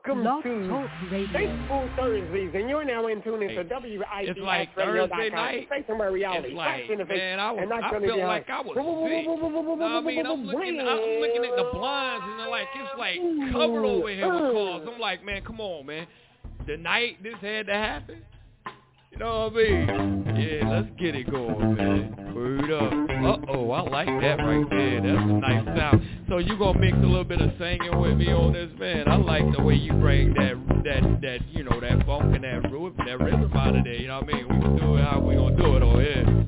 welcome to Faithful Thursdays, and you're now in tune into WIBS It's like Thursday night. Somewhere reality. It's like, man, I felt like I was sick. I mean, I'm looking at the blinds, and they're like, it's like covered over here with cars. I'm like, man, come on, man. The night this had to happen. You know what I mean? Yeah, let's get it going, man. Word up. Uh-oh, I like that right there. That's a nice sound. So you gonna mix a little bit of singing with me on this, man? I like the way you bring that you know, that funk and that rhythm out of there. You know what I mean? We can do it how we gonna do it on here.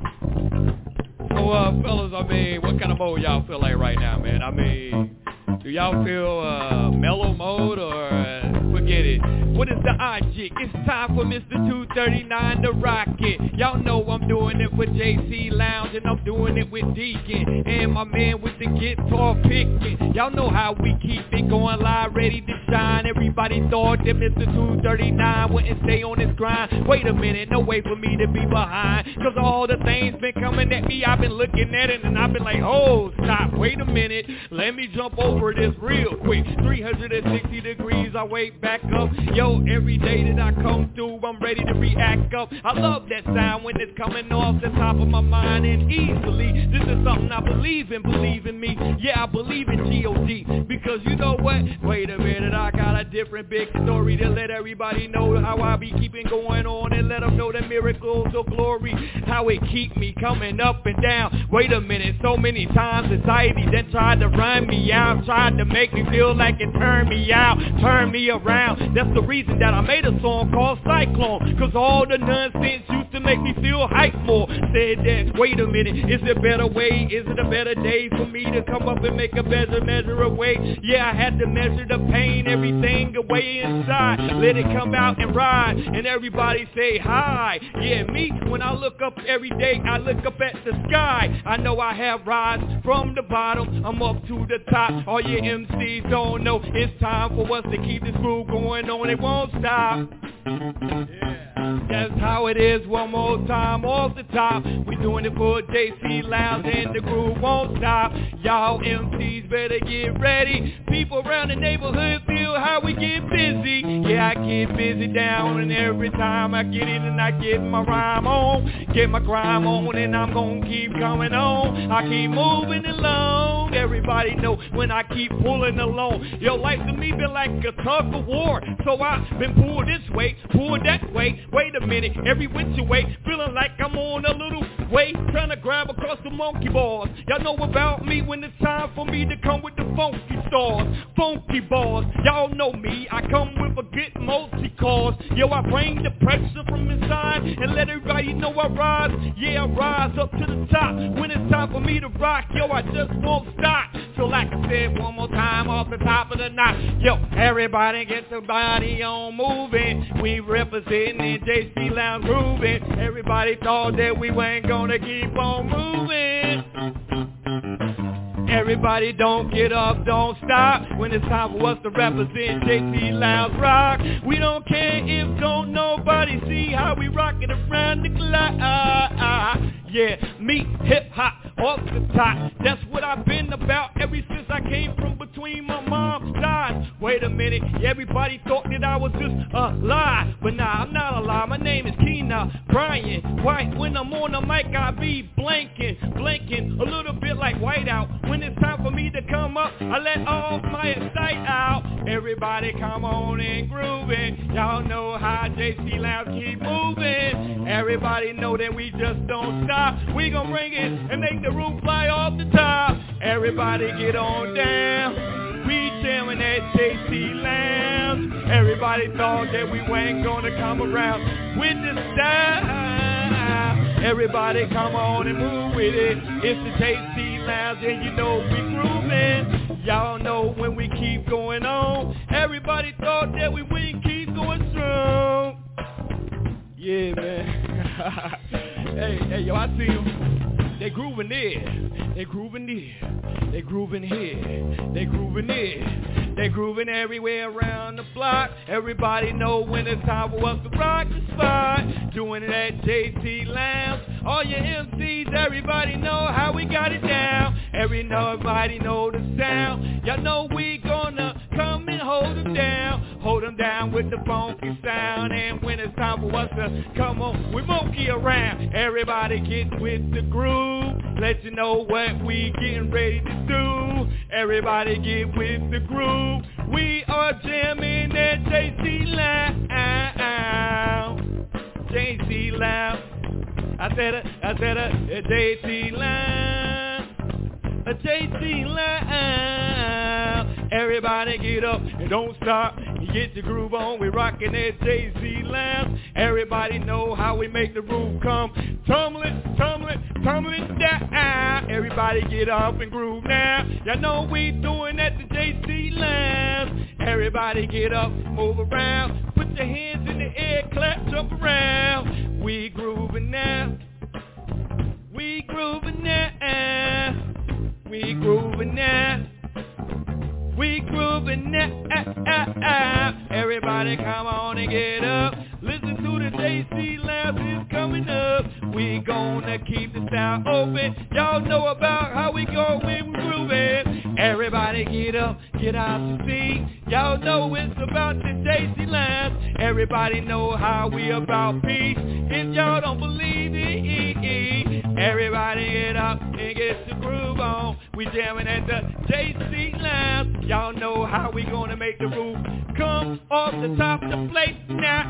So, fellas, I mean, what kind of mode y'all feel like right now, man? I mean, do y'all feel mellow mode or forget it? What is the object? It's time for Mr. 239 to rock it. Y'all know I'm doing it with JC Lounge, and I'm doing it with Deacon and my man with the guitar picking. Y'all know how we keep it going live, ready to shine. Everybody thought that Mr. 239 wouldn't stay on his grind. Wait a minute, no way for me to be behind, cause all the things been coming at me, I've been looking at it and I've been like, oh, stop, wait a minute, let me jump over this real quick. 360 degrees, I wait back up. Yo, every day that I come through, I'm ready to react up. I love that sound when it's coming off the top of my mind, and easily, this is something I believe in me. Yeah, I believe in G.O.D. because you know what? Wait a minute, I got a different big story to let everybody know how I be keeping going on, and let them know the miracles of glory, how it keep me coming up and down. Wait a minute, so many times society then tried to run me out, tried to make me feel like it turned me out, turned me around. That's the reason that I made a song called Cyclone, cause all the nonsense used to make me feel hype more. Said that, wait a minute, is there a better way? Is it a better day for me to come up and make a better measure away? Yeah, I had to measure the pain, everything away inside, let it come out and ride, and everybody say hi. Yeah, me, when I look up every day, I look up at the sky. I know I have rise from the bottom, I'm up to the top. All your MCs don't know, it's time for us to keep this groove going on, it won't stop. Yeah, that's how it is. One more time off the top, we doing it for JC Lounge, and the groove won't stop. Y'all MCs better get ready. People around the neighborhood feel how we get busy. Yeah, I get busy down, and every time I get in and I get my rhyme on, get my grime on, and I'm gonna keep coming on. I keep moving along. Everybody know when I keep pulling along. Yo, life to me been like a tug of war, so I've been pulled this way, pulled that way. Wait a minute, every which way, feeling like I'm on a little way, trying to grab across the monkey bars. Y'all know about me when it's time for me to come with the funky stars, funky bars. Y'all know me, I come with a good multi-cause. Yo, I bring the pressure from inside and let everybody know I rise. Yeah, I rise up to the top when it's time for me to rock. Yo, I just won't stop. So like I said, one more time off the top of the knot. Yo, everybody get the body on moving. We representing in JC Lounge grooving. Everybody thought that we weren't gonna keep on moving. Everybody don't get up, don't stop when it's time for us to represent JC Lounge Rock. We don't care if don't nobody see how we rockin' around the clock. Yeah, me, hip-hop, off the top. That's what I've been about ever since I came from between my mom's thighs. Wait a minute, everybody thought that I was just a lie, but nah, I'm not a lie. My name is Keena Bryant White. When I'm on the mic, I be blinking, a little bit like whiteout. When it's time for me to come up, I let all my sight out. Everybody come on and grooving. Y'all know how JC Lounge keep moving. Everybody know that we just don't stop. We gon' bring it and make the roof fly off the top. Everybody get on down. We jamming at JC Lounge. Everybody thought that we weren't gonna come around with this style. Everybody come on and move with it. It's the JC Lounge and you know we grooving. Y'all know when we keep going on. Everybody thought that we wouldn't keep going strong. Yeah, man. Hey, yo, I see them. They grooving there. They grooving there. They grooving here. They grooving there. They grooving everywhere around the block. Everybody know when it's time for us to rock the spot. Doing it at JC Lounge. All your MCs, everybody know how we got it down. Everybody know the sound. Y'all know we gonna come and hold them down. down with the funky sound. And when it's time for us to come on, we monkey around. Everybody get with the groove, let you know what we getting ready to do. Everybody get with the groove. We are jamming at JC Lounge. JC Lounge. I said a JC Lounge. A JC Lounge. Everybody get up and don't stop. Get your groove on. We rocking at JC Lounge. Everybody know how we make the roof come tumbling down. Everybody get up and groove now. Y'all know we doing at the JC Lounge. Everybody get up, move around. Put your hands in the air, clap, jump around. We grooving now. We grooving now. We grooving now. We grooving now. Everybody come on and get up. Listen to the JC Lounge is coming up. We gonna keep the sound open. Y'all know about how we go when we grooving. Everybody get up, get out your seat. Y'all know it's about the JC Lounge. Everybody know how we about peace. If y'all don't believe it, everybody get up and get the groove on. We jamming at the JC Lounge. Y'all know how we gonna make the roof come off the top of the plate now.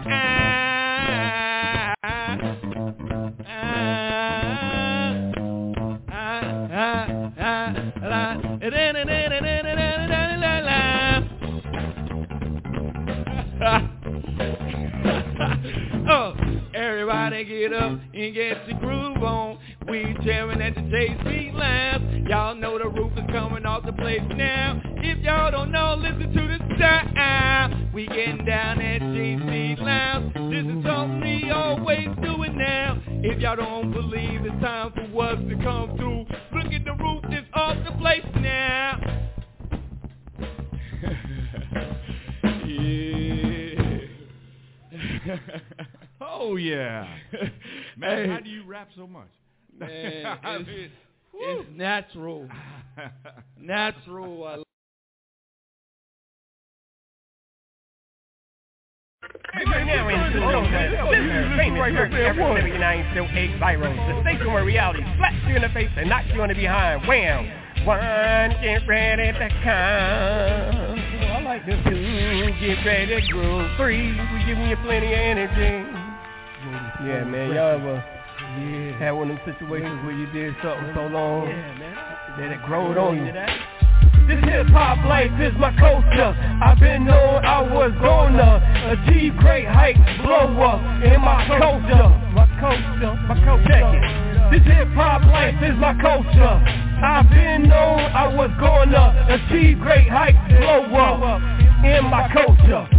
Oh, everybody get up and get the groove on. We jamming at the JC Lounge. Y'all know the roof is coming off the place now. If y'all don't know, listen to the sound. We getting down at JC Lounge. This is something we always doing now. If y'all don't believe it's time for us to come through, look at the roof is off the place now. Yeah. Oh yeah. Man, Hey. how do you rap so much? Man, it's natural. Natural. You're now in tune to the famous African 79.8 Byron, the station where reality slaps you in the face and knocks you on the behind. Wham! One, get ready to come. I like this too. Get ready to groove. 3, we giving you plenty of energy. Yeah, man, y'all ever had one of them situations where you did something so long that it growed on you? This hip-hop life is my culture. I've been known I was gonna achieve great heights, blow up in my culture. Check it. This hip-hop life is my culture. I've been known I was gonna achieve great heights, blow up in my culture.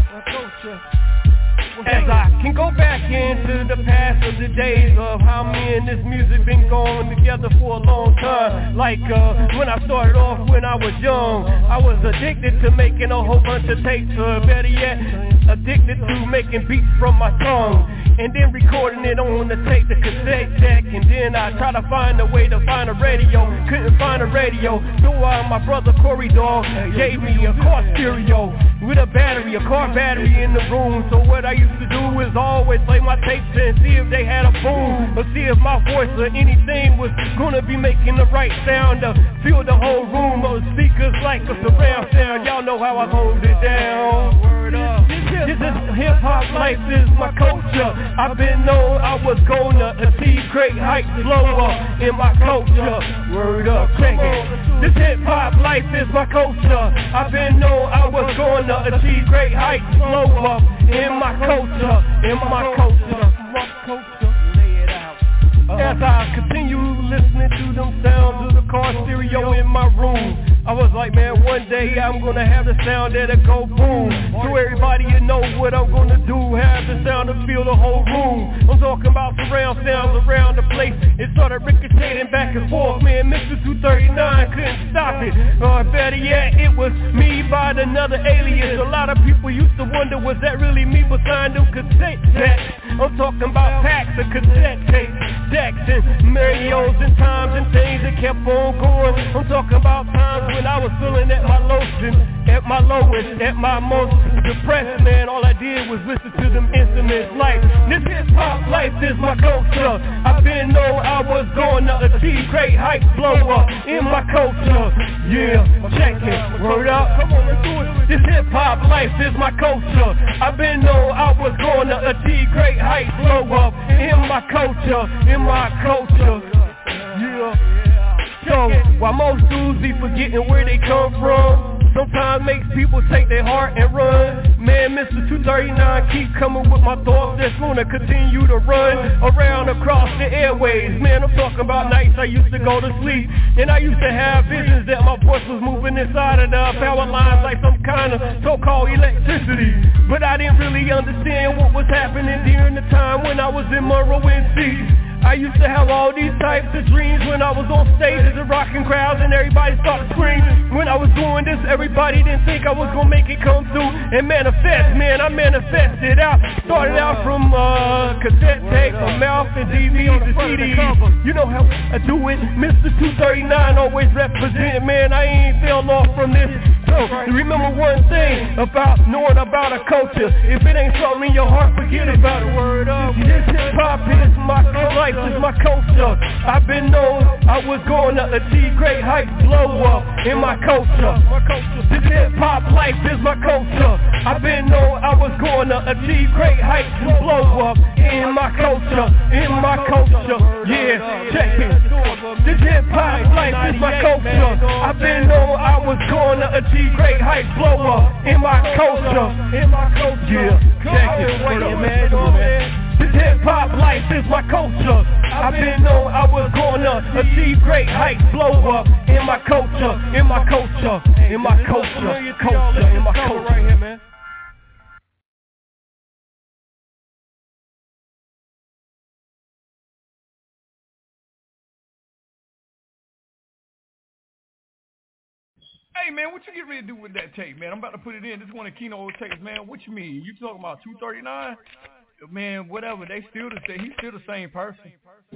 As I can go back into the past of the days of how me and this music been going together for a long time. Like when I started off when I was young, I was addicted to making a whole bunch of tapes, better yet, addicted to making beats from my tongue, and then recording it on the tape, the cassette deck, and then I tried to find a way to find a radio, couldn't find a radio, so my brother Corey Dog gave me a car stereo with a battery, a car battery in the room. So what I used to do is always play my tapes and see if they had a boom, or see if my voice or anything was gonna be making the right sound to fill the whole room of speakers like a surround sound. Y'all know how I hold it down. Word up. This is hip-hop life is my culture. I've been known I was gonna achieve great heights, blow up in my culture. Word up, check it. This hip-hop life is my culture. I've been known I was gonna achieve great heights, blow up in my culture, in my culture. Lay it out. As I continue listening to them sounds of the car stereo in my room, I was like, man, one day I'm gonna have the sound that'll go boom. So everybody you know what I'm gonna do, have the sound to fill the whole room. I'm talking about surround sounds around the place. It started ricocheting back and forth, man. Mr. 239 couldn't stop it. Or better yet, it was me by another alias. A lot of people used to wonder, was that really me behind them cassette decks? I'm talking about packs of cassette tapes, decks and radios and times and things that kept on going. I'm talking about times when I was feeling at my lowest, at my most depressed, man, all I did was listen to them instruments. Like, this hip-hop life is my culture. I've been known I was going to achieve great heights, blow up in my culture. Yeah, check it, word up, come on, let's do it. This hip-hop life is my culture. I've been known I was going to achieve great heights, blow up in my culture, in my culture. Yeah. So, while most dudes be forgetting where they come from, sometimes makes people take their heart and run. Man, Mr. 239 keep coming with my thoughts that's gonna continue to run around across the airways. Man, I'm talking about nights I used to go to sleep, and I used to have visions that my voice was moving inside of the power lines like some kind of so-called electricity. But I didn't really understand what was happening during the time when I was in Monroe, NC. I used to have all these types of dreams when I was on stages and rocking crowds and everybody started screaming. When I was doing this, everybody didn't think I was gonna make it come through and manifest. Man, I manifested out. Started out from cassette tape, from mouth and DVDs and CDs. You know how I do it. Mr. 239 always representing. Man, I ain't fell off from this. So remember one thing about knowing about a culture. If it ain't something in your heart, forget about it. Word up. This hip hop is my life, is my culture. I've been known I was going to achieve great heights, blow up in my culture. This hip hop life is my culture. I've been known I was going to achieve great heights and blow up in my culture, in my culture. Yeah, check it. This hip hop life is my culture. I've been known I was going to achieve great heights, blow up in my culture, in my culture. Yeah, check it. This hip-hop life is my culture. I've been known I was gonna achieve great heights, blow up in my culture, in my culture, in my culture, in my culture. Right here, man. Hey, man, what you get ready to do with that tape, man? I'm about to put it in. This one of Kino tapes, man. What you mean? You talking about 239? Man, whatever. They still the same. He's still the same person.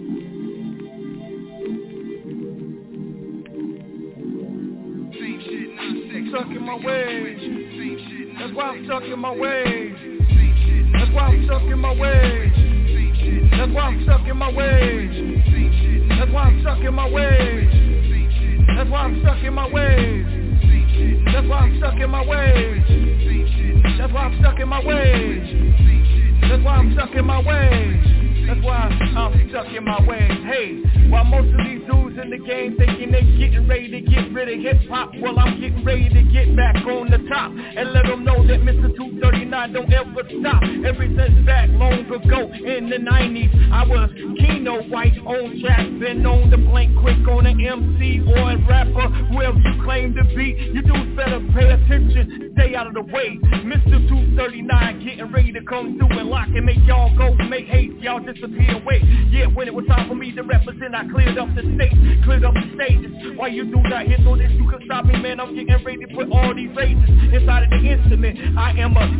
I'm stuck in my ways. That's why I'm stuck in my ways. That's why I'm stuck in my ways. That's why I'm stuck in my ways. That's why I'm stuck in my ways. That's why I'm stuck in my ways. That's why I'm stuck in my ways. That's why I'm stuck in my ways. That's why I'm stuck in my ways. That's why I'm stuck in my ways. Hey, while most of these dudes in the game thinking they getting ready to get rid of hip-hop, well, I'm getting ready to get back on the top and let them know that Mr. 239 don't ever stop. Ever since back long ago in the 90s, I was Kino White on track, been known to blank quick on an MC or a rapper, whoever you claim to be. You dudes better pay attention, stay out of the way. Mr. 239 getting ready to come through and lock and make y'all go, make haste, y'all disappear away. Yeah, when it was time for me to represent, I cleared up the stage, cleared up the stages. While you do not hit on this, you can stop me, man. I'm getting ready to put all these rages inside of the instrument. I am a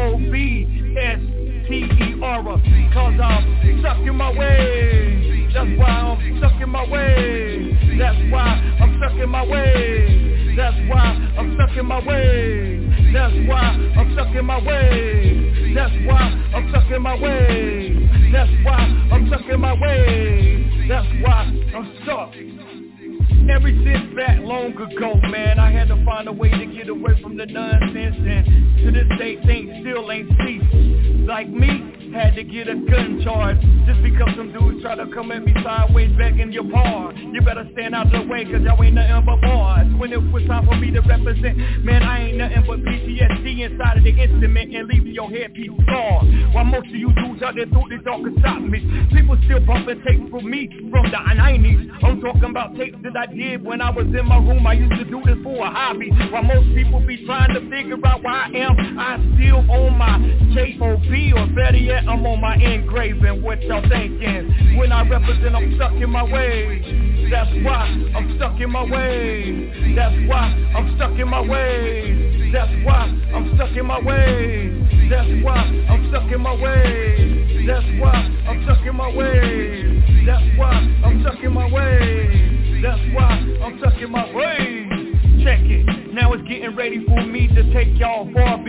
MOBSTER, cause I'm stuck in my ways. That's why I'm stuck in my ways. That's why I'm stuck in my ways. That's why I'm stuck in my ways. That's why I'm stuck in my ways. That's why I'm stuck in my ways. That's why I'm stuck in my ways. That's why I'm stuck. Ever since back long ago, man, I had to find a way to get away from the nonsense, and to this day things still ain't ceased. Like me, had to get a gun charge just because some dudes try to come at me sideways begging your pardon. You better stand out of the way, cause y'all ain't nothing but bars. When it was time for me to represent, man, I ain't nothing but PTSD inside of the instrument and leaving your headpiece scarred. While most of you dudes out there thought this all could stop me, people still bumping tapes for me from the 90s. I'm talking about tapes that I did when I was in my room. I used to do this for a hobby. While most people be trying to figure out why I am, I still own my K.O.B. or better yet, I'm on my engraving. What y'all thinking? When I represent, I'm stuck in my ways. That's why I'm stuck in my ways. That's why I'm stuck in my ways. That's why I'm stuck in my ways. That's why I'm stuck in my ways. That's why I'm stuck in my ways. That's why I'm stuck in my ways. That's why I'm stuck in my ways. Check it. Now it's getting ready for me to take y'all far beyond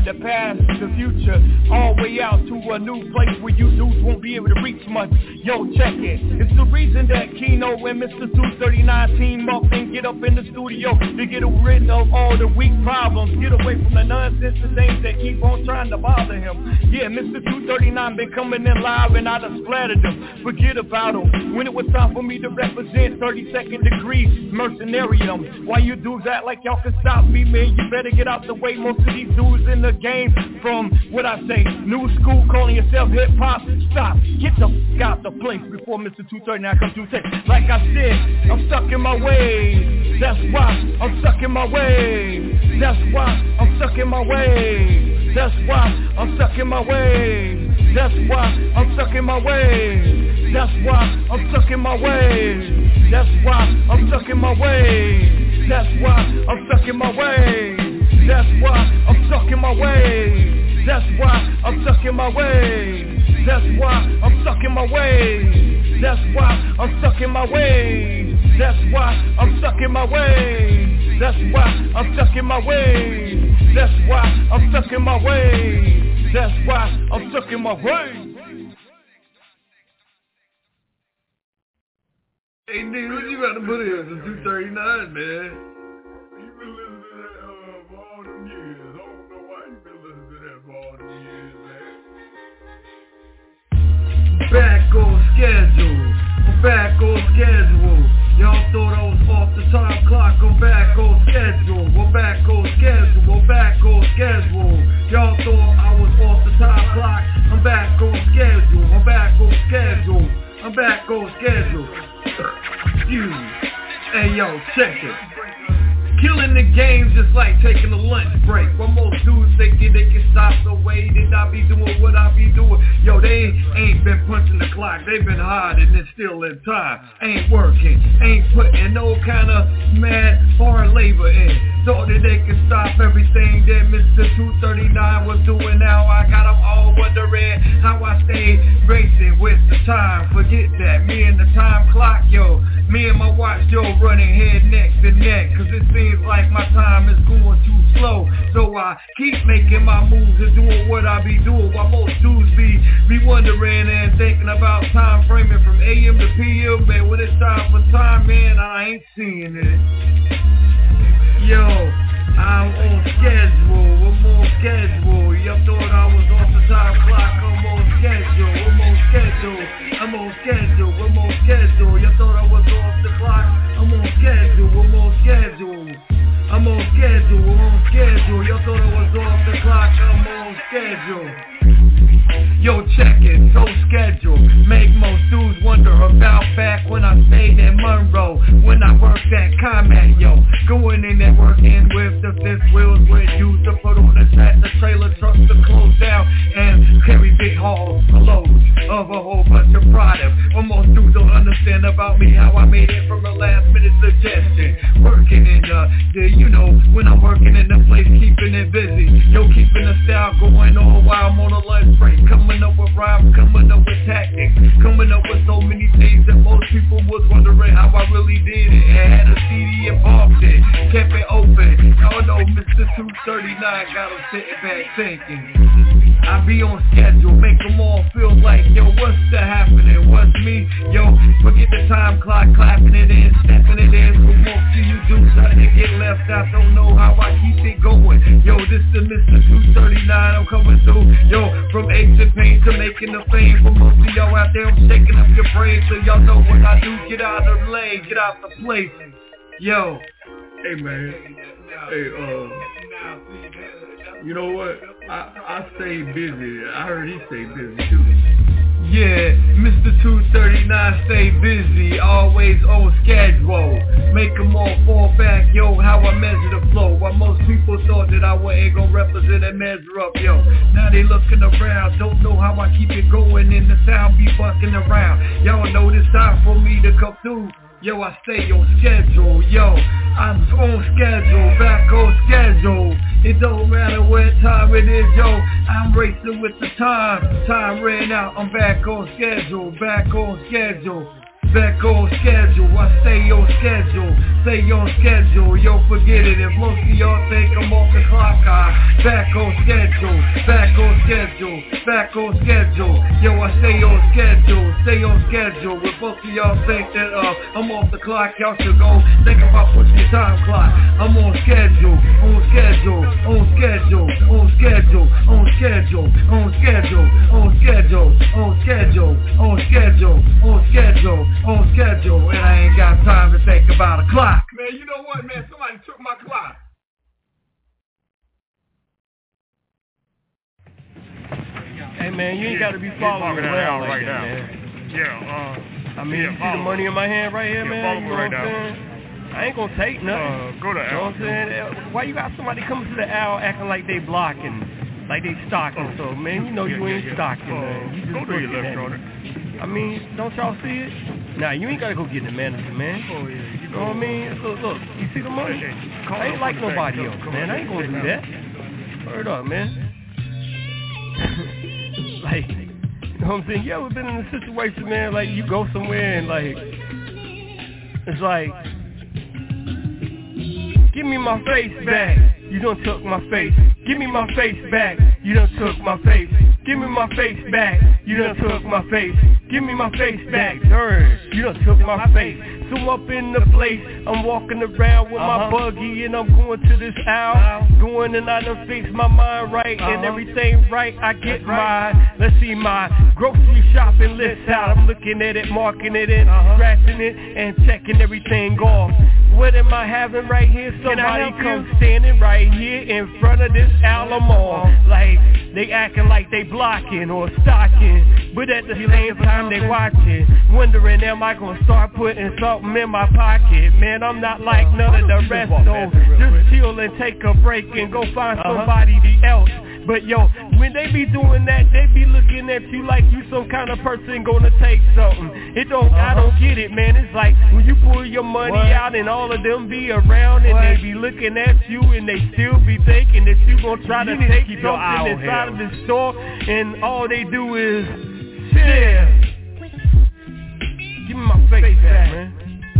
the past, the future, all the way out to a new place where you dudes won't be able to reach much. Yo, check it. It's the reason that Kino and Mr. 239 team up and get up in the studio to get rid of all the weak problems, get away from the nonsense and things that keep on trying to bother him. Yeah, Mr. 239 been coming in live and I done splattered him. Forget about him. When it was time for me to represent 32nd Degree Mercenarium, why you dudes act like y'all can stop me, man? You better get out the way. Most of these dudes in the game from, what I say, new school, calling yourself hip-hop. Stop. Get the f*** out the place before Mr. 239 comes to say, like I said, I'm stuck in my ways. That's why I'm stuck in my ways. That's why I'm stuck in my ways. That's why I'm stuck in my ways. That's why I'm stuck in my ways. That's why I'm stuck in my ways. That's why I'm stuck in my ways. That's why I'm stuck in my ways. That's why I'm stuck in my ways. That's why I'm stuck in my ways. That's why I'm stuck in my ways. That's why I'm stuck in my ways. That's why I'm stuck in my ways. That's why I'm stuck in my ways. That's why I'm stuck in my ways. That's why I'm stuck in my ways. Hey, nigga, what you about to put in for 239, man? You been listening to that for all them years. I don't know why you been listening to that for all them years, man. Back on schedule. I'm back on schedule. Y'all thought I was off the time clock. I'm back on schedule. We're back on schedule. We're back on schedule. Y'all thought I was off the time clock. I'm back on schedule. I'm back on schedule. I'm back on schedule. Excuse me. Hey, yo, check it. Killing the game just like taking a lunch break. When most dudes thinking they can stop the way that I be doing what I be doing. Yo, they ain't been punching the clock. They been hiding and still in time. Ain't working. Ain't putting no kind of mad hard labor in. Thought that they could stop everything that Mr. 239 was doing. Now I got them all wondering how I stay racing with the time. Forget that. Me and the time clock, yo. Me and my watch, yo, running head neck to neck. Cause it seems like my time is going too slow. So I keep making my moves and doing what I be doing. While most dudes be wondering and thinking about time framing from AM to PM. Man, when it's time for time, man, I ain't seeing it. Yo, I'm on schedule. I'm on schedule. Y'all thought I was off the time clock. I'm on schedule. I'm on schedule. I'm on schedule. I'm on schedule. Y'all thought I was off the clock. I'm on schedule. I'm on schedule. I'm on schedule. I'm on schedule. Y'all thought I was off the clock. I'm on schedule. Yo, check it, so scheduled. Make most dudes wonder about back when I stayed in Monroe. When I worked at Combat, yo. Going in there working with the fifth wheels. With used to put on the track, the trailer trucks to close down and carry big hauls, loads of a whole bunch of product. What most dudes don't understand about me, how I made it from a last minute suggestion. Working in you know, when I'm working in the place, keeping it busy. Yo, keeping the style going on while I'm on a lunch break. Coming up with rhymes, coming up with tactics, coming up with so many things that most people was wondering how I really did it. And had a CD involved in, kept it open. Y'all know Mr. 239 got them sitting back thinking. I be on schedule, make them all feel like, yo, what's the happening? What's me? Yo, forget the time clock, clapping it in, stepping it in. For most of you dudes trying to get left out, don't know how I keep it going. Yo, this is Mr. 239, I'm coming through. Yo, from aches and pain to making the fame. For most of y'all out there, I'm shaking up your brain, so y'all know what I do. Get out of the lane, get out the place. Yo. Hey, man. Hey, you know what? I stay busy. I heard he stay busy too. Yeah, Mr. 239 stay busy, always on schedule. Make them all fall back, yo, how I measure the flow. While most people thought that I wasn't gonna represent and measure up, yo. Now they looking around, don't know how I keep it going and the sound be bucking around. Y'all know it's time for me to come through. Yo, I stay on schedule, yo, I'm on schedule, back on schedule. It don't matter what time it is, yo, I'm racing with the time. Time ran out, I'm back on schedule, back on schedule. back on schedule. I stay on schedule, stay on schedule. Yo, forget it, if most of y'all think I'm off the clock, I back on schedule, back on schedule, back on schedule. Yo, I stay on schedule. If most of y'all think that I'm off the clock, y'all should go think about pushing the time clock. I'm on schedule, on schedule, on schedule, on schedule, on schedule, on schedule, on schedule, on schedule, on schedule, on schedule, on schedule, and I ain't got time to think about a clock. Man, you know what, man? Somebody took my clock. Hey man, you ain't gotta be following around like that, man. Yeah, I mean, you see the money in my hand right here, man? You know what I'm saying? I ain't gonna take nothing. Go to you know what I'm saying? Why you got somebody coming to the owl acting like they blocking, like they stocking? So man, you know you ain't stocking, man. You just go to your left corner. I mean, don't y'all see it? Nah, you ain't gotta go get the manager, man. Oh yeah, you know what I mean? Look, you see the money? I ain't like nobody else, man. I ain't gonna do that. Word up, man. Like, you know what I'm saying? You ever been in a situation, man, like you go somewhere and like, it's like, give me my face back. You done took my face. Give me my face back. You done took my face. Give me my face back. You done took my face. Give me my face back. Darn, you done took my face. So up in the place, I'm walking around with my buggy and I'm going to this owl. Going and I done fix my mind right and everything right. I get mine. Let's see my grocery shopping list out. I'm looking at it, marking it in, scratching it and checking everything off. What am I having right here? Somebody come standing right here in front of this Alamo. Like they acting like they blocking or stocking, but at the same time they watching, wondering am I gonna start putting something in my pocket? Man, I'm not like none of the rest though. Just chill and take a break and go find somebody else. But yo, when they be doing that, they be looking at you like you some kind of person gonna take something. I don't get it, man. It's like when you pull your money out and all of them be around and they be looking at you and they still be thinking that you gonna try to take something inside of the store and all they do is share. Give me my face back, man.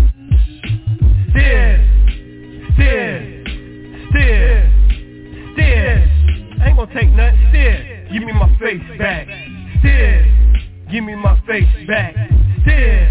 Steer. I ain't gonna take nothing. Steer. Give me my face back. Steer. Give me my face back. Steer.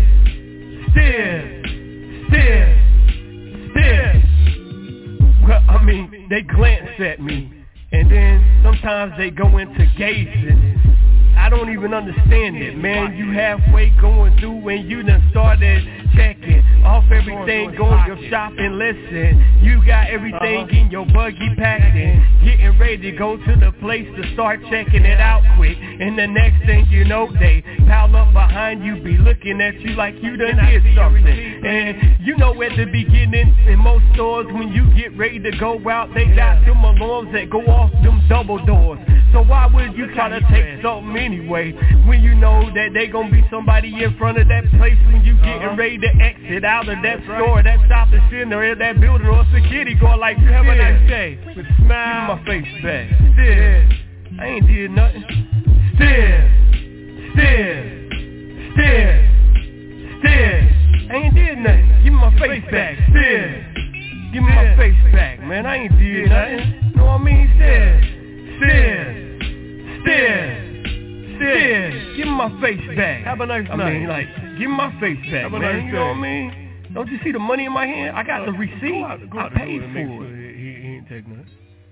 Well, I mean, they glance at me, and then sometimes they go into gazing. I don't even understand it, man. You halfway going through and you done started checking off everything, going your shopping, listen. You got everything in your buggy packed in, getting ready to go to the place to start checking it out quick. And the next thing you know, they pile up behind you, be looking at you like you done did something. And you know at the beginning, in most stores, when you get ready to go out, they got them alarms that go off them double doors. So why would you try to take something anyway when you know that they gonna be somebody in front of that place when you getting ready to exit out of that store, that shopping center, or that building, or security going like, you have a nice day. With a smile, give my face back. Still, I ain't did nothing. Still, I ain't did nothing. Give me my face back. Still, give me my face back, man. I ain't did nothing. You know what I mean? Still. Give me my face back. Have a nice night. I mean, like, give me my face back, man. You know what I mean? Don't you see the money in my hand? I got the receipt. I paid for it. He ain't taking nothing.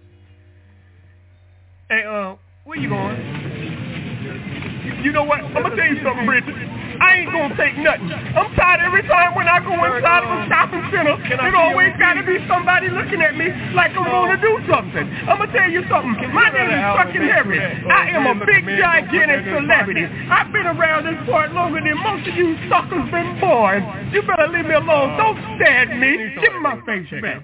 Hey, where you going? You know what? I'm gonna tell you something, Richard. I ain't gonna take nothing. I'm tired every time when I go inside of a shopping center. It always gotta be somebody looking at me like I'm gonna do something. I'm gonna tell you something. My name is fucking Harry. I am a big, gigantic celebrity. I've been around this part longer than most of you suckers been born. You better leave me alone. Don't stare at me. Give me my face back.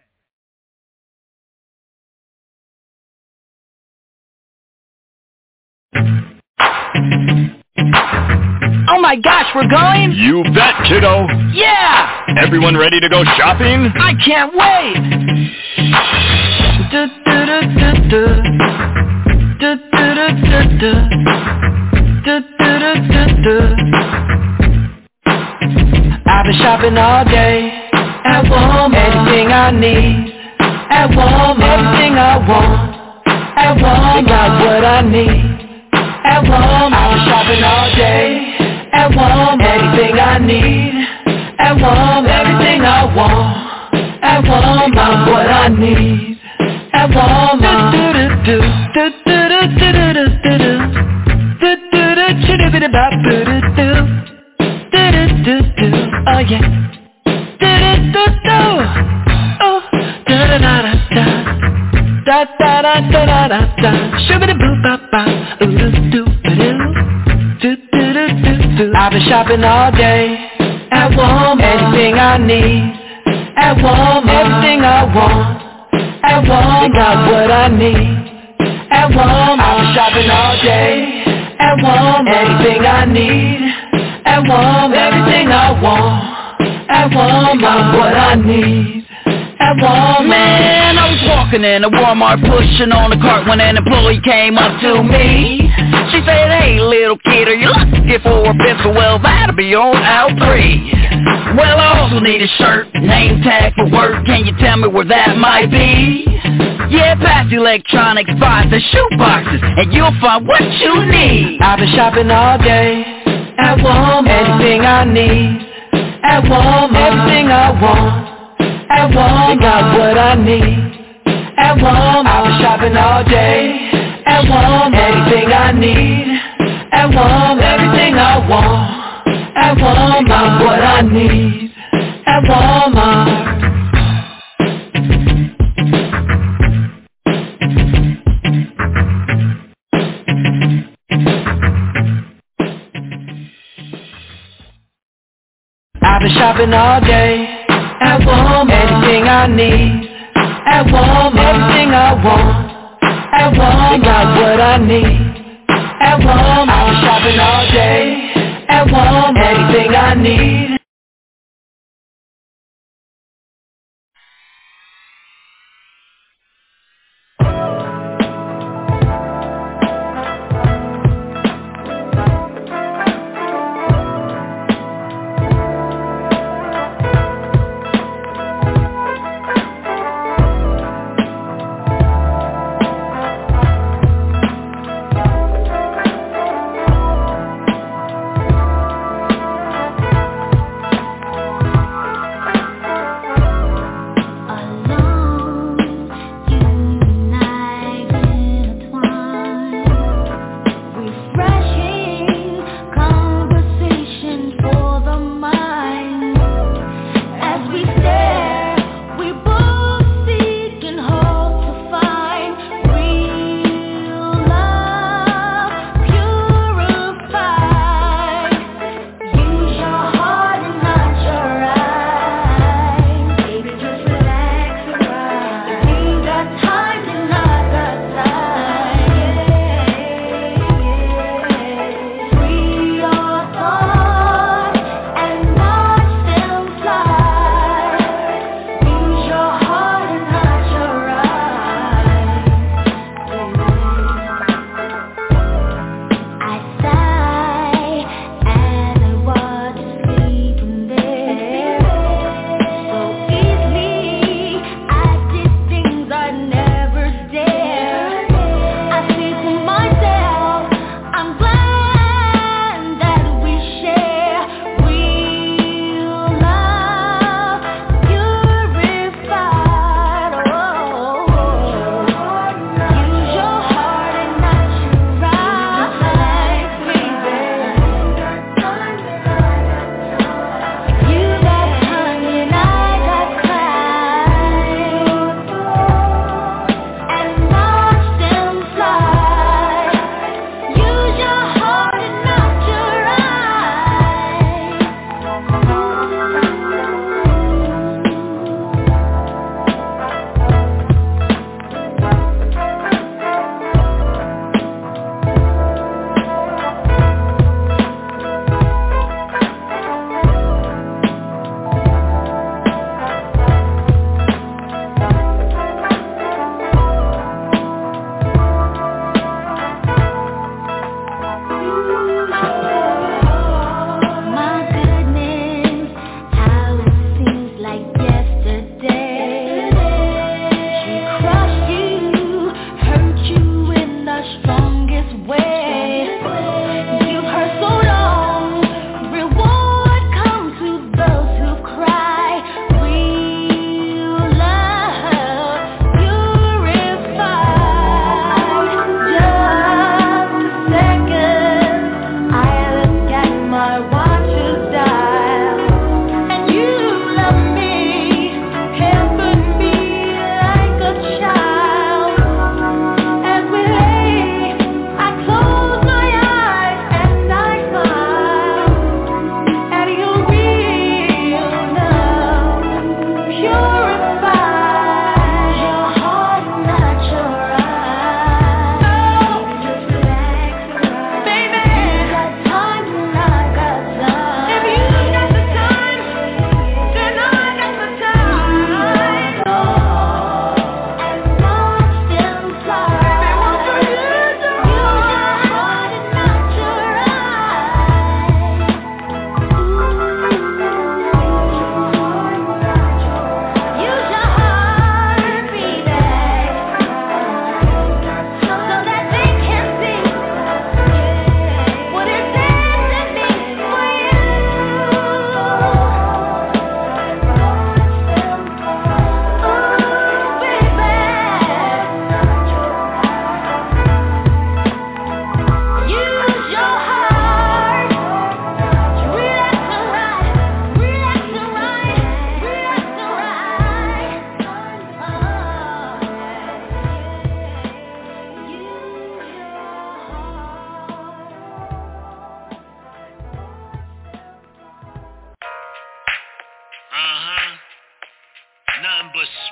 Oh my gosh, we're going? You bet, kiddo. Yeah! Everyone ready to go shopping? I can't wait! I've been shopping all day at Walmart. Anything I need at Walmart. Everything I want at Walmart. They got what I need at Walmart. I've been shopping all day at Walmart. Anything I need at Walmart. Everything I want at Walmart. What I need at Walmart. Oh yeah. Oh, da da da da da da da da. Shubba boo ba ba. I've been shopping all day at Walmart. Anything I need at Walmart. Everything I want at Walmart. They got what I need at Walmart. I've been shopping all day at Walmart. Anything I need at Walmart. Everything I want at Walmart. They got what I need at Walmart. Man, I was walking in a Walmart pushing on a cart when an employee came up to me. She said, hey little kid, are you looking for a pencil? Well, that'll be on aisle 3. Well, I also need a shirt, name tag for work. Can you tell me where that might be? Yeah, past electronics, buy the shoe boxes, and you'll find what you need. I've been shopping all day at Walmart. Anything I need at Walmart. Everything I want at Walmart. They got what I need at Walmart. I've been shopping all day at Walmart. Anything I need at Walmart. Everything I want at Walmart. What I need at Walmart. I've been shopping all day at Walmart. Anything I need at Walmart. Everything I want at Walmart. They got what I need at Walmart. I've been shopping all day at Walmart. Anything I need.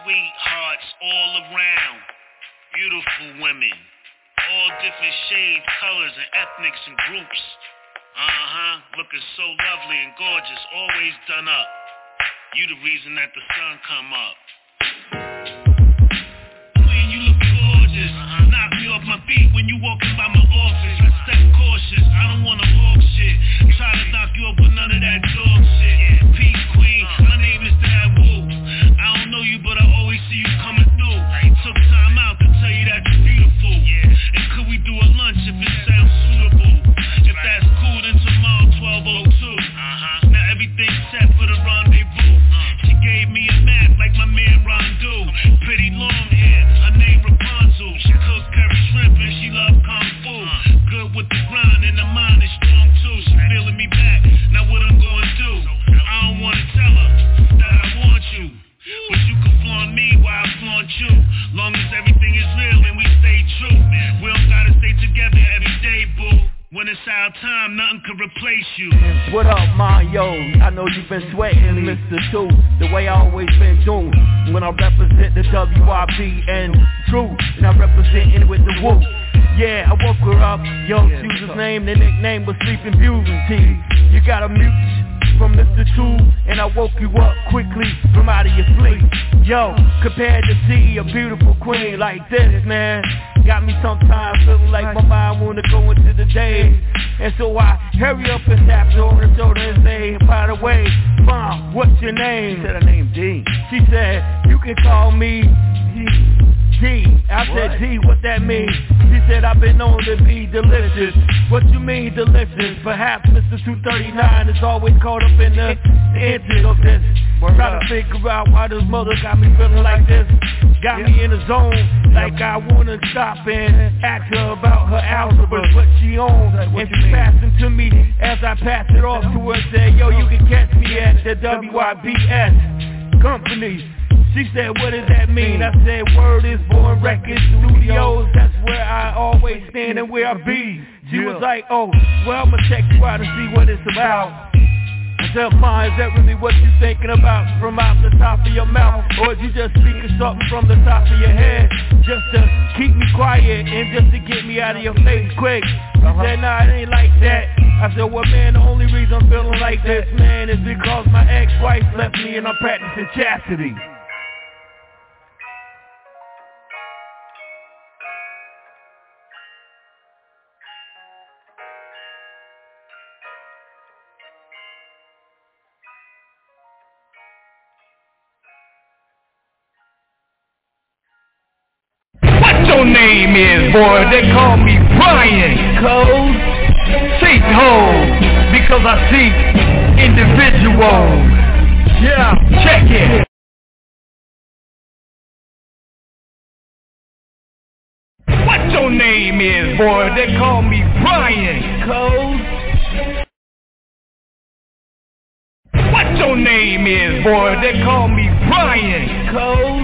sweethearts all around. Beautiful women, all different shades, colors, and ethnics and groups. Looking so lovely and gorgeous, always done up. You the reason that the sun come up. Queen, you look gorgeous. Knock me off my feet when you walking by my office. I step cautious, I don't wanna walk shit. Try to knock you up with none of that dog shit. Peace, queen, my name is Dad Wu. I don't know you, but I always see you coming through. Took time out to tell you that you're beautiful. And could we do a lunch if it sounds suitable? If that's cool, then tomorrow 12:02. Now everything's set for the rendezvous. She gave me a map like my man Rondu. Pretty long hair, her name Rapunzel. She cook curry shrimp and she love kung fu. Good with the grind and the mind is strong too. She feeling me back, now what I'm gonna do? I don't wanna tell her that I want you, but you can flaunt me while I flaunt you. Long as everything is real and we stay true. We don't gotta stay together every day, boo. When it's our time, nothing can replace you. What up, Mario? I know you've been sweating, Mr. 2, the way I always been doing. When I represent the WIB and True, and I represent it with the Woo. Yeah, I woke her up, yo, she was his name, the nickname was Sleeping Beauty. You got a mute from Mr. 2, and I woke you up quickly from out of your sleep. Yo, compared to see a beautiful queen like this, man, got me sometimes feeling like my mind wanna go into the day. And so I hurry up and tap her on the shoulder and say, by the way, Mom, what's your name? She said her name D. She said, you can call me D. I said, D, what that mean? She said, I've been known to be delicious. What you mean delicious? Perhaps Mr. 239 is always caught up in the inches of this. Try to figure out why this mother got me feeling like this. Got me in the zone, like I wanna stop and ask her about her algebra, what she owns. And she passed it to me as I passed it off to her. Said, yo, you can catch me at the WIBS company. She said, what does that mean? I said, Word is Born Records Studios. That's where I always stand and where I be. She was like, oh, well, I'ma check you out and see what it's about. I said, Ma, is that really what you thinking about from out the top of your mouth? Or is you just speaking something from the top of your head just to keep me quiet and just to get me out of your face quick? She said, nah, it ain't like that. I said, well, man, the only reason I'm feeling like this, man, is because my ex-wife left me and I'm practicing chastity. Your name is, boy, they call me Brian Cole Seek-Ho, because I seek individuals. Yeah, check it. What your name is, boy, they call me Brian Cole. What your name is, boy, they call me Brian Cole.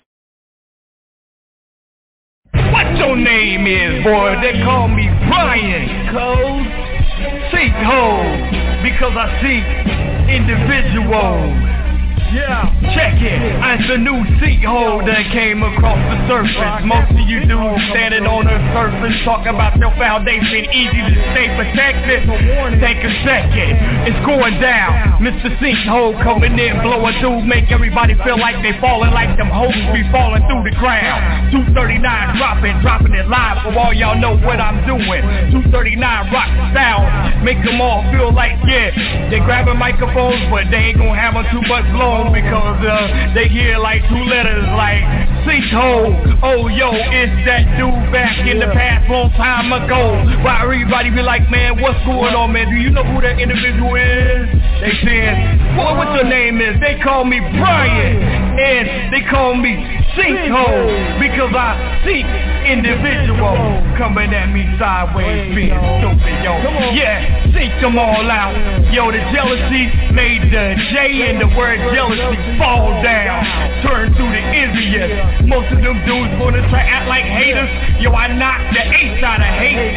What your name is, boy, they call me Brian Cole Seek-Ho, because I seek individuals. Yeah, check it. I'm the new Seek-Ho that came across the surface. Most of you dudes standing on the surface talk about your foundation, easy to stay protected. Take a second, it's going down. Mr. Seek-Ho coming in, blowing through, make everybody feel like they falling like them hoes be falling through the ground. 239 dropping it live so all y'all know what I'm doing. 239 rock sound, make them all feel like, yeah, they grabbing microphones, but they ain't gonna have them too much blow. Because they hear like two letters like Seek-Ho. Oh yo, it's that dude back in the past long time ago. Why everybody be like, man, what's going on, man? Do you know who that individual is? They saying, well, what your name is? They call me Brian, and they call me Seek-Ho, because I seek individuals coming at me sideways, being stupid, yo. Yeah, seek them all out. Yo, the jealousy made the J and the word jealousy fall down, turn through the idiot. Most of them dudes gonna try act like haters. Yo, I knocked the H out of hate and made them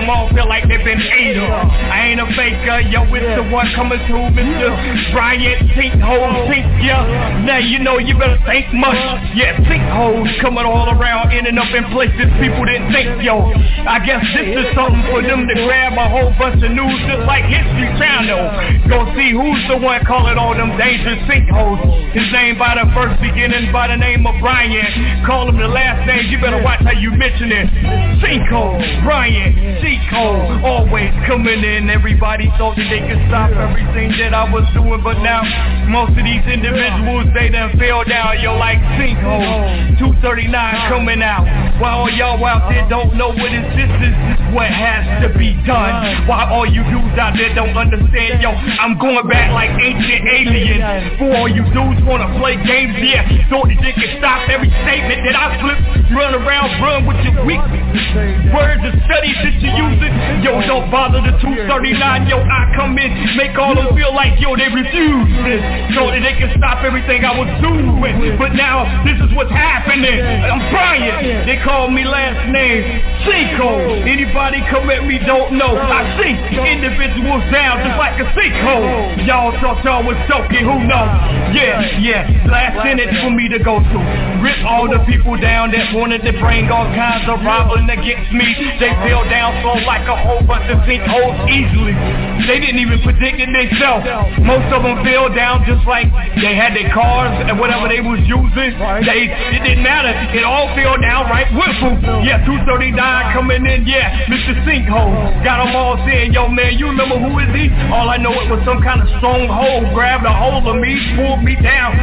them all feel like they've been ate up. I ain't a faker, yo, it's the one coming through, Mr. Bryant, sinkhole, sink ya. Now you know you better think much. Yeah, sinkholes coming all around, ending up in places people didn't think, yo. I guess this is something for them to grab a whole bunch of news, just like History Channel. Go see who's the one calling all them dangerous sinkholes. His name by the first beginning by the name of Bryant. Call him the last name, you better watch how you mention it. Sinkhole, Bryant, sinkhole, always coming in. Everybody thought that they could stop everything that I was doing, but now most of these individuals, they done fell down, yo, like sinkhole. 239 coming out. While all y'all out there don't know what it is, this is what has to be done. While all you dudes out there don't understand, yo, I'm going back like ancient aliens. For all you dudes wanna play games, yeah, thought that they could stop every statement that I flip. Run around, run with your weak words and studies that you're using. Yo, don't bother the 239, yo, I come in, make all them feel like, yo, they refuse this. So that they can stop everything I was doing. But now, this is what's happening. I'm Bryant, they call me last name Sinkhole. Anybody come at me don't know. I sink individuals down just like a sinkhole. Y'all thought y'all was joking, who knows? Yeah, last sentence for me to go to. Rip all the people down that wanted to bring all kinds of rivaling against me. They fell down so like a whole bunch of sinkholes easily. They didn't even predict it themselves. Most of them fell down just like they had their cars and whatever they was using. It didn't matter. It all fell down right with them. Yeah, 239 coming in, yeah, Mr. Sinkhole. Got them all saying, yo man, you remember who is he? All I know it was some kind of stronghold. Grabbed a hold of me, pulled me down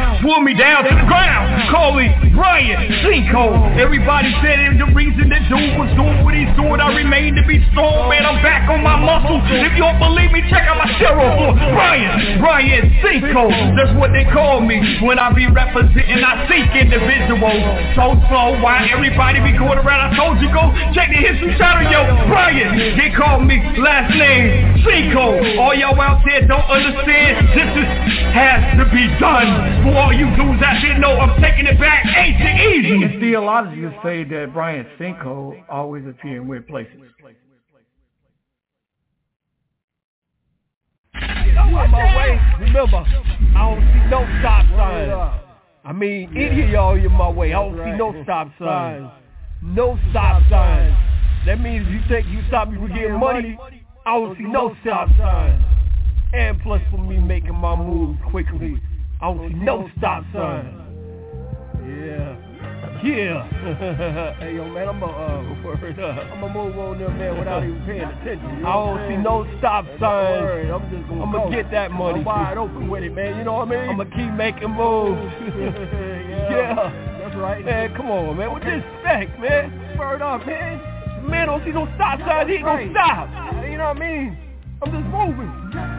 to the ground. Call me Bryant, Sinkhole. Everybody said it, the reason that dude was doing what he's doing, I remain to be strong, man. I'm back on my muscles. If you don't believe me, check out my steroid. Bryant, Sinkhole. That's what they call me when I be representing. I sink individuals. So slow, why everybody be going around? I told you, go check the History Channel, yo. Bryant, they call me last name Sinkhole. All y'all out there don't understand. This has to be done. For all you dudes out there know, I'm taking it back. Ain't it easy? And theologians say that Bryant Sinkhole always appear in weird places. I'm on my way. Remember, I don't see no stop signs. I mean, any of y'all in my way. I don't see no stop signs. No stop signs. That means you think you stop me from getting money, I don't see no stop signs. And plus for me making my moves quickly, I don't see no stop signs. Yeah. Hey yo man, I'm gonna move on there man without even paying attention. I don't see no stop signs. I'm gonna get that money. I'm wide open with it, man. You know what I mean? I'm gonna keep making moves. Yeah. That's right. Man, come on, man. With respect, man. Word up, man. Man, don't see no stop signs. He ain't gonna stop. You know what I mean? I'm just moving.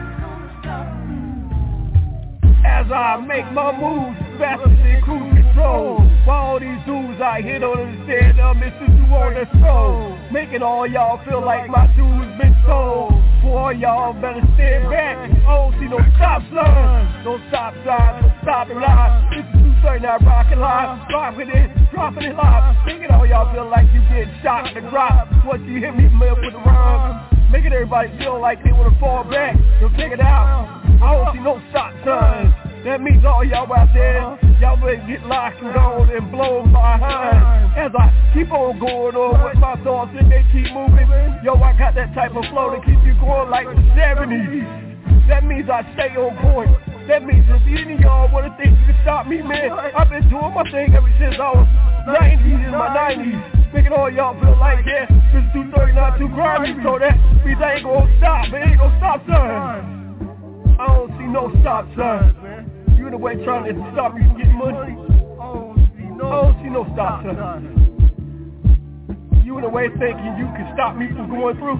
As I make my moves faster than cruise control. While all these dudes out here don't understand, Mr. Du on the stroll. Making all y'all feel like my dues been sold. For y'all better stand back. I don't see no stop signs. No stop signs, no stopping live. This is 239 rockin' live. Dropping it live. Thinking all y'all feel like you getting shot in the drop. Once you hit me with the rhymes, making everybody feel like they wanna fall back. So check it out. I don't see no stop signs. That means all y'all out there, y'all better get locked and gone and blown behind. As I keep on going on with my thoughts and they keep moving. Yo, I got that type of flow to keep you going like the 70s. That means I stay on point. That means if any of y'all wanna think you can stop me, man, I've been doing my thing ever since I was 90s in my 90s. Making all y'all feel like, yeah, this 239 too grimy, so that means I ain't gonna stop, man. Ain't gonna stop signs. I don't see no stop signs, man. You in the way trying to stop me from getting money. I don't see no stop signs. You in the way thinking you can stop me from going through.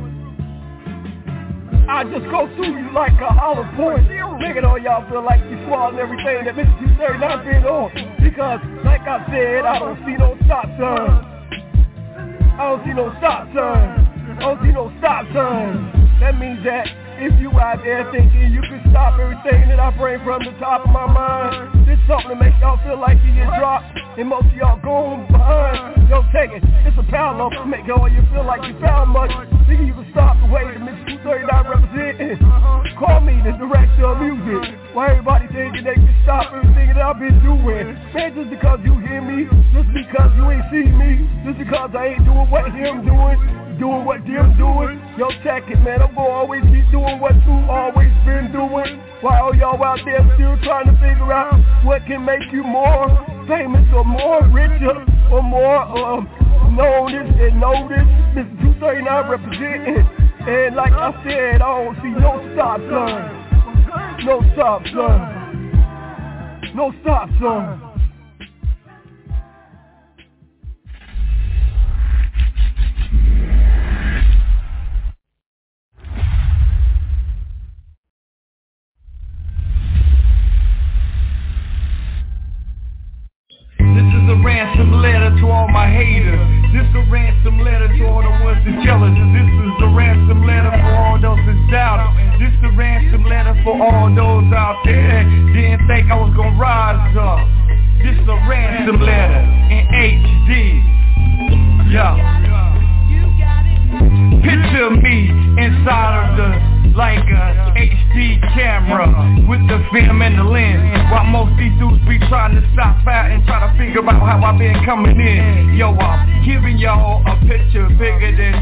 I just go through you like a hollow point. Making all y'all feel like you swallowing everything that Mr. 239 been on. Because, like I said, I don't see no stop signs. I don't see no stop signs. I don't see no stop signs. That means that if you out there thinking you can stop everything that I bring from the top of my mind, this something to make y'all feel like you get dropped, and most of y'all going behind. Yo, take it. It's a parallel to make all you feel like you found much. Thinking you can stop the way the Mr. 239 representing. Call me the director of music. Why everybody thinking they can stop everything that I've been doing? Man, just because you hear me, just because you ain't see me, just because I ain't doing what him doing what them doing. Yo, check it, man. I'm gonna always be doing what you always been doing. While y'all out there still trying to figure out what can make you more famous or more richer or more known and noticed. Mr. 239 representing. And like I said, I don't see no stop sign. No stop sign. No stop sign. This is a ransom letter to all my haters. This is a ransom letter to all the ones that jealous. This is a ransom letter for all those that doubt. This is a ransom letter for all those out there didn't think I was gonna rise up. This is a ransom letter in HD. Yeah. Picture me inside of the like a HD camera with the film and the lens. While most these dudes be trying to stop out and try to figure out how I been coming in. Yo, I'm giving y'all a picture bigger than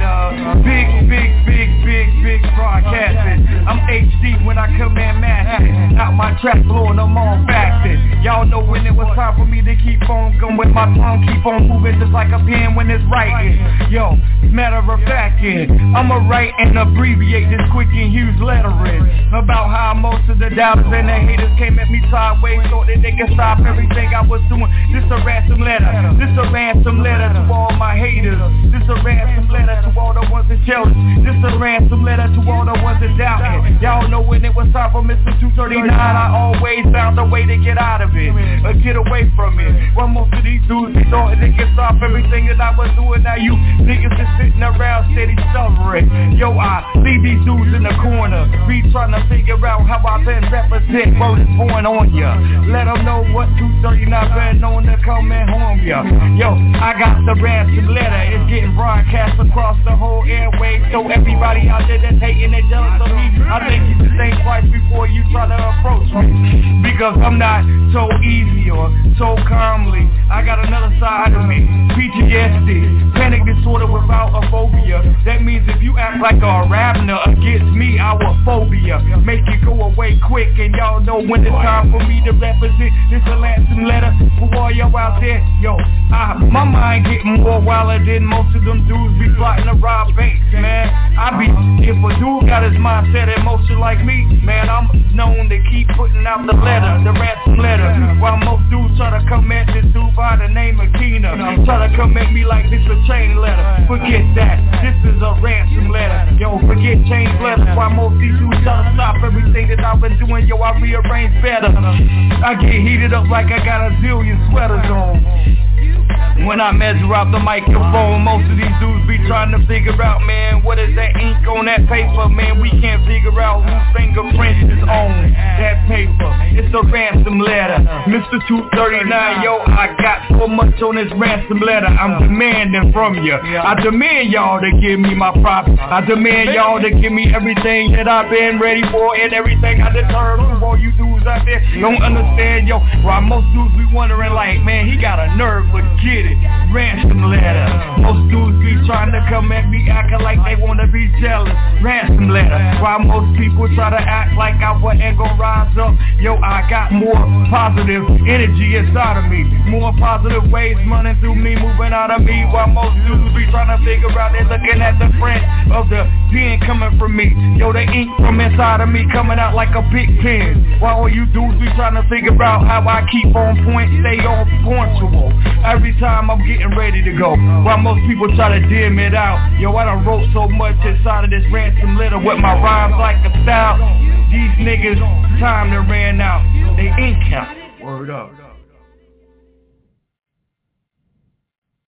big broadcasting. I'm HD when I come in mashing out my trap blowing them on fasting. Y'all know when it was time for me to keep on going with my tongue, keep on moving just like a pen when it's writing. Yo, matter of fact, I'ma write and abbreviate this quick and huge lettering about how most of the doubters and the haters came at me sideways, thought that they could stop everything I was doing. This a ransom letter. This a ransom letter to all my haters. This a ransom letter to all the ones that jealous. This a ransom letter to all the ones that doubted. Y'all know when it was time for Mr. 239, I always found a way to get out of it, or get away from it. Well, most of these dudes they thought they could stop everything that I was doing. Now you niggas just sitting around steady suffering. Yo, I leave these dudes in the corner, be trying to figure out how I been represent word is born on ya. Let them know what 239 been known to come and harm ya. Yo, I got the ransom letter, it's getting broadcast across the whole airway. So everybody out there that's hating and jealous of me, I think you should think twice before you try to approach me, because I'm not so easy or so calmly. I got another side of me, PTSD, panic disorder without a phobia. That means if you act like a ravener against me, our phobia make it go away quick. And y'all know when it's time for me to represent. This a ransom letter for all y'all out there. Yo, my mind getting more wilder than most of them dudes be plotting to rob banks, man. If a dude got his mindset and motion like me, man, I'm known to keep putting out the letter, the ransom letter. While most dudes try to come at this dude by the name of Keena, try to come at me like this a chain letter. Forget that, this is a ransom letter. Yo, forget chain letters. While most these dudes try to stop everything that I've been doing, yo, I rearrange better. I get heated up like I got a zillion sweaters on. When I measure out the microphone, most of these dudes be trying to figure out, man, what is that ink on that paper, man? We can't figure out whose fingerprint is on that paper. It's a ransom letter, Mr. 239, yo, I got so much on this ransom letter, I'm demanding from you. I demand y'all to give me my props. I demand y'all to give me everything that I've been ready for and everything I deserve. From all you dudes out there don't understand, yo, why most dudes be wondering like, man, he got a nerve, but get it. Ransom letter. Most dudes be trying to come at me acting like they wanna be jealous. Ransom letter. While most people try to act like I wasn't gonna rise up, yo, I got more positive energy inside of me. More positive waves running through me, moving out of me. While most dudes be trying to figure out, they're looking at the print of the pen coming from me. Yo, the ink from inside of me coming out like a big pen. While all you dudes be trying to figure out how I keep on point, stay on punctual. Every time I'm getting ready to go, while most people try to dim it out. Yo, I done wrote so much inside of this ransom letter with my rhymes like a style. These niggas, time done ran out. They ink count. Word up.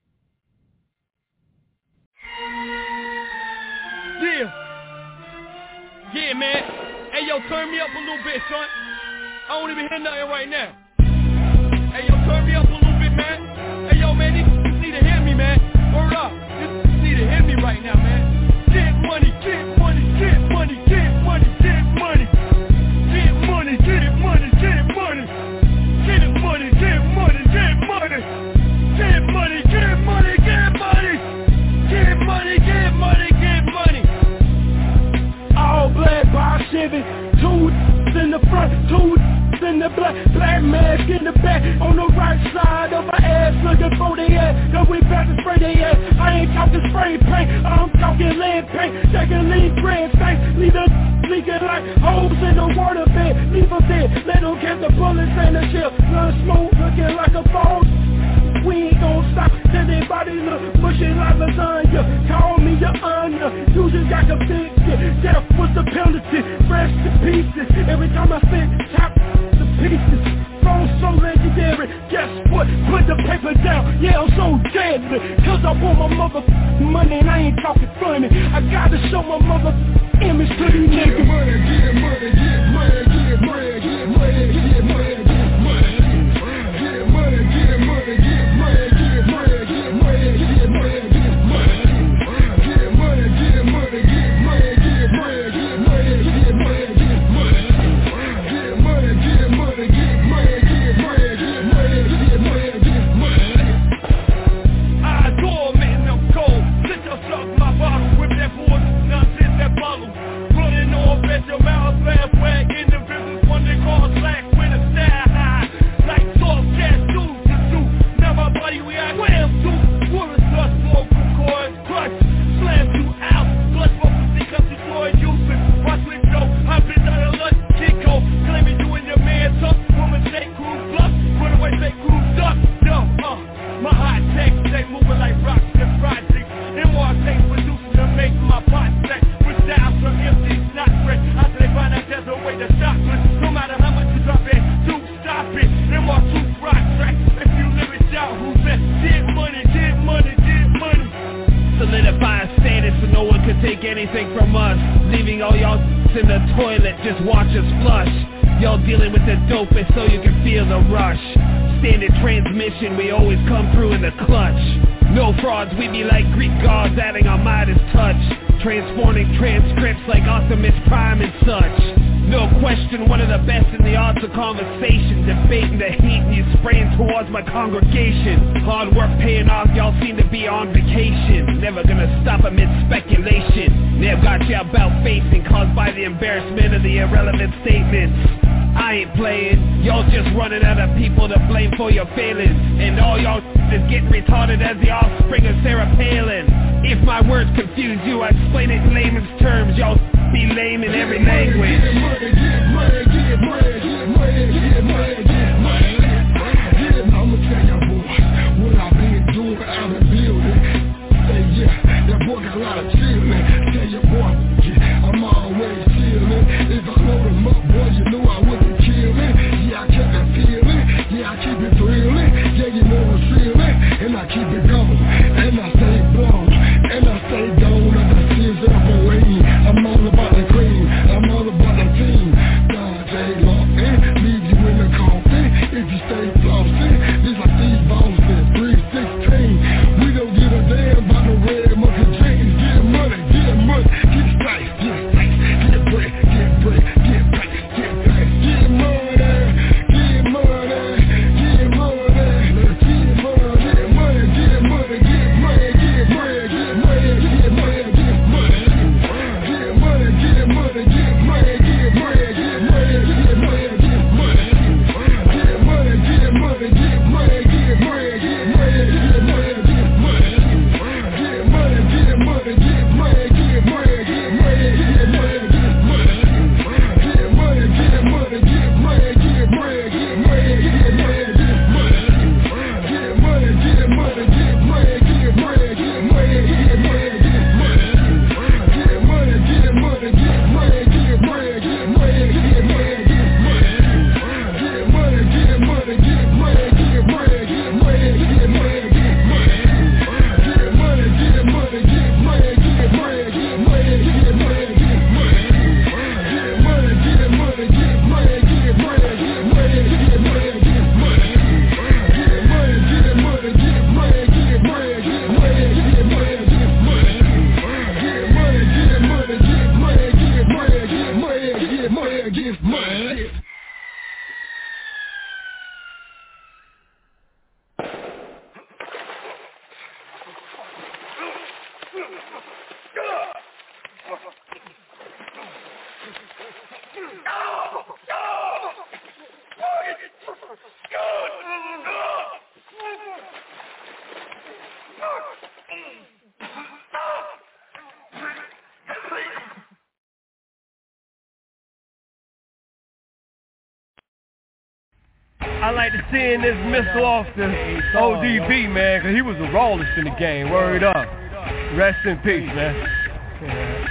Yeah. Yeah, man. Hey, yo, turn me up a little bit, son. I don't even hear nothing right now. Hey, yo, turn me up a little bit, man. Hey, yo, man, these need to hear me, man. Word up. These need to hear me right now, man. Get money, get money, get money, get money, get money. Get money, get money, get money. Get money, get money, get money. Get money, get money, get money. Get money, get money, get money. All black bar Chevy, 2 in the front, 2 in the black mask in the back, on the right side of my ass, looking for the ass, cause we about to spray the ass. I ain't talking spray paint, I'm talking lead paint, taking lead grand stank, leave the leaking like holes in the water bed, leave them dead, let them catch the bullets and the shell, blood smoke looking like a phone. We ain't gon' stop till they body look mushy like lasagna. Call me your honor, you just got convicted. Death was the penalty, fresh to pieces. Every time I spit, top the pieces. Phone so legendary, guess what? Put the paper down, yeah, I'm so deadly. Cause I want my mother money and I ain't talking funny. I gotta show my mother image to these niggas. Get money, get money, get money, get money, get money, get money, get money. Get money, get money, get money, get money, get money, get money, get money. Get money, get money, get money, get money, get money, get money, get money. Get money, get money, get money, get money, get money, get money, get money. I adore man, I'm cold. Sit your suck my bottle, whip that board, nonsense that bottle. Running off at your mouth, laugh wag in the business, one they call slack with a style high. Like soft gas dudes to do. Now my body react, wham, dude. Water dust, blow from coils, crush, slam you out. Blood for pussy, cause destroy you. Watch me go, I've been down a lunch, Chico. Claiming you and your man tough. Woman say cruise bluff, run away say cruise duck. No, my hot takes, they moving like rocks and projects. And more takes producing to make my pot stack. With down from empty, not fresh. After they find out there's a way to stop it. No matter how much you drop it, do stop it. And more two rock tracks. If you live it down, who's that? Get money, get money, get money. Solidifying status so no one can take anything from us. Leaving all y'all in the toilet, just watch us flush. Y'all dealing with the dopest so you can feel the rush. Standard transmission, we always come through in the clutch. No frauds, we be like Greek gods adding our Midas touch. Transforming transcripts like Optimus Prime and such. No question, one of the best in the arts of conversation. Debating the heat and you spraying towards my congregation. Hard work paying off, y'all seem to be on vacation. Never gonna stop amid speculation. They've got you about facing, caused by the embarrassment of the irrelevant statements. I ain't playing, y'all just running out of people to blame for your failings. And all y'all is getting retarded as the offspring of Sarah Palin. If my words confuse you, I explain it in layman's terms. Y'all be lame in every language. Get money, get money, get money, get money, get money, get money. I'ma tell you boys what I've been doing out of the building. Say yeah, that boy got a lot of chillin'. Tell your boy, I'm always chillin'. If I load him up, boy, you know I wouldn't kill it. Yeah, I kept it feeling. Yeah, I keep it thrilling. Yeah, you know it's feeling. And I keep it going. And I stay blown. And I stay gone. And I see it up away. I'm all about the cream. I'm all about the team. I like to send this missile off to ODB, man, because he was the rawest in the game. Word up. Rest in peace, man. Yeah.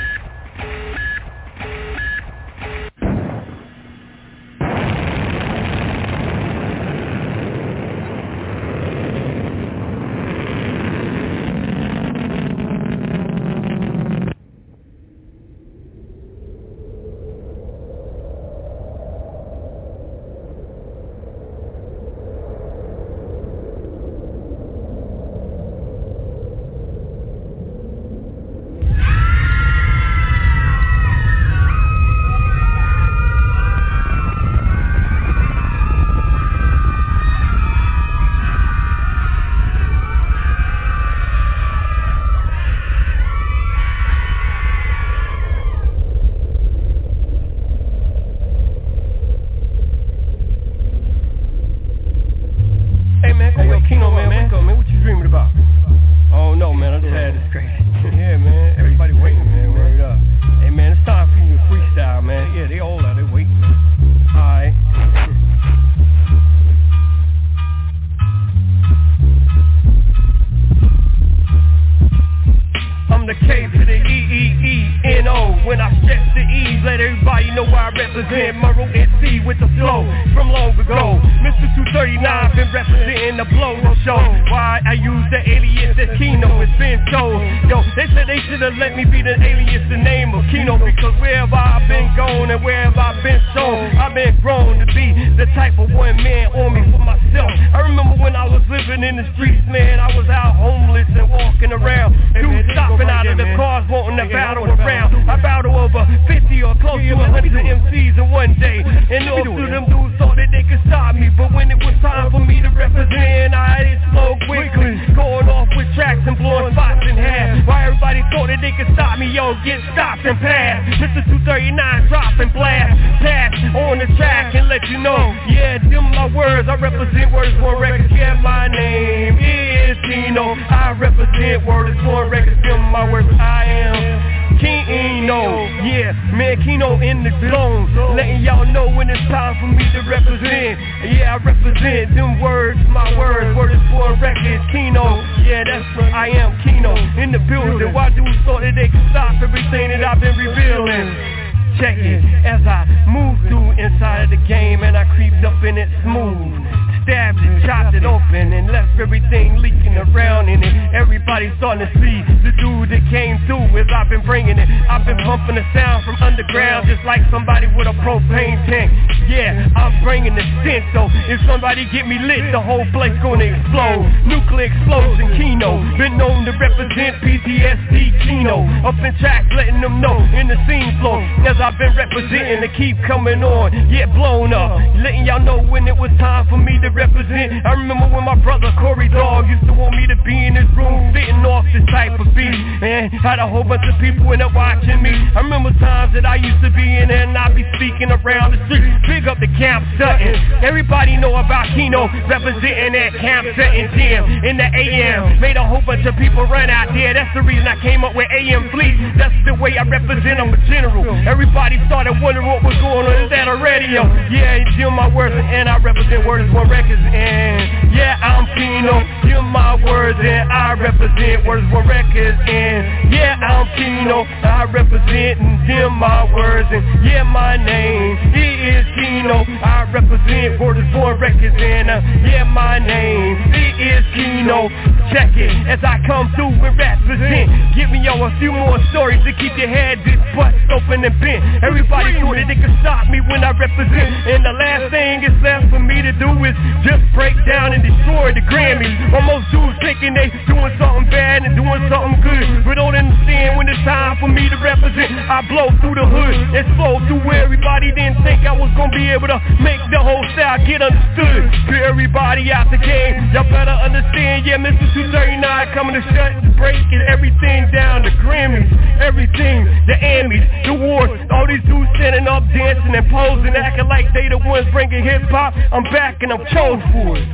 Get me lit, the whole place gonna explode. Nuclear explosion, Kino. Been known to represent PTSD, Kino. Up in tracks, letting them know in the scene flow. As I've been representing, to keep coming on, yet blown up. Letting y'all know when it was time for me to represent. I remember when my brother Corey Dog used to want me to be in his room, spitting off this type of beat. And had a whole bunch of people in there watching me. I remember times that I used to be in there and I'd be speaking around the street. Big up the Camp Sutton. Everybody know about Kino, representing that Camp Sutton gym in the AM. Made a whole bunch of people run out there. That's the reason I came up with AM Fleet. That's the way I represent, I'm a general. Everybody started wondering what was going on. Is that a radio? Yeah, give my words and I represent Word is One Records. And yeah, I'm Kino. Give my words and I represent Word is One Records. And yeah, I'm Kino. I represent and give my words. And yeah, my name is Kino. I represent Word is One Records. And yeah, my name is Kino. Check it as I come through and represent. Give me a few more stories to keep your head this bust open and bent. Everybody thought that they could stop me when I represent. And the last thing is left for me to do is just break down and destroy the Grammys. Almost dudes thinking they doing something bad and doing something good, but don't understand when it's time for me to represent. I blow through the hood, explode through where everybody didn't think I was gonna be able to make the whole style get understood. To everybody out the game, y'all better understand. Yeah, Mr. 239 coming to shut and breaking everything down. The Grammys, everything, the Emmys, the awards, all these dudes standing up, dancing and posing, acting like they the ones bringing hip hop. I'm back and I'm chose for it.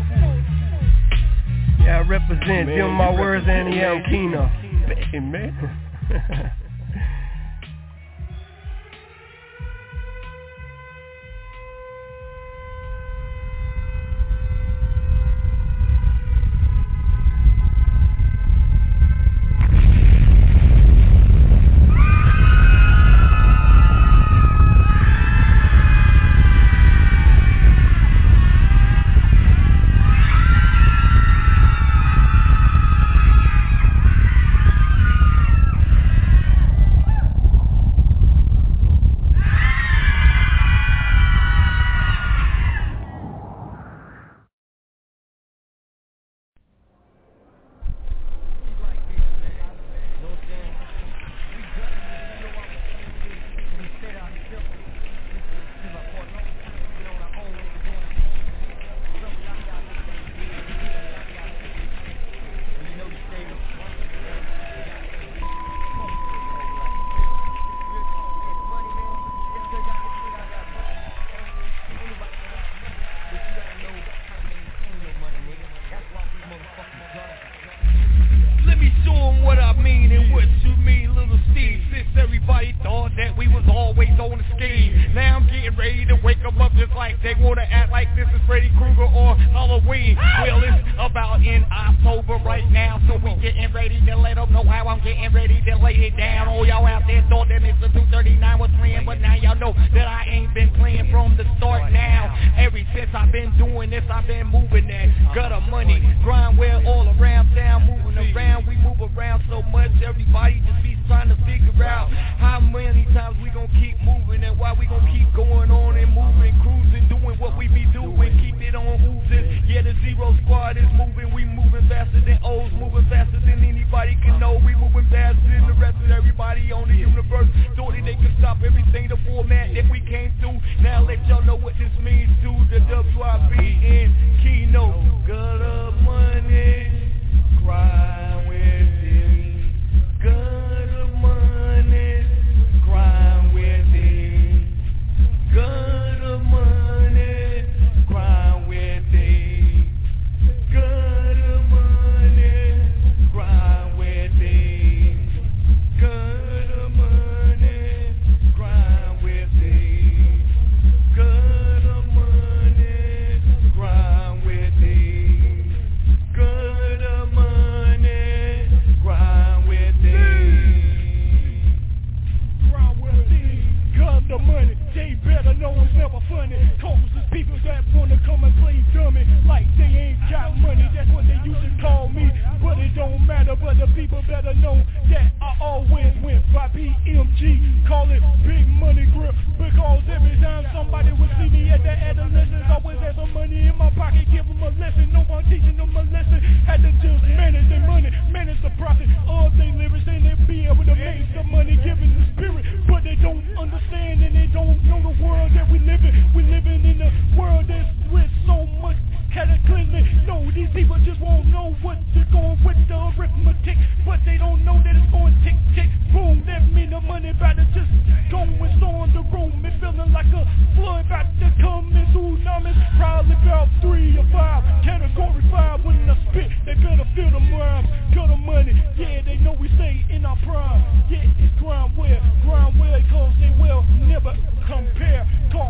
Yeah, I represent, give my words and yeah, I'm Kino. Man. this is Freddy Krueger or Halloween. Well, it's about in October right now, so we getting ready to let them know how I'm getting ready to lay it down. All y'all out there thought that Mr. 239 was playing, but now y'all know that I ain't been playing from the start now. Ever since I've been doing this, I've been moving that gutter money, grind well all around town, moving around. We move around so much, everybody just be trying to figure out how many times we gonna keep moving and why we gonna keep going on and moving, cruising, doing what we be doing, keep it on oozing. Yeah, the Zero Squad is moving, we moving faster than O's, moving faster than anybody can know. We moving faster than the rest of everybody on the universe. Thought that they could stop everything, the format that we came through. Now let y'all know what this means to the WIB and Kino. Gutter money, grind with it. Gutter money, grind with it. Gutter money, grind with it. Gutter money, grind with it. Gutter money, grind with it. Gutter money, grind with it. Gutter money, grind with it. Grind with it. Gutter money, they better know it's never funny. Cause there's people that wanna come and play dummy like they ain't got money. That's what they used to call me, but it don't matter. But the people better know that I always went by BMG. Call it Big Money Grip, because every time somebody would see me at the adolescence, always had some money in my pocket, give them a lesson. No one teaching them a lesson. Had to just manage their money, manage the profit of their lyrics, and they be able to make some money, giving the spirit. But they don't understand and they don't know the world that we live in. We living in a world that's with so much cataclysmic. No, these people just won't know what they're going with the arithmetic, but they don't know that it's going tick, tick, boom. That mean the money about to just go and storm the room. It's feeling like a flood about to come in tsunamis. Probably about 3 or 5, category 5 when I spit. They better feel the rhymes, cut the money. Yeah, they know we stay in our prime. Yeah, it's grind well, cause they will never compare. Cause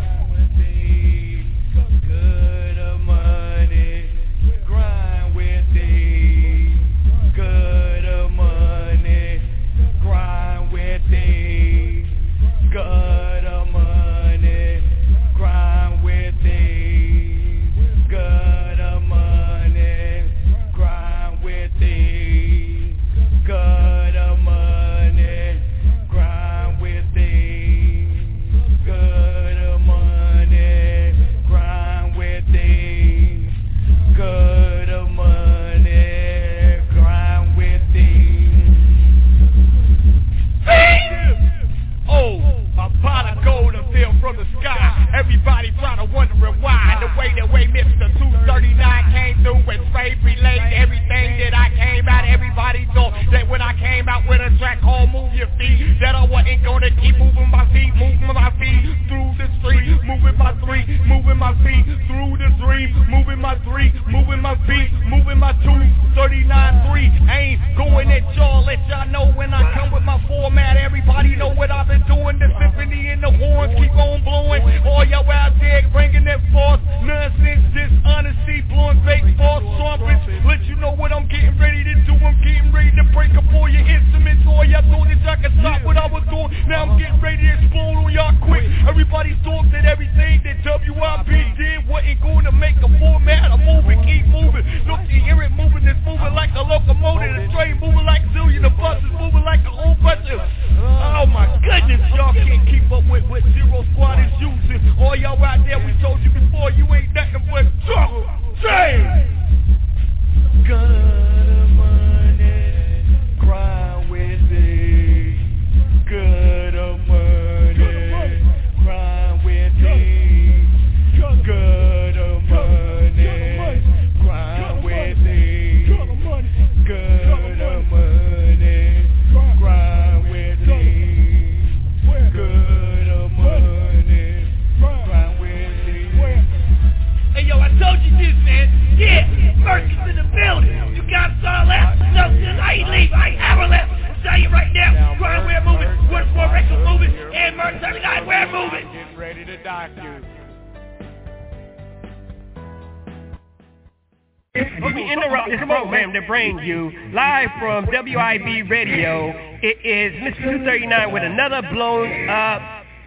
Gutter money, grind with it. Gutter money, grind with it. Gutter money, grind with it. Gutter money, grind with it. Gutter money, grind with it. Gutter money, grind with it. Gutter money, grind with it. Oh, a pot of gold and fell from the sky. Everybody probably wondering why. The way Mr. 239 came through with straight relayed everything that I came out. Everybody thought that when I came out with a track called Move Your Feet, that I wasn't gonna keep moving my feet through the street, moving my feet through the dream, moving my feet, moving my 239-3. Ain't going at y'all, let y'all know when I come with my format. Everybody know what I've been doing. The symphony and the horns keep on blowing. All y'all out there bringing that false nonsense, dishonesty, blowing fake false trumpets. Let you know what I'm getting ready to do. I'm getting ready to break up all your instruments. All y'all thought that y'all could stop what I was doing. Now I'm getting ready to explode on y'all quick. Everybody thought that everything that WIB did wasn't going to make a format. I'm moving, keep moving. Look, you hear it moving. It's moving like a locomotive. The train moving like a zillion. The bus is moving like a whole bunch of... Oh my goodness, y'all can't keep up with what Zero Squad is using. All y'all out there, we told you before, you ain't nothing but trouble. Say! Gutter money, grind with it. Gutter money, grind with it. Gutter money, grind with it. Gutter money, grind with it. Gutter money, grind with it. Hey yo, I told you this, man. Yeah, Merc is in the building. You got us all left. No, I ain't leave. I ain't ever left. I'll tell you right now. Grind, we're moving. What's more Records moving. And Merc 39, we're moving. Get ready to dock you. Let me interrupt this program to bring you live from WIB Radio. It is Mr. 239 with another blown up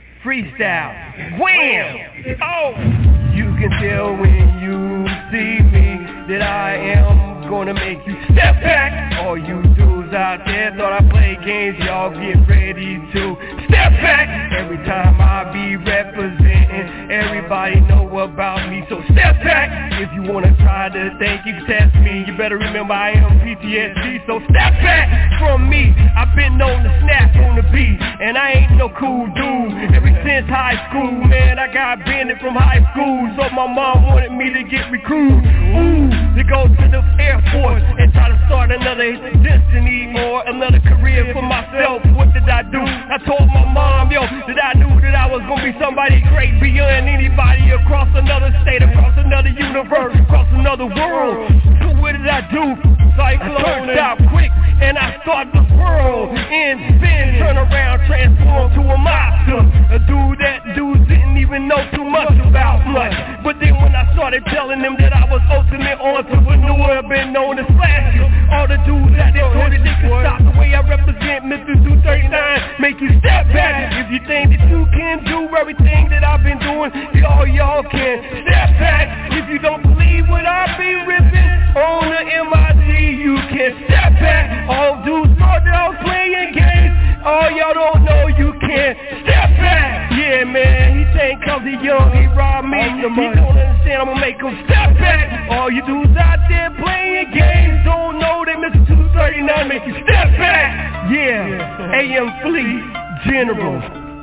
freestyle. Wham! Oh! You can tell when you see me that I am gonna make you step back. All you dudes out there thought I play games, y'all get ready to step back. Every time I be representing, everybody know about me, so step back. If you wanna try to think you can test me, you better remember I am PTSD, so step back from me. I've been known to snap on the beat, and I ain't no cool dude. Ever since high school, man, I got banned from high school, so my mom wanted me to get recruited. Ooh, to go to the Air Force and try to start another destiny or another career for myself. What did I do? I told my mom, yo, that I knew that I was gonna be somebody great beyond anybody across another state, across another universe, across another world. So what did I do? Cyclone stopped quick and I started to whirl and spin, turn around, transform to a monster. A dude that dudes didn't even know too much about much. But then when I started telling them that I was ultimate entrepreneur, been known to slash you. All the dudes that they thought that they could stop the way I represent Mr. 239, make you step back. If you think that you can do everything that I've been doing, y'all can step back. If you don't believe what I be ripping on the MIC, you can step back. All dudes thought that I was playing games, all y'all don't know you can step back. Yeah, man, he think cause he young, he robbed me. He don't understand, I'ma make him step back. All you dudes out there playing games don't know that Mr. 239 make you step back. Yeah, AM Fleet General.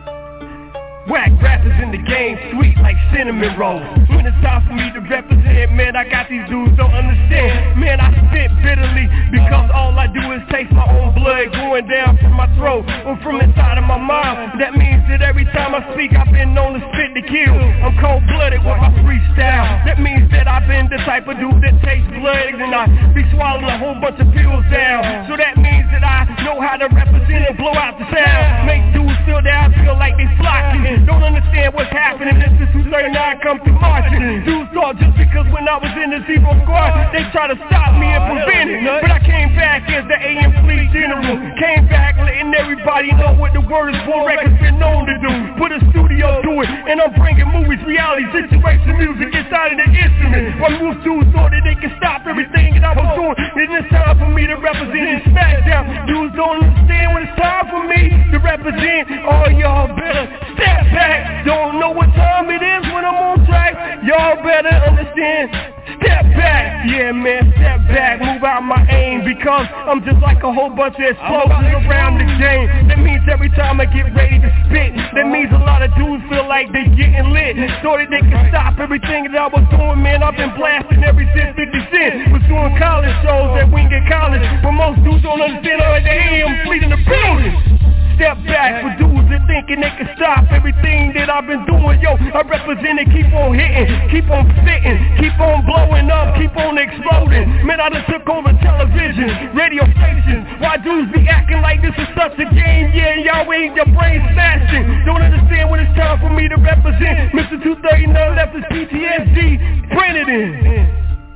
Whack rappers in the game, sweet like cinnamon rolls. When it's time for me to represent, man, I got these dudes don't understand. Man, I spit bitterly because all I do is taste my own blood going down from my throat or from inside of my mind. That means that every time I speak, I've been known to spit to kill. I'm cold-blooded with my freestyle. That means that I've been the type of dude that tastes blood and I be swallowing a whole bunch of pills down. So that means that I know how to represent and blow out the sound. Make dudes feel that I feel like they flocking. Don't understand what's happening. This is 239 come through marching. Dudes thought just because when I was in the Zero Squad, they try to stop me and prevent it. But I came back as the AM Fleet General. Came back letting everybody know what the word is for. Records been known to do. Put a studio to it, and I'm bringing movies, reality, situation, music inside of the instrument. While most dudes thought that they could stop everything that I was doing, and it's time for me to represent in SmackDown. Dudes don't understand when it's time for me to represent. All y'all better step back. Don't know what time it is when I'm on track. Y'all better understand. Step back. Yeah, man, step back. Move out my aim because I'm just like a whole bunch of explosives around the game. That means every time I get ready to spit, that means a lot of dudes feel like they getting lit. So that they can stop everything that I was doing, man. I've been blasting ever since 50 Cent was doing college shows at Wingate College. But most dudes don't understand all the AM Fleet in the building. Step back for dudes that thinking they can stop everything that I've been doing. Yo, I represent it, keep on hitting, keep on spitting, keep on blowing up, keep on exploding. Man, I just took over television, radio stations. Why dudes be acting like this is such a game? Yeah, y'all ain't your brain smashing. Don't understand when it's time for me to represent. Mr. 239 left his PTSD printed in.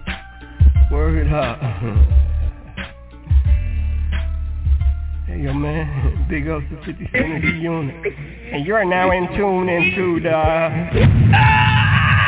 Word up. Hey, yo, man, big ups to 50 Cent Unit. And you're now in tune into the...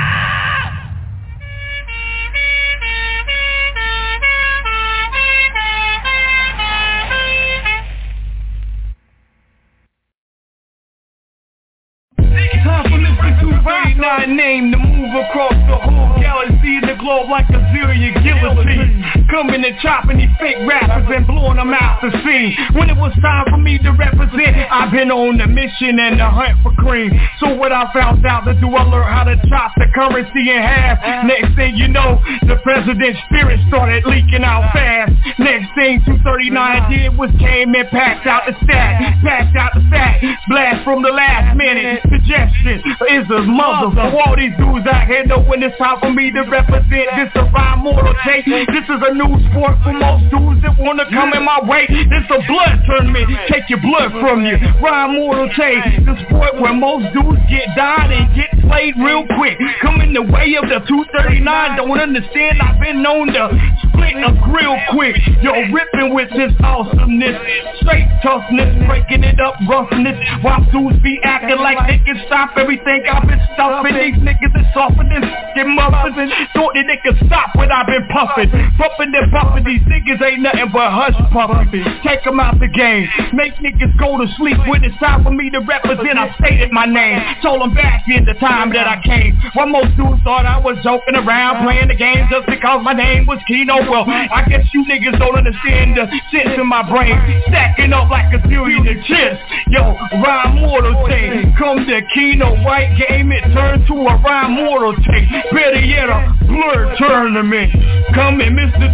Time for Mr. 239 name to move across the whole galaxy in the globe like a Syrian guillotine. Coming and chopping these fake rappers and blowing them out the scene. When it was time for me to represent, I've been on the mission and the hunt for cream. So what I found out to do, I learned how to chop the currency in half. Next thing you know, the president's spirit started leaking out fast. Next thing 239 did was came and packed out the stack. Packed out the stack, blast from the last minute. Suggestion is a mother for all these dudes out here know when it's time for me to represent. This a rhyme mortal take. This is a new sport for most dudes that wanna come in my way. This a blood tournament, take your blood from you. Rhyme mortal take, the sport where most dudes get died and get played real quick. Come in the way of the 239, don't understand, I've been known to split a grill quick. Yo, ripping with this awesomeness, straight toughness, breaking it up, roughness. While dudes be acting like they can stop everything I've been stuffing. These niggas is softer than fucking muffins. Thought that they could stop what I've been puffing. Bumping and bumping, these niggas ain't nothing but hush pupping. Take them out the game, make niggas go to sleep. When it's time for me to represent, I stated my name. Told them back in the time that I came. While most dudes thought I was joking around, playing the game just because my name was Kino. Well, I guess you niggas don't understand the sense in my brain. Stacking up like a zillion of chips. Yo, rhyme mortal tape. Come to Kino, white game, it turned to a rhyme mortal tape. Better yet, a blur tournament. Coming, Mr.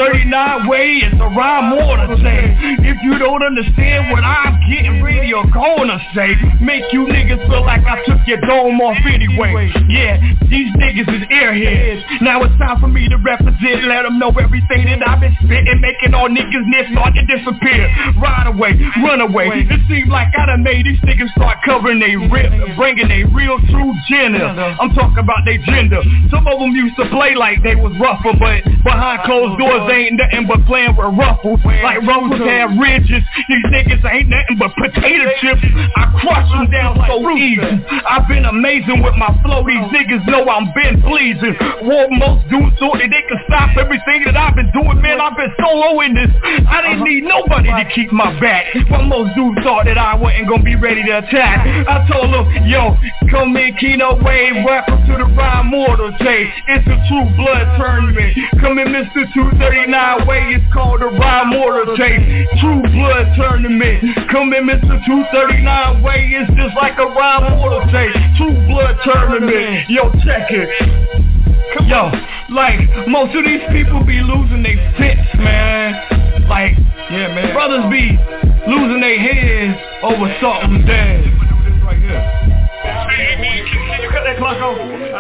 239 way, it's a rhyme mortal tape. If you don't understand what I'm getting ready or gonna say, make you niggas feel like I took your dome off anyway. Yeah, these niggas is airheads. Now it's time for me to represent, let them know everything that I've been spitting, making all niggas near start to disappear. Ride away, run away. It seems like I done made these niggas start covering they rip, bringing they real true gender. I'm talking about they gender. Some of them used to play like they was rougher, but behind closed doors they ain't nothing but playing with ruffles. Like roses have ridges. These niggas ain't nothing but potato chips. I crush them down so easy. I've been amazing with my flow. These niggas know I'm been pleasing. What most dudes thought that they could stop everything that I've been doing, man. I've been solo in this. I didn't need nobody to keep my back. But most dudes thought that I wasn't gonna be ready to attack. I told them, yo, come in Kino Wave, welcome to the Rhyme Mortal tape. It's a true blood tournament. Come in Mr. 239 way, it's called the Rhyme Mortal tape. True blood tournament. Come in Mr. 239 way, it's just like a Rhyme Mortal tape. True blood tournament. Yo, check it. Yo, like, most of these people be losing their fits, man. Like, yeah, man. Brothers be losing their heads over something dead. Right here. Can you cut that clock off?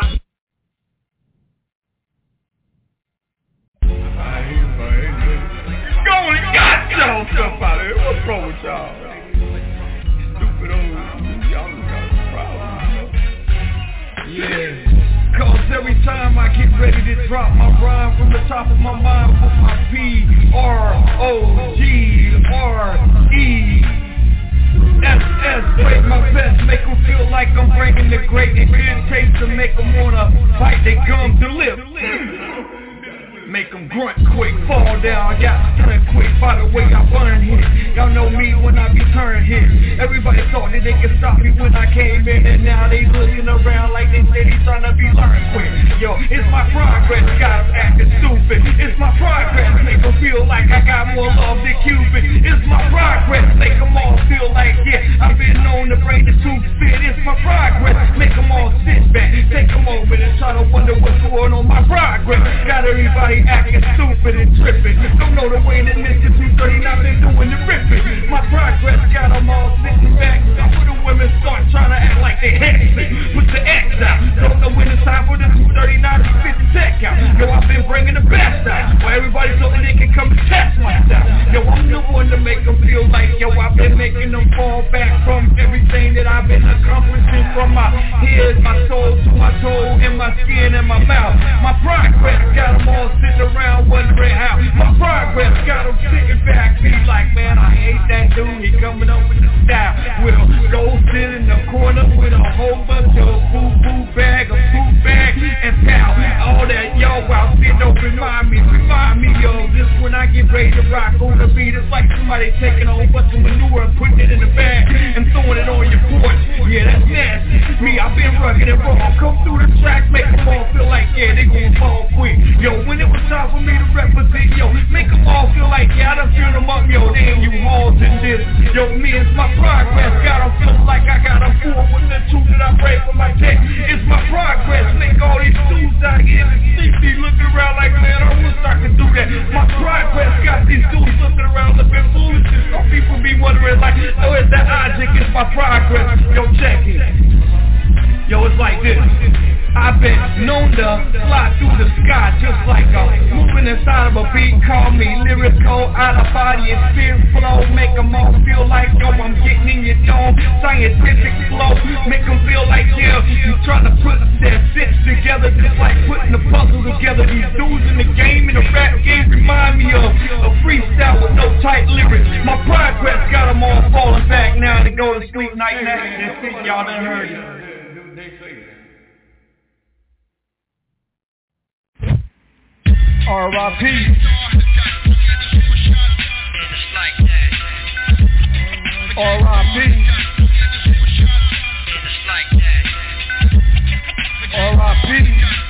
Going got y'all stuff out of here. What's wrong with y'all? Stupid old, y'all got a problem, you know? Yeah. Cause every time I get ready to drop my rhyme from the top of my mind with my P-R-O-G-R-E Break my best, make them feel like I'm bringing the great and good taste to make them wanna bite their gums and lips. Make them grunt quick, fall down, I got to turn quick by the way I burn here. Y'all know me when I be turned here. Everybody thought that they could stop me when I came in, and now they looking around like they steady trying to be learned quick. Yo, it's my progress, got them acting stupid. It's my progress, make them feel like I got more love than Cupid. It's my progress, make them all feel like, yeah, I've been known to bring the truth fit. It's my progress, make them all sit back, take them over and try to wonder what's going on. My progress, got everybody acting stupid and tripping. Don't know the way that Mr. 239 been doing the ripping. My progress got them all sitting back. Some of the women start trying to act like they hectic. Put the X out. Don't know when it's time for the 239 to spit the tech out. Yo, I've been bringing the best out. Where everybody so that they can come and test my style. Yo, I'm the one to make them feel like, yo, I've been making them fall back from everything that I've been accomplishing. From my head, my soul, to my toe, and my skin and my mouth. My progress got them all sitting around wondering how. My progress got them sitting back, be like, man, I hate that dude, he coming up with the style. We'll go sit in the corner with a whole bunch of boo-boo bag, a boot bag, and pow. All that, yo, while sitting up, remind me, yo, this when I get ready to rock on the beat, it's like somebody taking a whole bunch of manure and putting it in the bag and throwing it on your porch. Yeah, that's nasty. Me, I've been rugged and raw. Come through the track, make them all feel like, yeah, they gon' fall quick. Yo, when it was time for me to represent, yo, make them all feel like, yeah, I done filled them up, yo, damn, you halls in this. Yo, me, it's my progress, got them feeling like I got them full with the truth that I pray for my tech. It's my progress, make all these dudes out here and sleepy looking around like, man, I wish I could do that. My progress got these dudes looking around looking foolish. Some people be wondering like, oh, is that object? It's my progress. Yo, check it. Yo, it's like this. I've been known to fly through the sky just like a moving inside of a beat. Call me lyrical, out of body and spirit flow. Make them all feel like, yo, I'm getting in your dome. Scientific flow, make them feel like, yeah, you trying to put their sits together just like putting the puzzle together. These dudes in the game, in the rap game, remind me of a freestyle with no tight lyrics. My progress got them all falling back now to go to sleep night now. That's it, y'all done heard it. R.I.P. R.I.P. R.I.P.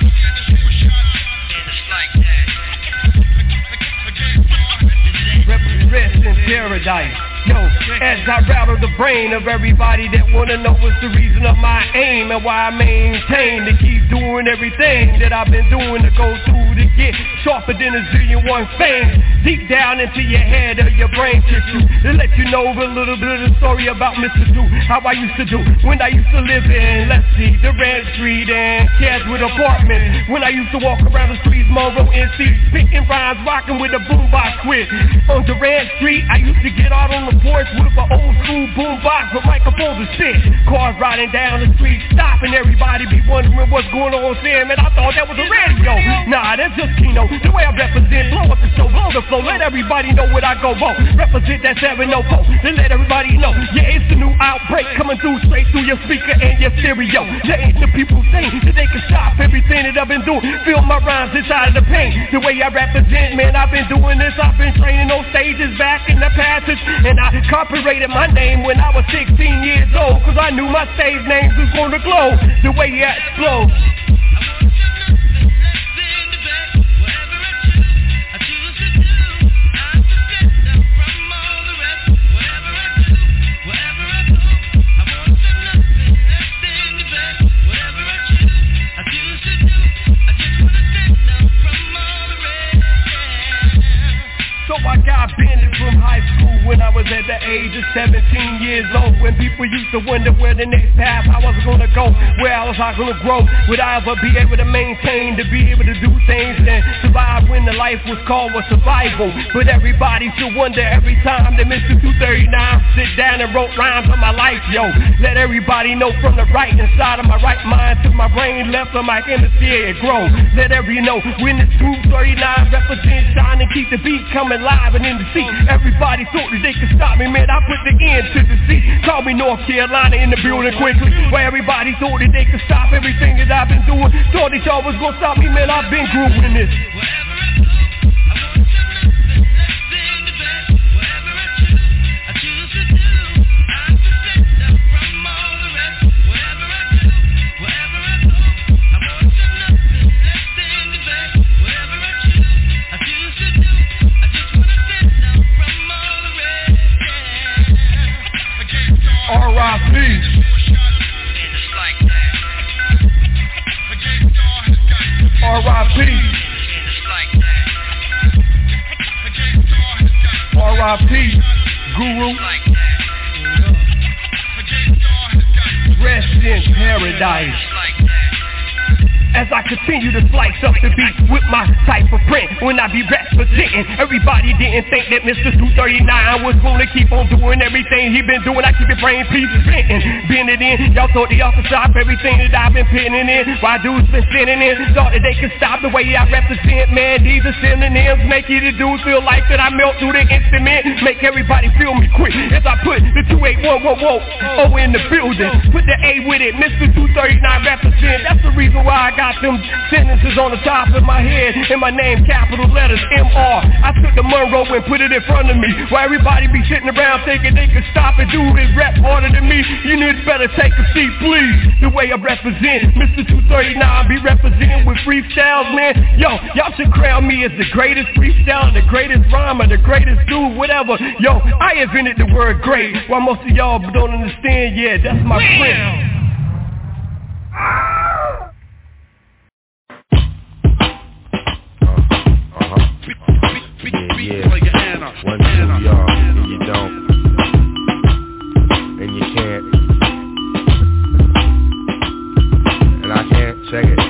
Rest in paradise. Yo, as I rattle the brain of everybody that wanna know what's the reason of my aim and why I maintain to keep doing everything that I've been doing to go through to get sharper than a zillion one fame. Deep down into your head or your brain tissue to let you know a little bit of the story about Mr. Do, how I used to do when I used to live in, let's see, Durant Street and Caswood Apartments. When I used to walk around the streets, Monroe NC, spitting rhymes, rocking with a boombox with. On Durant Street, I used to get out on the porch with an old school boombox with microphones and shit. Cars riding down the street, stopping, everybody be wondering what's going on there. Man, I thought that was a radio. Nah, that's just Kino. The way I represent, blow up the show, blow the flow, let everybody know what I go on. Represent that 704, then let everybody know. Yeah, it's the new outbreak coming through straight through your speaker and your stereo. There ain't the people saying that they can stop everything that I've been doing. Feel my rhymes inside of the pain. The way I represent, man, I've been doing this. I've been training on stages back in the passage, and I copyrighted my name when I was 16 years old, cause I knew my stage names was gonna glow the way it explodes. So I got banned from high school when I was at the age of 17 years old. When people used to wonder where the next path I was gonna go, where I was gonna grow, would I ever be able to maintain, to be able to do things and survive when the life was called a survival. But everybody should wonder every time that Mr. 239 sit down and wrote rhymes on my life, yo. Let everybody know from the right inside of my right mind to my brain left of my hemisphere it grow. Let everybody know when the 239 represents shine and keep the beat coming live and in the seat. Everybody thought that they could stop me, man, I put the end to the seat. Call me North Carolina in the building quickly, where everybody thought that they could stop everything that I've been doing. Thought that y'all was gonna stop me, man, I've been grooving this. R.I.P. R.I.P. R.I.P. Guru. Rest in paradise. As I continue to slice up the beat with my type of print, when I be representing, everybody didn't think that Mr. 239 was gonna keep on doing everything he been doing. I keep it brain pieces bending, bend it in. Y'all thought they off the stop everything that I've been pinning in. Why dudes been sitting in, thought that they could stop the way I represent, man. These are synonyms, make you the dudes feel like that I melt through the instrument, make everybody feel me quick. As I put the 281, oh in the building, put the A with it, Mr. 239 represent. That's the reason why I got them sentences on the top of my head and my name capital letters M.R. I took the Monroe and put it in front of me, while everybody be sitting around thinking they could stop and do it rap harder than me. You need better take a seat, please. The way I represent, Mr. 239 be representing with freestyles, man. Yo, y'all should crown me as the greatest freestyler, the greatest rhymer, the greatest dude, whatever. Yo, I invented the word great, while most of y'all don't understand. Yeah, that's my friend. Yeah. 1, 2, y'all, and you don't, and you can't, and I can't, check it.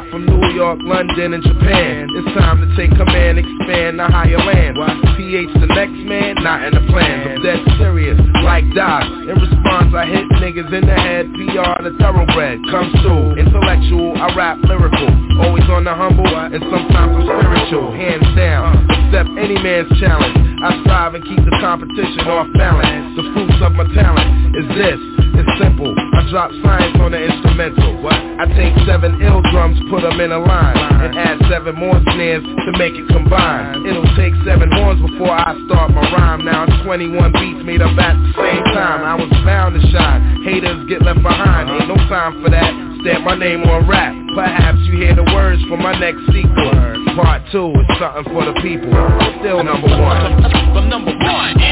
rock from New York, London, and Japan. It's time to take command, expand to higher land. PH the next man, not in the plans. I'm dead serious, like Doc. In response, I hit niggas in the head. PR the thoroughbred comes through. Intellectual, I rap lyrical. Always on the humble, and sometimes I'm spiritual. Hands down, accept any man's challenge. I strive and keep the competition off balance. The fruits of my talent is this. It's simple. I drop science on the instrumental. I take 7 ill drums, put them in a line, and add 7 more snares to make it combine. It'll take 7 horns before I start my rhyme. Now it's 21 beats made up at the same time. I was bound to shine. Haters get left behind. Ain't no time for that. Stamp my name on rap. Perhaps you hear the words from my next sequel. Part 2 is something for the people. I'm still number 1. I'm number 1.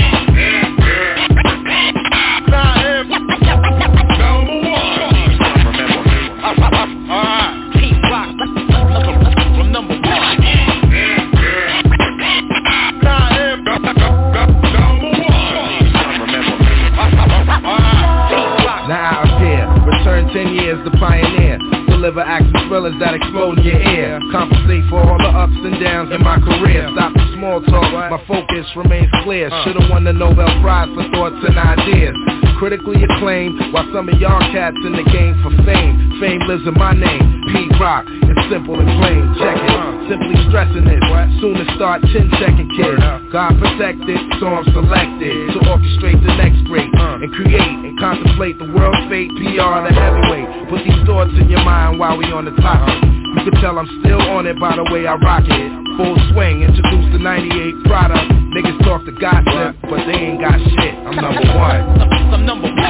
Now out here, return 10 years the pioneer. Deliver action thrillers that explode in your ear. Compensate for all the ups and downs in my career. Stop the small talk, my focus remains clear. Should've won the Nobel Prize for thoughts and ideas. Critically acclaimed, while some of y'all cats in the game for fame. Fame lives in my name, P-Rock. It's simple and plain, check it. Simply stressing this, soon to start chin checking kids. God protected, so I'm selected to orchestrate the next break and create and contemplate the world's fate. PR the heavyweight. Put these thoughts in your mind while we on the topic. You can tell I'm still on it by the way I rock it. Full swing, introduce the 98 product. Niggas talk the gossip, but they ain't got shit. I'm number 1. I'm number 1.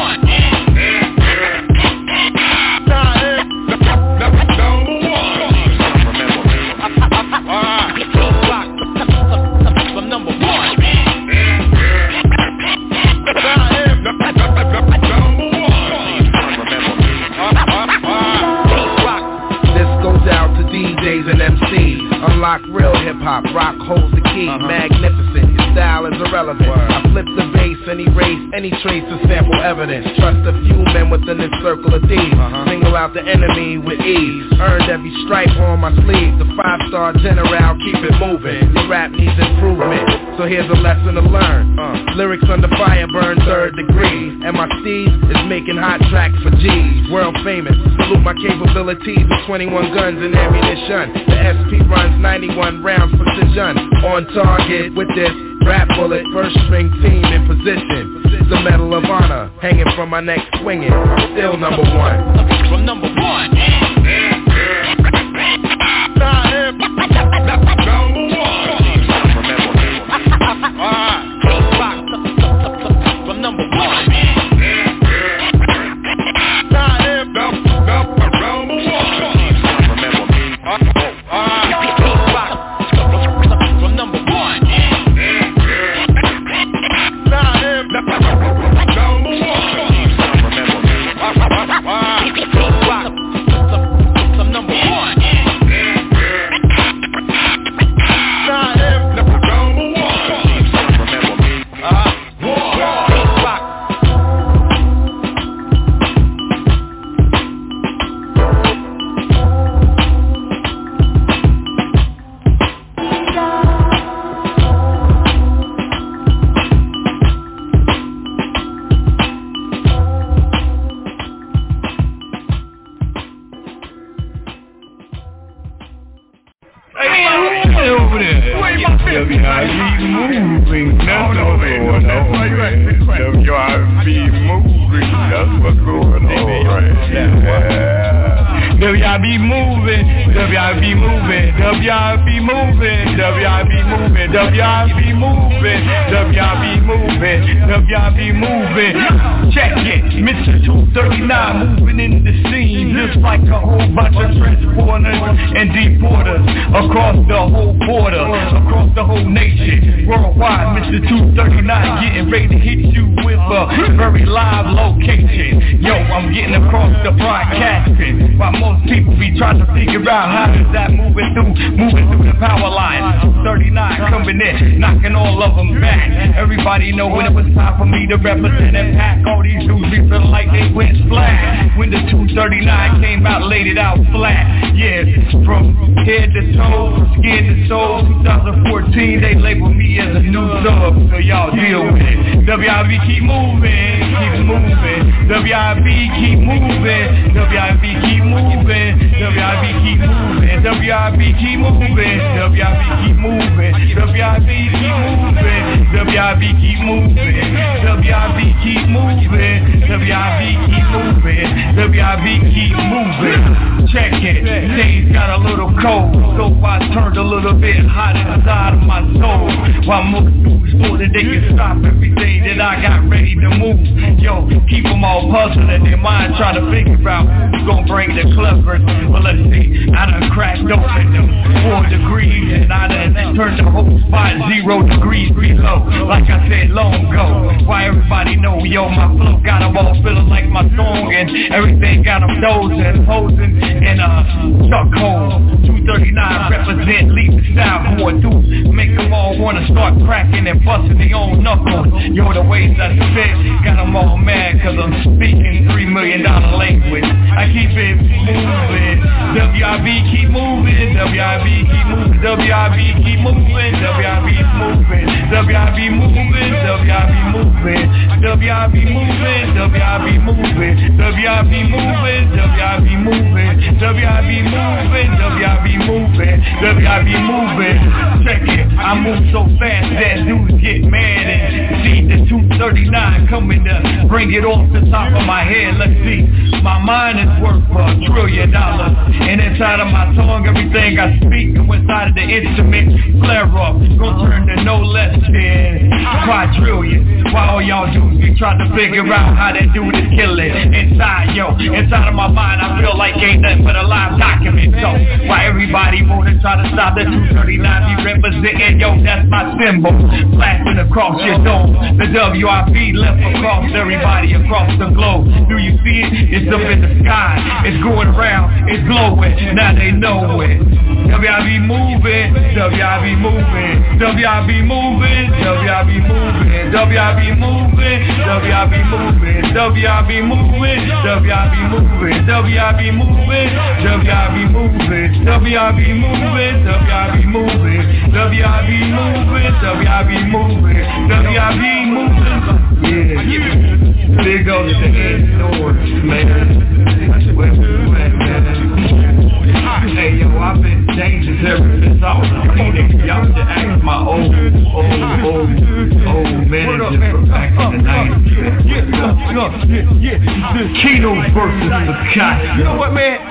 DJs and MCs, unlock real hip-hop, rock holds the key, magnificent, your style is irrelevant. I flip the bass and erase any trace of sample evidence. Trust a few men within this circle of thieves, single out the enemy with ease. Earned every stripe on my sleeve, the 5-star general, keep it moving. Your rap needs improvement, so here's a lesson to learn. Lyrics under fire burn 3rd degree, and my steez is making hot tracks for G's. World famous, salute my capabilities with 21 guns and ammunition. The SP runs 91 rounds precision. On target with this rap bullet, first string team in position. The Medal of Honor hanging from my neck swinging. I'm still number 1. I'm number 1. From number 1. Check it, Mr. 239 moving in the scene, just like a whole bunch of transporters and deporters across the whole border, across the whole nation, worldwide. Mr. 239 getting ready to hit you with a very live location. Yo, I'm I'm getting across the broadcasting. While most people be trying to figure out how does that moving through the power lines. 39 coming in, knocking all of them back. Everybody know when it was time for me to represent and pack. All these dudes be feeling like they went flat. When the 239 came out, laid it out flat. Yeah, from head to toe, from skin to soul. 2014, they labeled me as a new sub, so y'all deal with it. WIB keep moving, keep moving. WIB keep moving, WIB keep moving, WIB keep moving, WIB keep moving, WIB keep moving, WIB keep moving, WIB keep moving, WIB keep moving, WIB keep moving, WIB keep moving. Check it, things got a little cold, so I turned a little bit hot inside of my soul. While most dudes thought that they could stop everything that I got ready to move. Yo, keep them all puzzled in their mind, trying to figure out who's gonna bring the cleverest. Well, let's see, I done cracked open them 4 degrees, and I done turned the whole spot 0 degrees below. Like I said long ago, why everybody know, yo, my flow got them all feeling like my song, and everything got them dozing, posing in a stuck hole. 239 represent, leave the style going through, make them all wanna start cracking and busting their own knuckles. Yo, the ways I spit got them all mad, cause I'm speaking $3 million language. I keep it moving, WIB keep moving, WIB keep moving, WIB keep moving, WIB moving, WIB moving, WIB moving, WIB moving, WIB moving, WIB moving, WIB moving, WIB moving, WIB moving, WIB moving. Check it, I move so fast that dudes get mad and see the 239 coming to bring it off the top of my head. Let's see, my mind is worth $1 trillion, and inside of my tongue everything I speak inside of the instrument flare up, gonna turn to no less than quadrillion. While all y'all dudes be trying to figure out how that dude is killing inside, yo, inside of my mind I feel like ain't nothing but a live document. So why everybody wanna try to stop the 239 be representing, yo, that's my symbol, flashing across your dome. The WIB left across everybody across the globe. Do you see it? It's up in the sky, it's going around, it's glowing, now they know it. WIB moving, WIB moving, WIB moving, WIB moving, WIB moving, WIB moving, WIB moving, WIB moving, WIB moving, WIB moving, WIB moving, WIB moving, WIB moving, WIB moving, WIB moving. Yeah, big up to the North, man. That's where we at, man. Hey, yo, I've been dangerous ever since I was a teenager. Y'all should ask my old manager from back in the 90s. Yeah. Kino versus the Cat. You know what, man?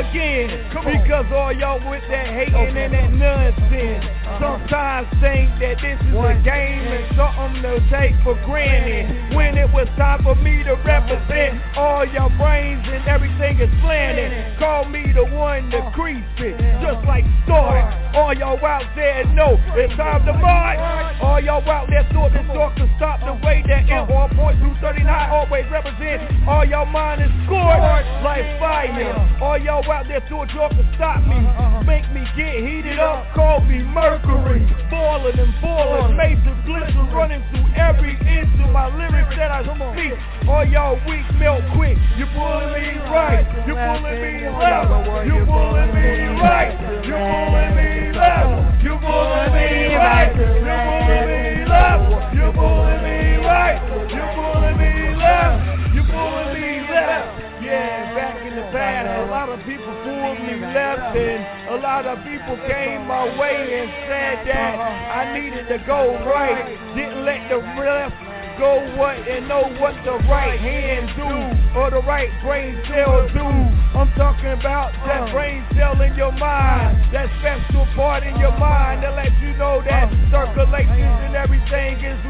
again. Because all y'all with that hating and that nonsense. Sometimes think that this is a game and something to take for granted. When it was time for me to represent, all your brains and everything is planted. Call me the one to crease it, just like start. All y'all out there know it's time to march. All y'all out there thought this talk to stop the way that it on point 239 always represent. All y'all mind is scorched like fire. All y'all out there thought y'all could stop me, make me get heated up, call me Mercury. Boiling and boiling, major blizzard running through every inch of my lyrics that I speak. All y'all weak melt quick. You pulling me right, you pulling me left, you pulling me right, you pulling me left, you pulling me right, you pulling me left, you pulling me right, you pulling me left, you pulling me left. Yeah, back in the past, a lot of people pulled me left, and a lot of people came my way and said that I needed to go right. Didn't let the left go what and know what the right hand do or the right brain cell do. I'm talking about that brain cell in your mind, that special part in your mind that lets you know that circulations and everything is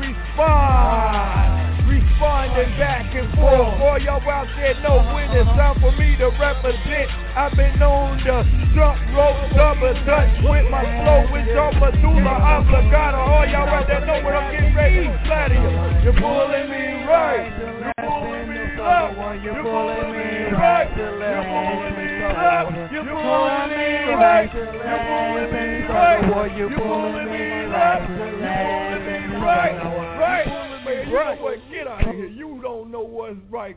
responding back and forth. All y'all out there know when it's time for me to represent. I've been known to jump rope, double dutch with my flow, with your medulla oblongata. All y'all out there know when I'm getting ready to splatter you. You're pulling me right, you're pulling me left, you're pulling me right, you're pulling me left, you're pulling me right, you're pulling me right, you're pulling me left, you're pulling me right, right. You know what? Get out of here. You don't know what's right.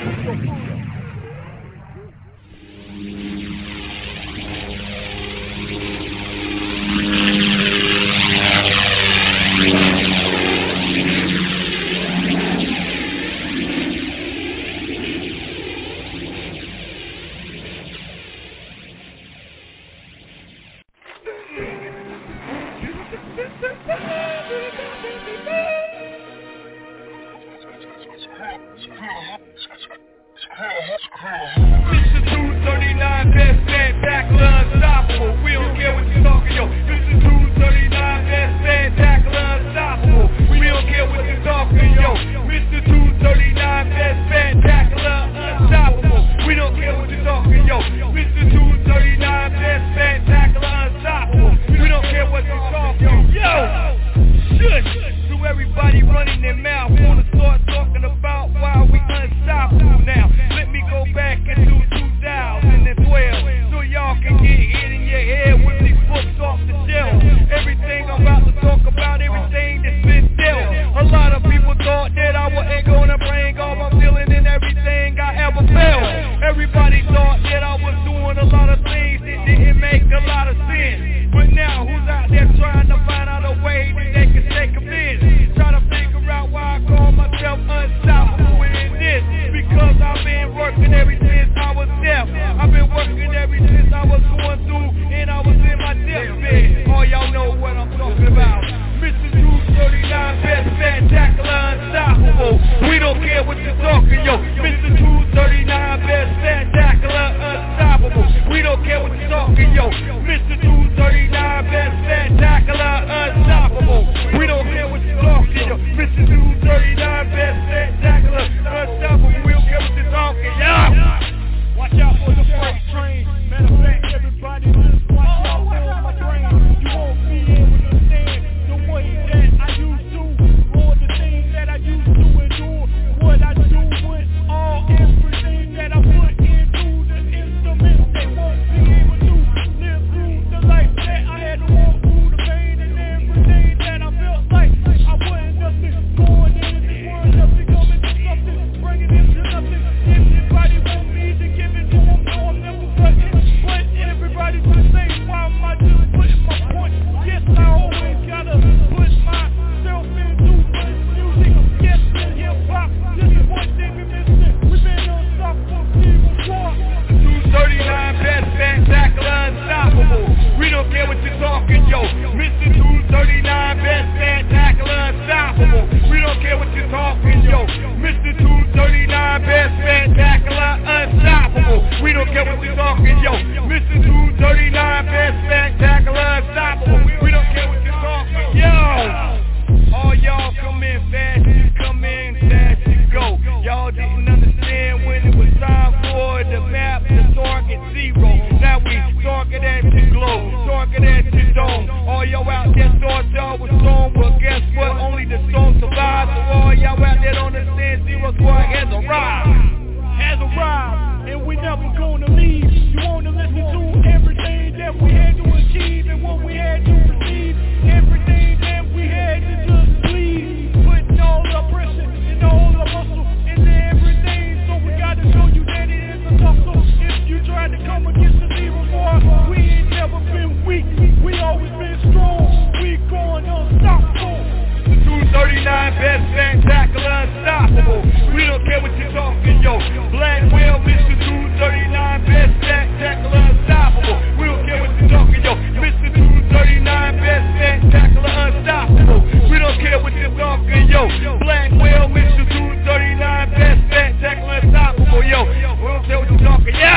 Mr. 239, best spectacular, unstoppable. We don't care what you're talking, yo. Mr. 239, best spectacular, unstoppable. We don't care what you're talking, yo. Mr. 239, best spectacular, unstoppable. We don't care what you're talking, yo. Mr. 239, best spectacular, unstoppable. We don't care what you're talking, yo. Shush. To everybody running their mouth, wanna start talking about why we unstoppable now. Let me go back into 2012 so y'all can get hit in your head with these books off the shelf. Everything I'm about to talk about, everything that's been dealt. A lot of people thought that I wasn't gonna bring all my feeling and everything I ever felt. Everybody thought that I was doing a lot of things that didn't make a lot of sense. But now who's out there trying to find out a way that they can take offense? Try to figure out why I call myself unstoppable in this. Because I've been working ever since I was deaf. I've been working ever since I was going through and I was in my deathbed. All y'all know what I'm talking about. Mr. 239, best spectacular, unstoppable. We don't care what you're talking, yo. Mr. 239, best spectacular, unstoppable. We don't care what you're talking, yo. Mr. 239, best spectacular, unstoppable. We don't care what you're talking, yo. Mr. 239, best spectacular, unstoppable. We don't care what you're talking, yo. Watch out for the freight train. Matter of fact, everybody just watch out for my brain. You won't be able to stand the way that I used to, or the things that I used to endure. What I do with all everything that I put into the instruments, they won't be able to live through the life that I had to walk through, the pain and everything that I felt like I wasn't nothing. Going into this world, nothing coming to something, bringing it to nothing. Everybody want me to give it to them, no I'm never cutting. But everybody's gonna say, why am I just putting my point? Yes, I always gotta put myself into this music. Yes, in hip-hop, this is one thing we missing. We've been unstoppable, people walk. 239, best spectacular, unstoppable. We don't care what you're talking, yo. Mr. 239, best spectacular, unstoppable. We don't care what you're talking, yo. Mr. 239, best spectacular, unstoppable. We don't care what you're talking, yo. all y'all out there thought y'all was strong, but guess what? Only the strong survive. So all y'all out there don't understand, Zero Squad has arrived. And we never gonna leave. You wanna listen to everything that we had to achieve and what we had to receive. Everything that we had to just leave. Putting all the pressure and all the muscle into everything. So we gotta show you that it is a hustle. If you try to come against the Zero Squad, we ain't never been weak. We always been strong. We going unstoppable. 239 best spectacular unstoppable. We don't care what you're talking, yo. Blackwell, Mr. 239 best spectacular unstoppable. We don't care what you're talking, yo. Mr. 239 best spectacular unstoppable. We don't care what you're talking, yo. Blackwell, Mr. 239 best spectacular unstoppable, yo. We don't care what you're talking, yo.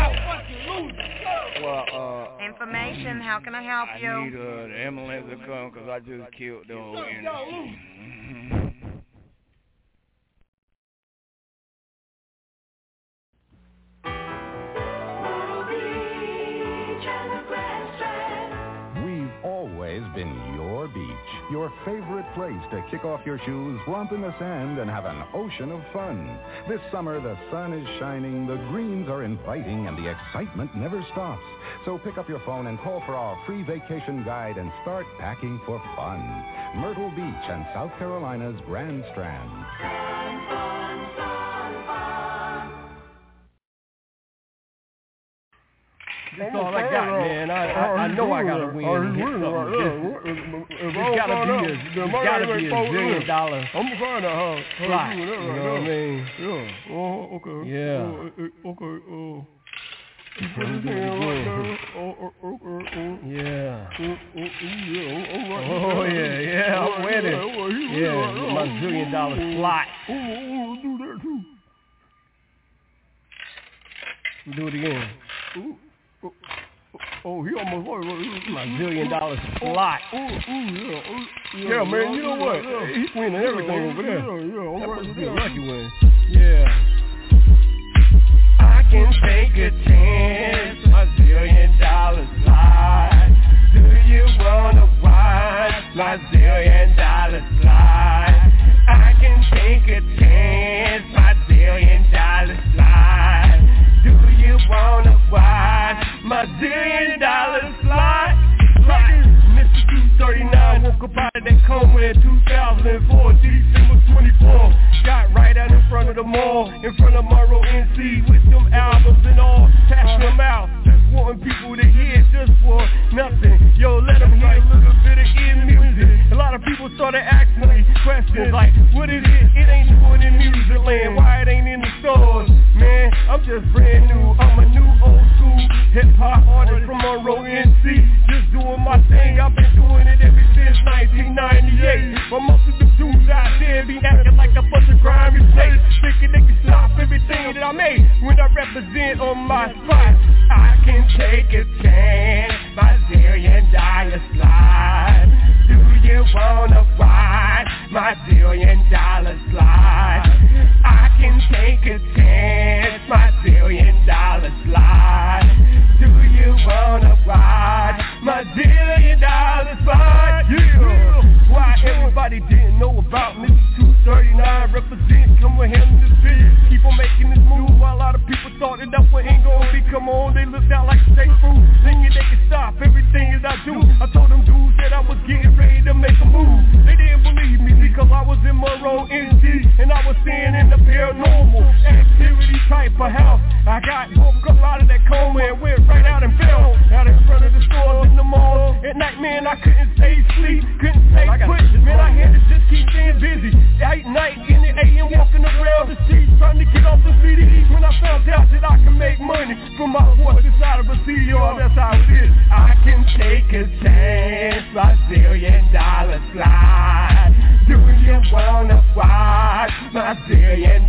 Information, how can I help you? I need the ambulance to come because I just killed the whole industry. We've always been your beach, your favorite place to kick off your shoes, romp in the sand, and have an ocean of fun. This summer, the sun is shining, the greens are inviting, and the excitement never stops. So pick up your phone and call for our free vacation guide and start packing for fun. Myrtle Beach and South Carolina's Grand Strand. That's all I got, man. I know I gotta win. It's gotta be a $1 zillion slot. You know what I mean? Yeah. Oh, okay. Yeah. Okay. Yeah. Oh yeah. I'm winning. Yeah, my $1 zillion slot. Do that too. Do it again. Oh, he almost won. My $1 zillion slot. Yeah, man, you know what? He's winning everything over there. Yeah, that I'm must right be a there. lucky win. Yeah. I can take a chance, my $1 zillion slide. Do you wanna watch my $1 zillion slide? I can take a chance, my $1 zillion slide. Do you wanna watch my $1 zillion slide? Right. Mr. 239 woke up out of that coma in 2004, December 24. Got right out in front of the mall, in front of Monroe NC, with them albums and all, passing them out, just wanting people to hear just for nothing. Yo, let them hear a little bit of in music. A lot of people started asking me questions like, what is it? It ain't doing in music land, why it ain't in the stores? Man, I'm just brand new, I'm a new old school hip-hop artist from Monroe NC, just doing my thing. I've been doing it ever since 1998, but most of the dudes out there be acting like a bunch of grimy snakes, thinking they can stop everything that I made when I represent on my spot. I can take a chance, my $1 zillion slide. Do you wanna watch my $1 zillion slide? I can take a chance, my $1 zillion slide. Do you wanna watch my $1 zillion slide? Yeah. Why everybody didn't know about Mr. 239 represent, come with him to see. Keep on making this move while a lot of people thought that that one ain't gonna be. Come on, they looked out like steak food, thinking they could stop everything that I do. I told them dudes that I was getting ready to make a move. They didn't believe me because I was in Monroe NC and I was staying in the paranormal activity type of house. I woke up out of that coma and went right out and fell out in front of the stores in the mall. At night, man, I couldn't stay asleep, couldn't stay put. Man, I had to just keep staying busy. At night, in the AM, walking around the streets, trying to get off the CD. When I found out that I can make money from my voice inside of a CDR, that's how it is. I can take a chance, my $1 zillion slide. Do you wanna watch my $1 zillion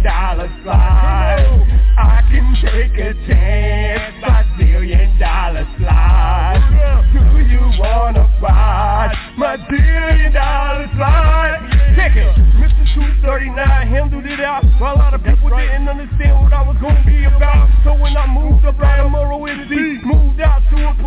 slide? I can take a chance, my $1 zillion slide. Do you wanna watch my $1 zillion slide? Check it, Mr. 239 handled it out while a lot of people didn't understand what I was gonna be about. So when I moved up out of Monroe NC, moved out to a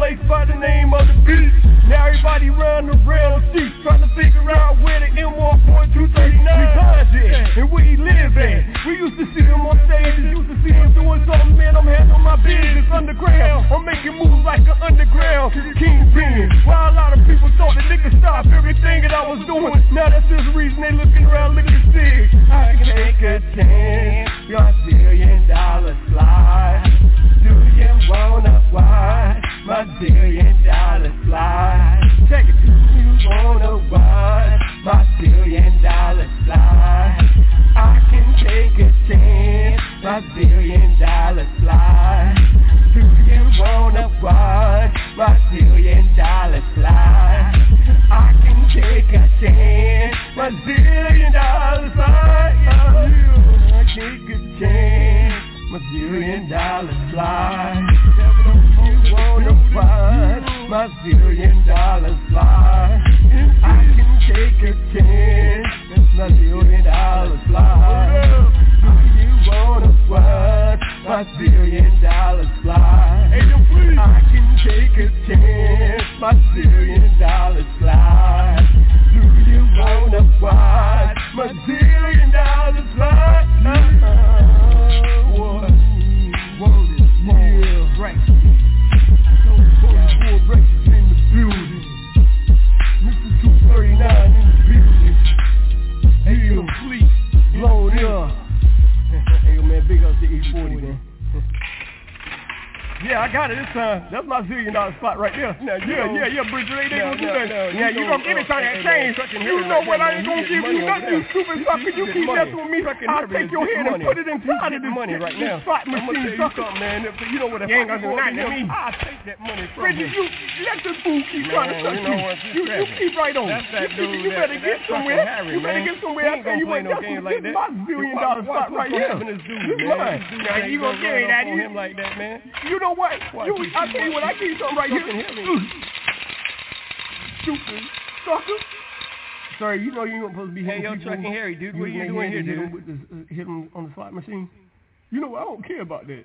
my $1 zillion fly. I take a chance, my $1 zillion fly. You wanna find my $1 zillion fly? I can take a chance, my $1 zillion fly. You wanna find my $1 zillion fly? I can take a chance, my $1 zillion fly. Do you wanna find my $1 zillion fly? What? Yeah, right. Those 4 races in the building. Mr. 239 in the building. Hey, yo, fleet, load up. Hey, yo, man, big up to E40, man. Yeah, I got it this time. That's my $1 zillion spot right there. Yeah, Bridger, they gonna do that. Yeah, you gonna give me something that change. You know what, I ain't gonna give you nothing, you stupid sucker. You keep messing with me, I'll take your head and put it inside of this money right now. Slot machine, sucker, man. You know what, if I can go in there, I'll take that money from you. You let this fool keep trying to touch you. You keep right on. You better get somewhere. You better get somewhere. I tell you what, this is my $1 zillion spot right here. This is mine. Now, you gonna give me that? You know what? I'll tell you what, I give you something right here. Stupid sucker. Sorry, you know you ain't supposed to be hitting yo, Trucking Harry, dude. What are you doing here, dude? Hit him on the slot machine. You know what? I don't care about that.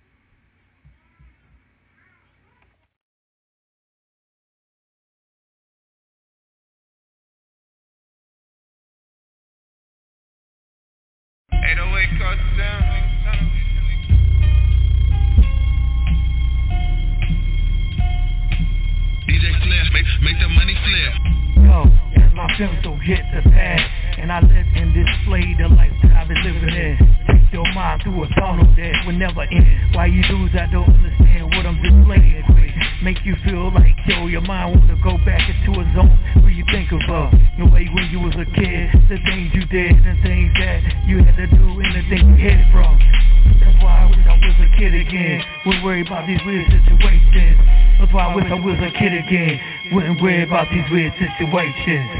Make the money flip. Yo, as my pencil hit the pad, and I live and display the lifestyle I've been living in. Take your mind through a tunnel that will never end. Why you dudes, I don't understand what I'm displaying. Make you feel like, yo, your mind wanna go back into a zone where you think of the way when you was a kid, the things you did, the things that you had to do, and the things you hid from. That's why I wish I was a kid again. Wouldn't worry about these weird situations. That's why I wish I was a kid again. Wouldn't worry about these weird situations.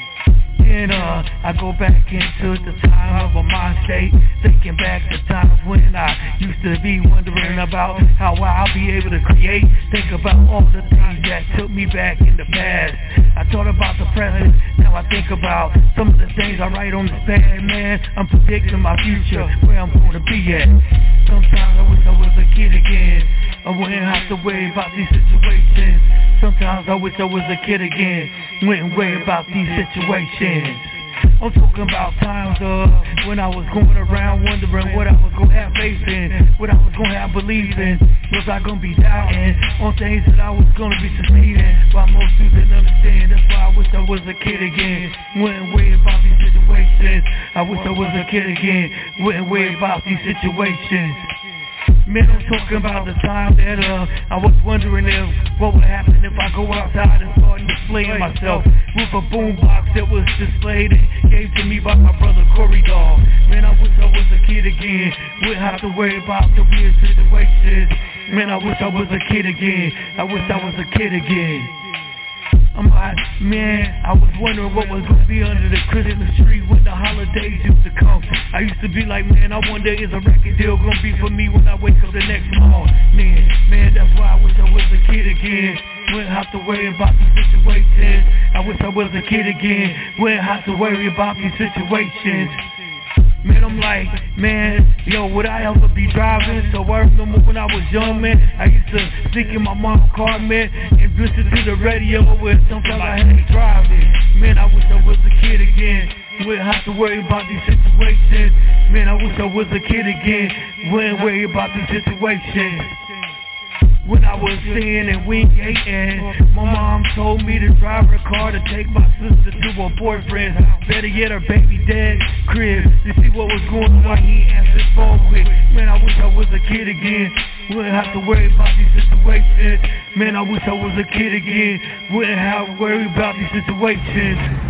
Then I go back into the time of a mind state, thinking back to times when I used to be wondering about how I'll be able to create. Think about all the things that took me back in the past. I thought about the present, now I think about some of the things I write on this pad, man. I'm predicting my future, where I'm gonna be at. Sometimes I wish I was a kid again. I wouldn't have to worry about these situations. Sometimes I wish I was a kid again. Wouldn't worry about these situations. I'm talking about times when I was going around wondering what I was gonna have faith in, what I was gonna have belief in. Was I gonna be doubting on things that I was gonna be succeeding? But most people didn't understand. That's why I wish I was a kid again. Wouldn't worry about these situations. I wish I was a kid again. Wouldn't worry about these situations. Man, I'm talking about the time that I was wondering what would happen if I go outside and start displaying myself with a boombox that was displayed and gave to me by my brother Corey Dog. Man, I wish I was a kid again. Wouldn't have to worry about the weird situations. Man, I wish I was a kid again. I wish I was a kid again. I'm like, man, I was wondering what was gonna be under the Christmas tree when the holidays used to come. I used to be like, man, I wonder is a record deal gonna be for me when I wake up the next morning. Man, that's why I wish I was a kid again. Wouldn't have to worry about these situations. I wish I was a kid again. Wouldn't have to worry about these situations. Man, I'm like, man, yo, would I ever be driving? So I remember when I was young, man, I used to sneak in my mom's car, man, and listen to the radio where sometimes I had to drive it. Man, I wish I was a kid again. Wouldn't have to worry about these situations. Man, I wish I was a kid again. Wouldn't worry about these situations. When I was 10 and we ain't 8, my mom told me to drive her car to take my sister to her boyfriend's, better yet her baby dad's crib, to see what was going on while he answered his phone quick. Man, I wish I was a kid again. Wouldn't have to worry about these situations. Man, I wish I was a kid again. Wouldn't have to worry about these situations.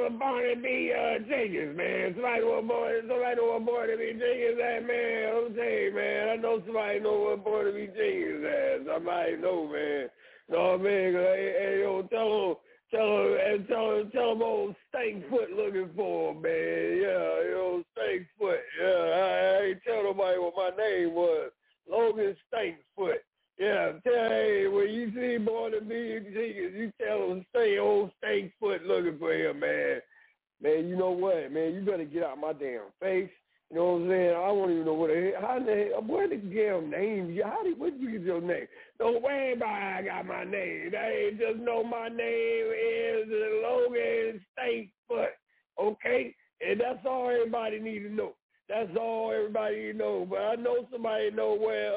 Barnaby Jenkins, man. Somebody know what Barnaby Jenkins is, man. I'm telling you, man. I know somebody know what Barnaby Jenkins is. Somebody know, man. No, man. Hey, yo, tell him old Stankfoot looking for him, man. Yeah, old Stankfoot. Yeah, I ain't tell nobody what my name was. Logan Stankfoot. Yeah, hey, when you see Barnaby Jenkins, you tell him old Stankfoot looking for him, man. Man, you know what, man? You better get out my damn face. You know what I'm saying? I don't even know where the damn name? Where did you get your name? Don't worry about how I got my name. They just know my name is Logan Stankfoot, okay? And that's all everybody need to know. That's all everybody know. But I know somebody know where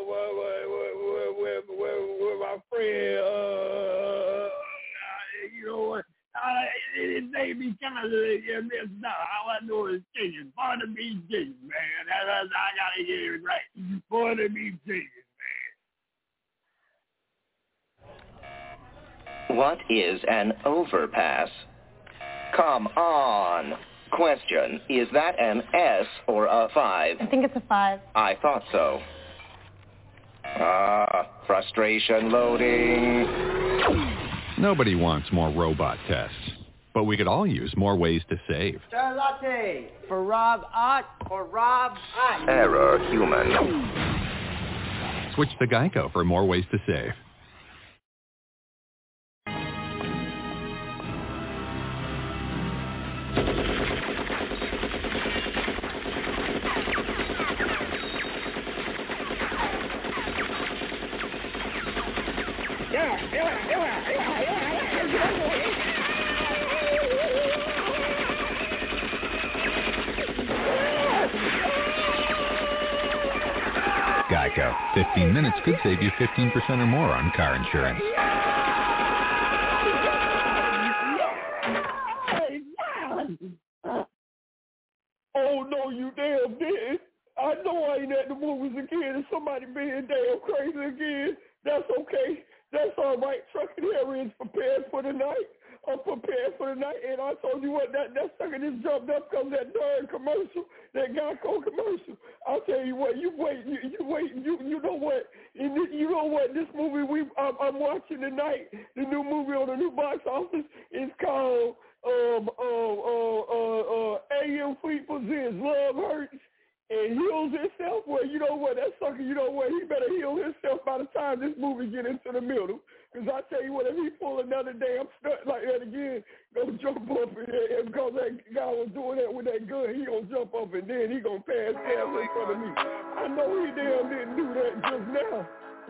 my friend, you know what? His name be kind of messed up. All I know is Jenkins. Barnaby Jenkins, man. I gotta get it right. Barnaby Jenkins, man. What is an overpass? Come on. Question, is that an S or a 5? I think it's a 5. I thought so. Frustration loading. Nobody wants more robot tests, but we could all use more ways to save. Charlotte for Rob Ott or Rob Ott. Error human. Switch to Geico for more ways to save. Geico. 15 minutes could save you 15% or more on car insurance. Oh, no, you damn did. I know I ain't at the movies again and somebody being damn crazy again. That's okay. That's all right. Truck and Harry is prepared for the night. I'm prepared for the night, and I told you what, that sucker just jumped up because that darn commercial, that Geico commercial. I'll tell you what, you wait, you know what, you know what, this movie I'm watching tonight, the new movie on the new box office is called A.M. Fleet Presents Love Hurts and Heals Itself. Well, you know what, that sucker, you know what, he better heal himself by the time this movie get into the middle. Because I tell you what, if he pull another damn stunt like that again, go jump up in there. Because that guy was doing that with that gun, he gonna jump up and then he gonna pass gas in front of me. I know he damn didn't do that just now.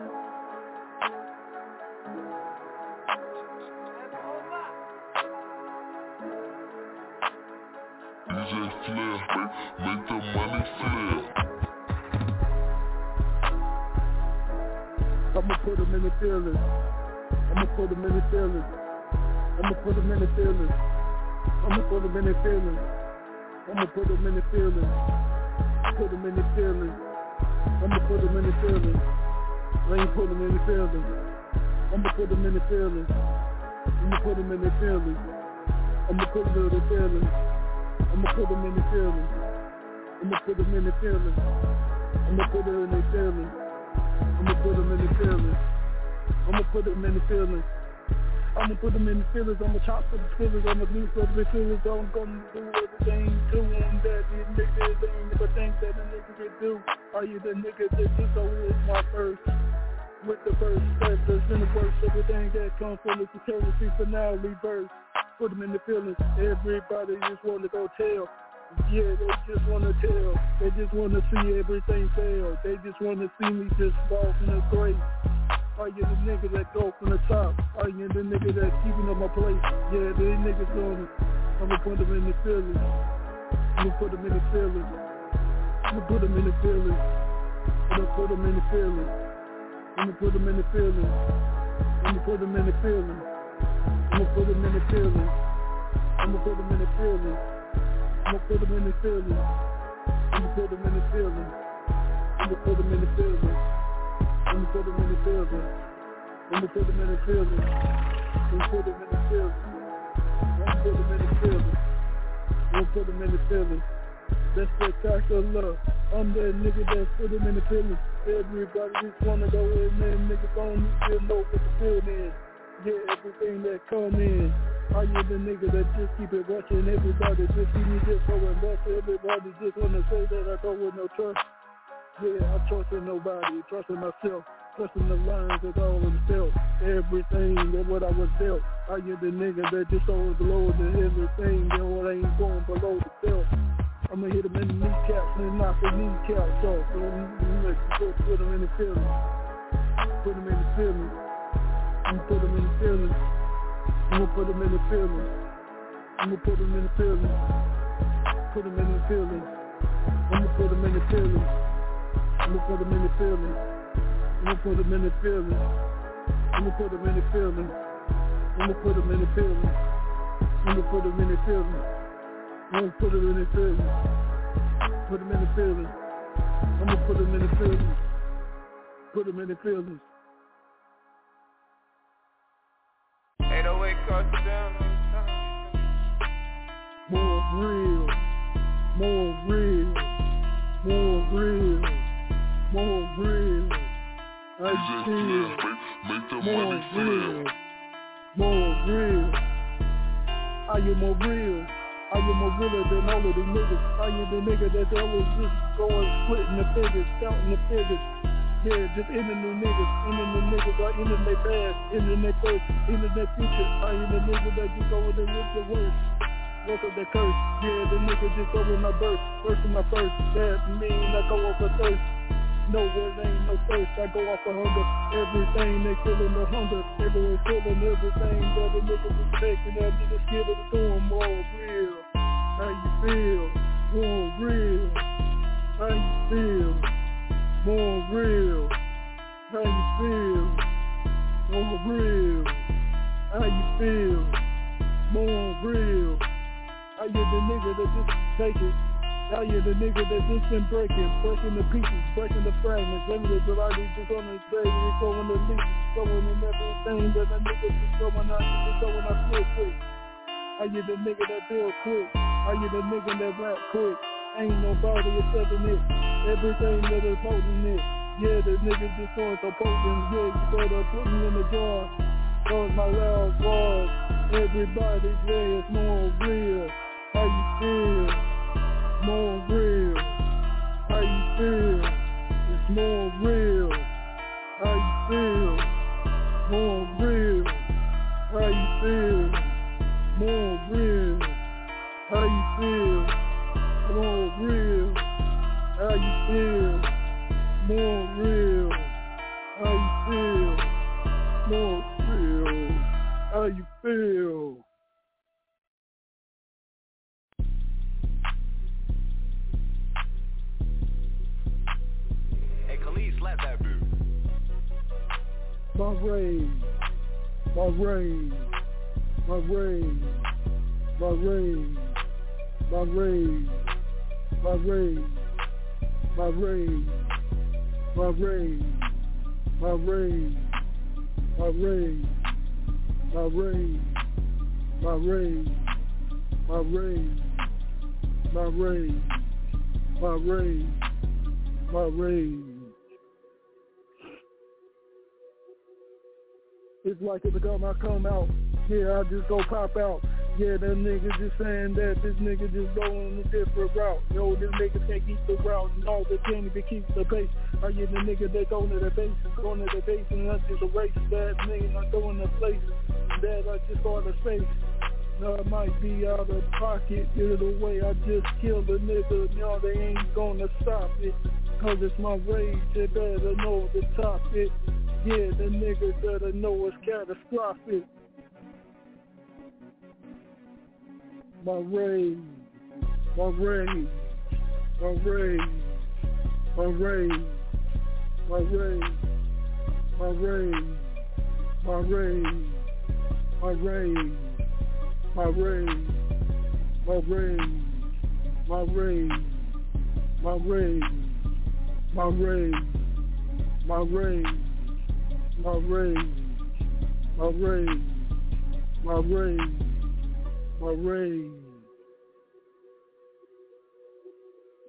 DJ Flair, make the money flare. I'ma put him in the feelings. I'ma put him in the feelings. I'ma put him in the feelings. I'ma put him in the feelings. I'ma put him in the feelings. Put him in the feelings. I'ma put him in the feelings. I ain't put him in the feelings. I'ma put him in the feelings. I'ma put him in the feelings. I'ma put him in the feelings. I'ma put him in the feelings. I'ma put him in the feelings. I'ma put him in the feelings. I'ma put him in the feelings. I'ma put him in the feelings. I'ma put him in the feelings. I'ma chop for the feelings. I'ma do for the feelings. I'm gonna do everything to him that these niggas ain't never think that a nigga can do. Are you the nigga that just always my first? With the first that's in the worst, everything that comes from the security finale verse. Put him in the feelings. Everybody just wanna go tell. Yeah, they just wanna tell. They just wanna see everything fail. They just wanna see me just fall from the grave. Are you the nigga that go from the top? Are you the nigga that's keeping up my place? Yeah, they niggas doing it. I'ma put them in the feelings. I'ma put them in the feelings. I'ma put them in the feelings. I'ma put them in the feelings. I'ma put them in the feelings. I'ma put them in the feelings. I'ma put them in the feelings. I'ma put them in the feelings. I'ma put them in the feelings. I'ma put them in the feelings. I'ma put them in the feelings. I'ma put them in the feelings. I'ma put them in the feelings. I'ma put them in the feelings. I'ma put them in the feelings. Gonna put them in the feelings. That's spectacular. I'm that nigga that put them in the feelings. Everybody just wanna go in there, niggas don't even know what the feeling is. Yeah, everything that come in. I am the nigga that just keep it watching. Everybody just see me just going back. Everybody just wanna say that I go with no trust. Yeah, I trust in nobody, trusting myself, trusting the lines that I always felt. Everything that what I was dealt. I am the nigga that just always below the everything that what I ain't going below the belt. I'ma hit him in the kneecaps and knock the kneecaps off. Put him in the feelings. Put him in the feelings. I'm gonna put him in the feelings. I'm gonna put him in the feelings. I'm gonna put him in the feelings. Put him in the feelings. I'm gonna put him in the feelings. I'm gonna put him in the feelings. I'm gonna put him in the feelings. I'm gonna put him in the feelings. I'm gonna put him in the feelings. I'm gonna put him in the feelings. I'm gonna put him in the feelings. Put him in the feelings. I'm gonna put him in the feelings. Put him in the feelings. 808 cost down. More real. More real. More real. More real. I feel more real. More real. I am more real. I am more realer than all of the niggas. I am the nigga that's always just going splitting the figures, counting the figures. Yeah, just ending the niggas, or ending their past, ending their first, ending their future. I am the nigga that just over there with the worst. Work of the curse. Yeah, the nigga just over my birth. First in my first. That mean I go off a thirst. No, it ain't no thirst. I go off a hunger. Everything they feeling the hunger. Everyone feeling everything that the niggas expecting. That niggas give it to them. More real. How you feel? More real. How you feel? More real. How you feel? More real. How you feel? More real. I am the nigga that just take it. I am the nigga that just been breaking the pieces, breaking the fragments. Everybody just on his baby, throwing the leases, throwing in everything that the nigga just throwing out real quick. I am the nigga that build quick. I am the nigga that rap quick. Ain't nobody accepting it. Everything that is holding it. Yeah, the nigga just going so potent. Yeah, you better put me in the jar. Cause my loud bars. Everybody's way is more real. How you feel? More real. How you feel? It's more real. How you feel? More real. How you feel? More real. How you feel? More real. How you feel? More real. How you feel? More real. How you feel? Hey, Khalid, slap that dude. My rage. My rage. My rage. My rage. My rage. My rage. My rage. My rage. My rage. My rage. My rage, my rage, my rage, my rage, my rage, my rage. It's like if the gun I come out, yeah, I just go pop out. Yeah, that nigga just saying that this nigga just going a different route. Yo, this nigga can't keep the route. No, they can't even keep the pace. I get the nigga that going to the base, going to the base, and I just erase that nigga. I go in the place that I just go to space. No, it might be out of pocket. Either way, I just kill the nigga. No, they ain't gonna stop it. Cause it's my rage, they better know the topic. Yeah, the niggas better know it's catastrophic. My rage, my rage, my rage, my rage, my rage, my rage, my rage, my rage, my rage, my rage, my rage, my rage, my rage, my rage, my rage, my rage, my rage, my rage,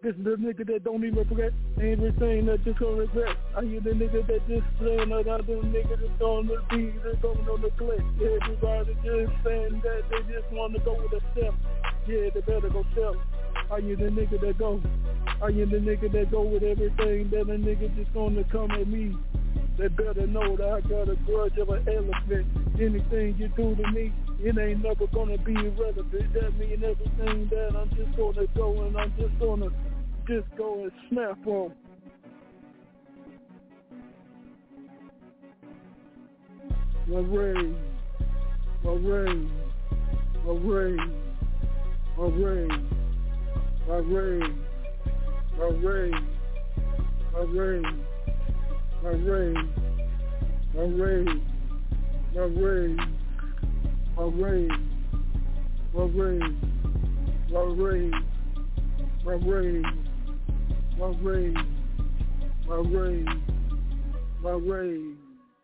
This is the nigga that don't even regret everything that you gonna regret. I hear the nigga that just playing another nigga that's on the beat, that's going on the click. Everybody just saying that they just want to go with a step. Yeah, they better go step. I hear the nigga that go. I hear the nigga that go with everything that a nigga just gonna come at me. They better know that I got a grudge of an elephant. Anything you do to me, it ain't never gonna be irrelevant. That mean everything that I'm just gonna go and I'm just gonna go and snap on. My rage, my rage, my rage, my rage, my rage, my rage, my rage, my rage, my rage, my rage, my rage, my rage, my rage, my rage, my rage, my rage, my rage.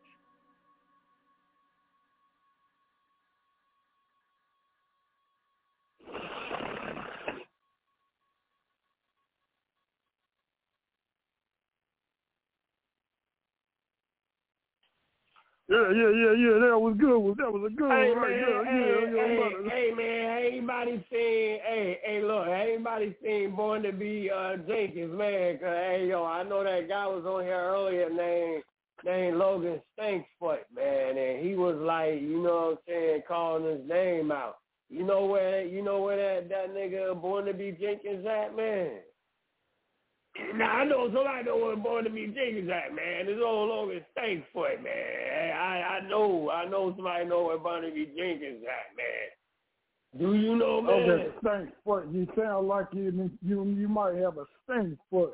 Yeah. That was good. That was a good hey, one right. Hey, man, anybody seen? Hey, look, anybody seen Born to Be Jenkins, man? 'Cause, hey, yo, I know that guy was on here earlier named Logan Stankfoot, man, and he was like, you know what I'm saying, calling his name out. You know where that nigga Born to Be Jenkins at, man? Now, I know somebody know where Born to Be Jenkins at, man. This old Logan Stankfoot, man. I know somebody know where Born to Be Jenkins at, man. Do you know, man? Okay, Stankfoot. You sound like you might have a Stankfoot.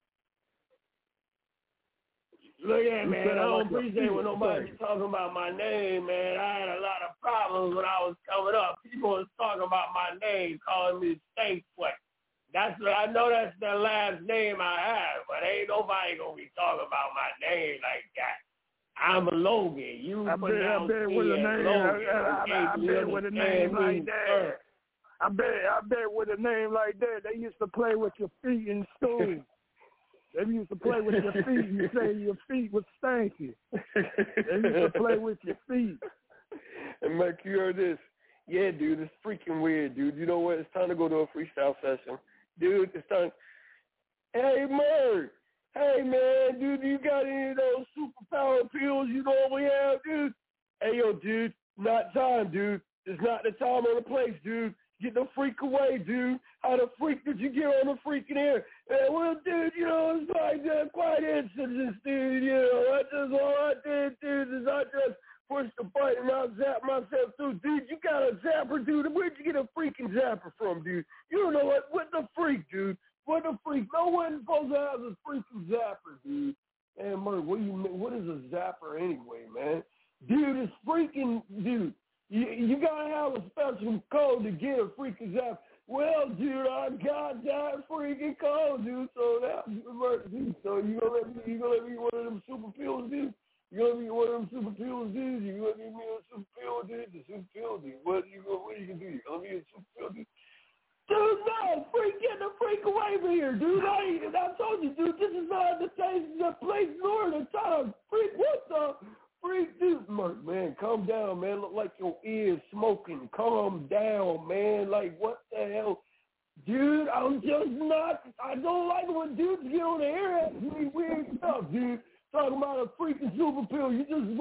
Look at man, I don't appreciate when nobody be talking about my name, man. I had a lot of problems when I was coming up. People was talking about my name, calling me Stankfoot. I know that's the last name I have, but ain't nobody gonna be talking about my name like that. I'm a Logan. You pronounce me as Logan. I bet with a name like that. I bet with a name like that, they used to play with your feet in school. They used to play with your feet and say your feet was stanky. They used to play with your feet. And Mike, you heard this? Yeah, dude, it's freaking weird, dude. You know what? It's time to go to a freestyle session. Dude, it's time. Hey, Merc. Hey, man, dude, you got any of those superpower pills you normally have, dude? Hey, yo, dude, not time, dude. It's not the time or the place, dude. Get the freak away, dude. How the freak did you get on the freaking air? Well, dude, you know, it's like quite incidents, dude. You know, that's just all I did, dude, is I just pushed the button and I zapped myself through. Dude, you got a zapper, dude. Where'd you get a freaking zapper from, dude? You don't know what the freak, dude. What the freak? No one's supposed to have a freaking zapper, dude. Man, Murray, what is a zapper anyway, man? Dude, it's freaking, dude. You gotta have a special code to get a freaking zapper. Well, dude, I got that freaking code, dude. So that's dude. So you gonna let me one of them super pills, dude? You gonna be one of them super pills, dude? You gonna give me a super pill, dude? The super pill, dude. What you gonna do? You gonna be a super pill, dude? Dude, no, freak, get the freak away from here, dude. I told you, dude, this is not the place nor the time. Freak, what the freak, dude? Man, calm down, man. Look like your ears smoking. Calm down, man. Like, what the hell? Dude, I'm just not, I don't like when dudes get on the air and me weird stuff, dude. Talking about a freaking super pill. You just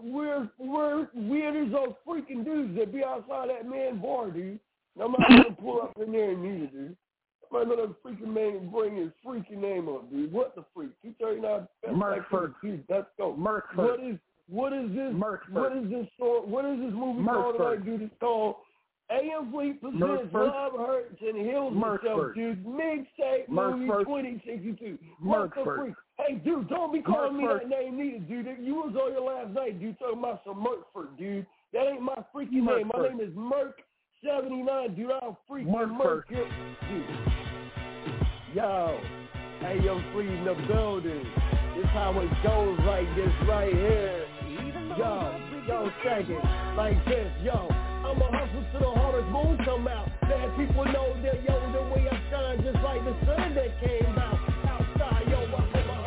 weird as those freaking dudes that be outside that man bar, dude. I'm not going to pull up in there and need it, dude. I'm not going to freaking man bring his freaking name up, dude. What the freak? 239 Merkford. Dude, let's go. Merkford. What is this? Merkford. What is this movie called tonight, dude? It's called AM Fleet Presents Love Hurts and Heals Itself, dude. Mixtape movie 2062. What the freak? Hey, dude, don't be calling me that name neither, dude. You was on your last night, dude, talking about some Merkford, dude. That ain't my freaking name. My name is Merk79, dude. I'll freaking Merk you. Dude. Yo. Hey, yo, Free in the building. This how it goes like this right here. Yo, check it. Like this, yo. I'm a hustle to the hardest moon come out. Let people know that, yo, the way I shine just like the sun that came out. Outside, yo, I put my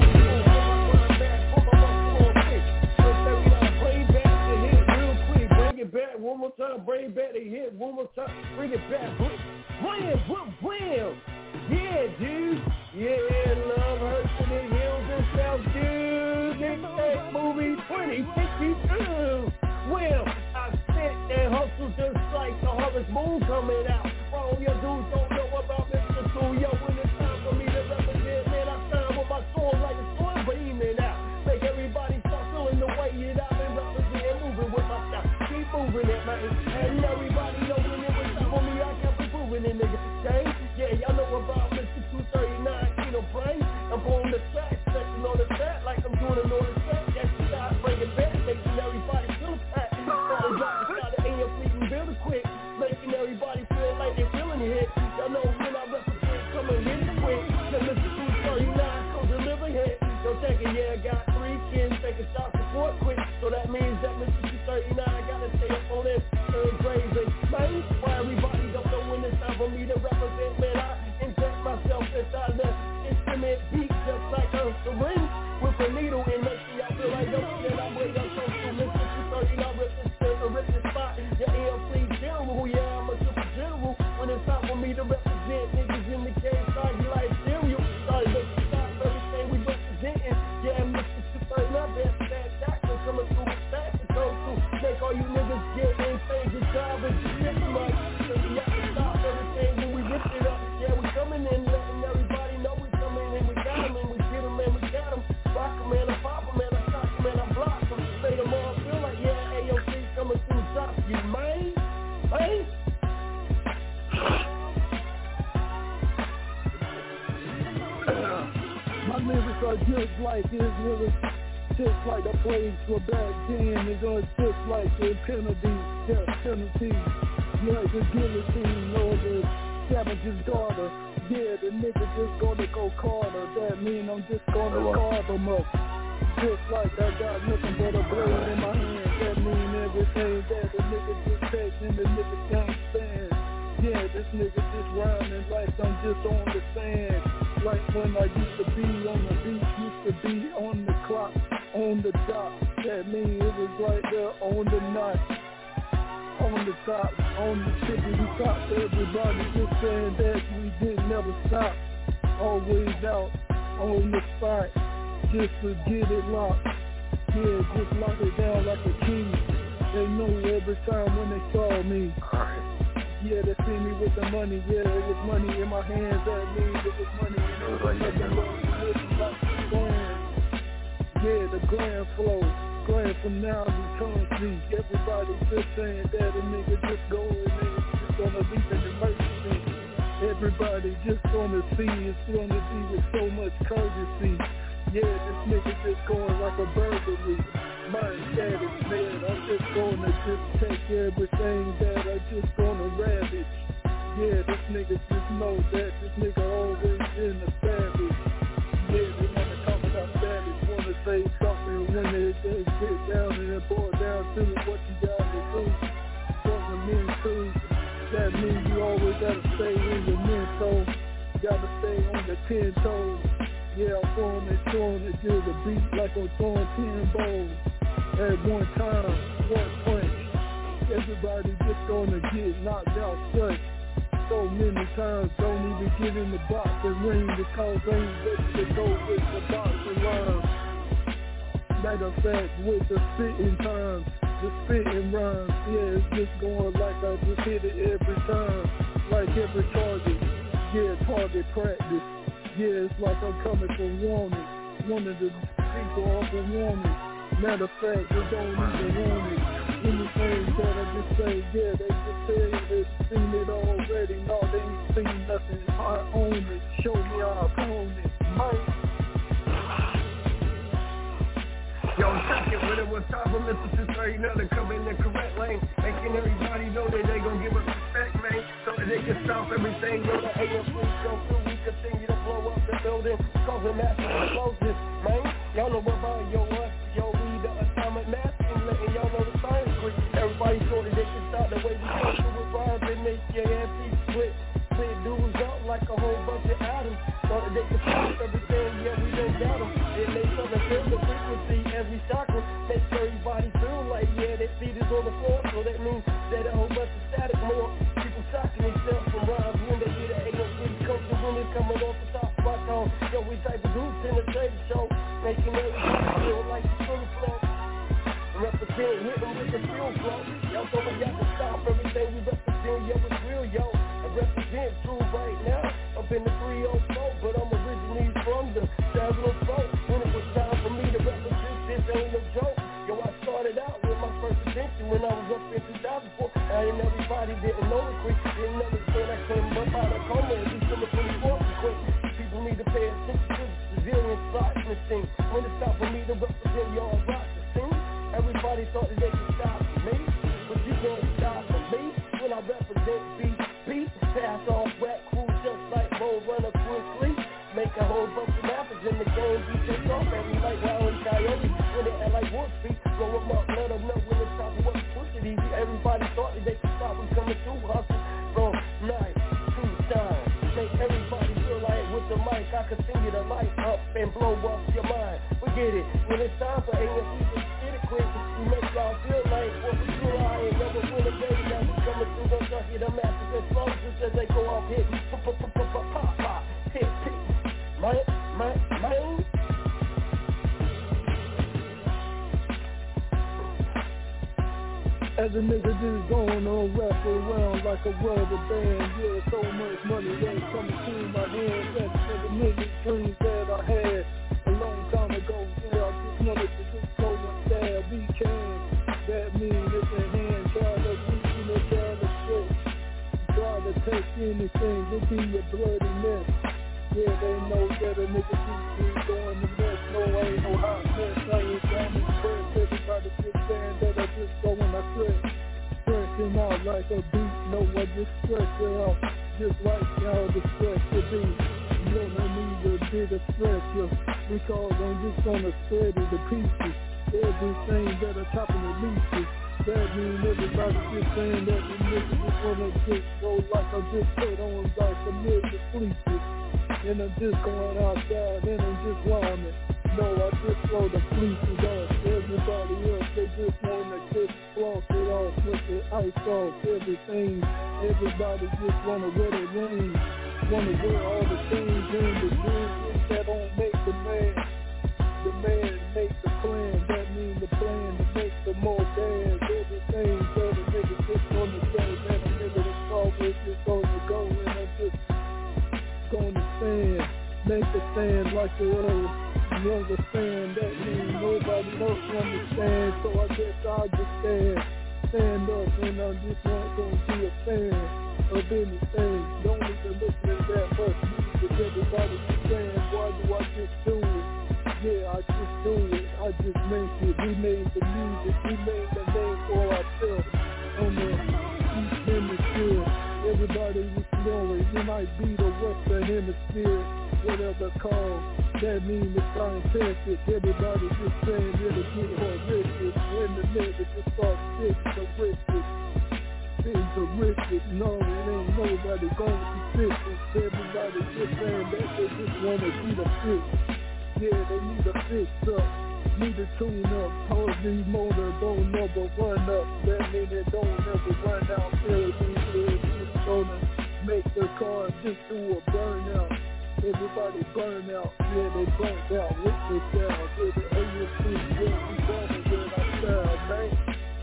bring back the hit real quick. Bring it back one more time. Bring back the hit one more time. Bring it back. Wham. Yeah, dude. Yeah, love hurts in the hills and south, dude. That movie 2052. Well, I spent and hustle just like the Harvest Moon coming out. All your dudes don't know about Mr. Two. Yo, when it's time for me to represent, man, I shine with my sword like a sword beaming out. Make everybody start feeling the way it out and represent, moving with my style. Keep moving it, man. And everybody know when it was time for me, I kept improving it, nigga. Okay? Yeah, y'all know about Mr. 239, Kino Brain. I'm on the track, stepping on the track like I'm doing it on the track. That's the shot, bring it back, making everybody feel packed. Starting drop the shot of AF Fleet and build it quick, making everybody feel like they're feeling it. Y'all know when I represent, come and hit it quick. Then Mr. 239, come deliver hit. Yo, take it, yeah, I got 3 kids, take a shot support quick. So that means that Mr. 239 gotta stay up on that third grade, man. Why everybody don't know when it's time for me to represent, man. I inject myself inside the instrument beat just like a syringe with a needle and making y'all feel like yo, then I wake up so to Mr. 239 rip this spot. Your AFC general, yeah, I'm a super general. When it's time for me to represent, niggas in the cage soggy like cereal. Started making shots, everything we representing. Yeah, Mr. 239, bad doctor coming through with facts to go to. Make all you niggas get anything, your job is shit much. So we have to stop everything when we rip it up. Yeah, we coming in, letting everybody know we coming in. We got them and we get them and we got them. Rock them and I pop them and I shock them and I block them. Say them all feel like, yeah, AOC coming through shots. You man? Hey? My lyrics are just like his lyrics, just like the plays for back then. It's just like the penalties, death penalties, like the guillotine or the savage's daughter. Yeah, the nigga just gonna go Carter. That mean I'm just gonna carve him up. Just like I got nothing but a blade in my hand. That mean everything that the nigga just takes and the nigga can't stand. Yeah, this nigga just rhyming like I'm just on the sand. Like when I used to be on the beat, used to be on the clock, on the dot. That mean it was right there on the knot, on the top, on the tippity top. Everybody just saying that we didn't never stop. Always out on the spot, just to get it locked. Yeah, just lock it down like a key. They know every time when they saw me. Yeah, they see me with the money. Yeah, it was money in my hands. That means it was money. And it was nothing but grand. Yeah, the grand flow. Grand from now to currency. Everybody just saying that a nigga just going in. Just gonna leave in the emergency. Everybody just gonna see. It's gonna be with so much courtesy. Yeah, this nigga just going like a burglary. Mind status, man, I'm just gonna just take everything that I just gonna ravage. Yeah, this nigga just know that this nigga always in the savage. Yeah, they wanna talk about savage, wanna say something when it just get down and it boils down to what you gotta do. From the mental, that means you always gotta stay in your mental. Gotta stay on the 10 toes. Yeah, I'm throwing it to the beat like I'm throwing 10 balls. At one time, one punch. Everybody just gonna get knocked out such. So many times, don't even get in the box and ring because they ain't ready to go with the boxing line. Matter of fact, with the spitting times, the spitting rhymes, yeah, it's just going like I just hit it every time. Like every target, yeah, target practice. Yeah, it's like I'm coming for warning. One of the people off a warning. Matter of fact, they don't even want it. Anything that I just say, yeah, they just say they've seen it already. No, they ain't seen nothing. I own it. Show me how I own it. Mike. Yo, check it when it was time for Mr. 239 to come in the correct lane. Making everybody know that they gon' give us respect, man. So that they can stop everything. Yo, the AFC go through. We continue to blow up the building. Causing massive explosions, man. Y'all know about yo, us. Yo, we the atomic mass and letting y'all know the science quick. Everybody thought that they could stop the way we go through with rhymes and make your ass split dudes up like a whole That means that a whole bunch of static more. People shocking themselves from rhymes when they get an AOC. Comes the wind coming off the top of my tongue. Yo, we type of dudes in the trade show, making everybody feel like it's full of flow. Represent, hit them with the real flow. Y'all told me y'all can stop everything we represent. Yo, it's real, yo. I represent true right now. Up in the 304, but I'm originally from the 704. When it was time for me to represent, this ain't no joke. Yo, I started out with my first adventure when I was up in 2004. And everybody didn't know the quick, didn't understand I came up out of coma and December 24th quick. People need to pay attention to the Brazilian slot machine. When it's time for me to represent y'all rock the scene. Everybody thought that they could stop me, but you can't stop me when I represent BP. Pass off rap crew just like Roll Runner quickly. Make a whole bunch of rappers in the game. We take off at me like Wild and Coyote. When they act like Wolf Feet, blow them up, let them know when it's time to push it easy. Everybody thought that they could stop me coming through hustle from night to time. Make everybody feel like with the mic I continue to light up and blow up your mind. Forget it, when it's time for AMC to get it quick, we make y'all feel like what we do. I ain't never win a baby, now we coming through, gonna start hit them asses and flows just as they go off hit. Pop, hit, man. As a nigga just going on rap around like a rubber band. Yeah, so much money ain't coming through my hand. That's for the million dreams that I had a long time ago. Yeah, I just wanted to just go and stab. We can. That mean it's a hand. Try to reach in it, try to stretch. Try to take anything to be a bloody mess. Yeah, they know that a nigga keeps going the mess. No, I ain't no hot mess. I ain't down in press. Everybody just saying that I just go when I stretching out like a beat. No, I just stretch it out just like how the stretch the beat. You don't need a bigger stretcher because I'm just gonna spread it to pieces. Everything that I top in the leases. That mean everybody just saying that the nigga just wanna just go like I just put on like a million fleeces. And I'm just going outside and I'm just rhyming. No, I just throw the fleeces off. Everybody else, they just wanna just floss it off with the ice off. Everything, everybody just wanna wear the ring. Wanna wear all the things in the dreams that don't make the man. The man make the plan. That mean the plan to make the more bands. Everything that a nigga just gonna say. That a nigga that's always just gonna go and I'm just gonna stand, make a stand like the other. You understand that means nobody else understands, so I guess I'll just stand up and I'm just not gonna be a fan of anything. Don't even listen to that much music. Everybody just saying, why do I just do it? Yeah, I just do it. I just make it. We made the music. We made the name for ourselves on the East Hemisphere. Everybody was knowing it might be the Western Hemisphere, whatever called. That means it's scientific. Everybody just saying it'll get horrific. When the nigga just start spitting terrific. No, it ain't nobody going to fit it. Everybody just saying that they just want to be the fix. Yeah, they need a fix up. Need to tune up. Hold these motor don't never run up. That means they don't never run out. It's gonna make the car just do a burnout. Everybody burn out. Yeah, they burnt out with the sound. Yeah, the AMC, yeah, we burning with our style, man.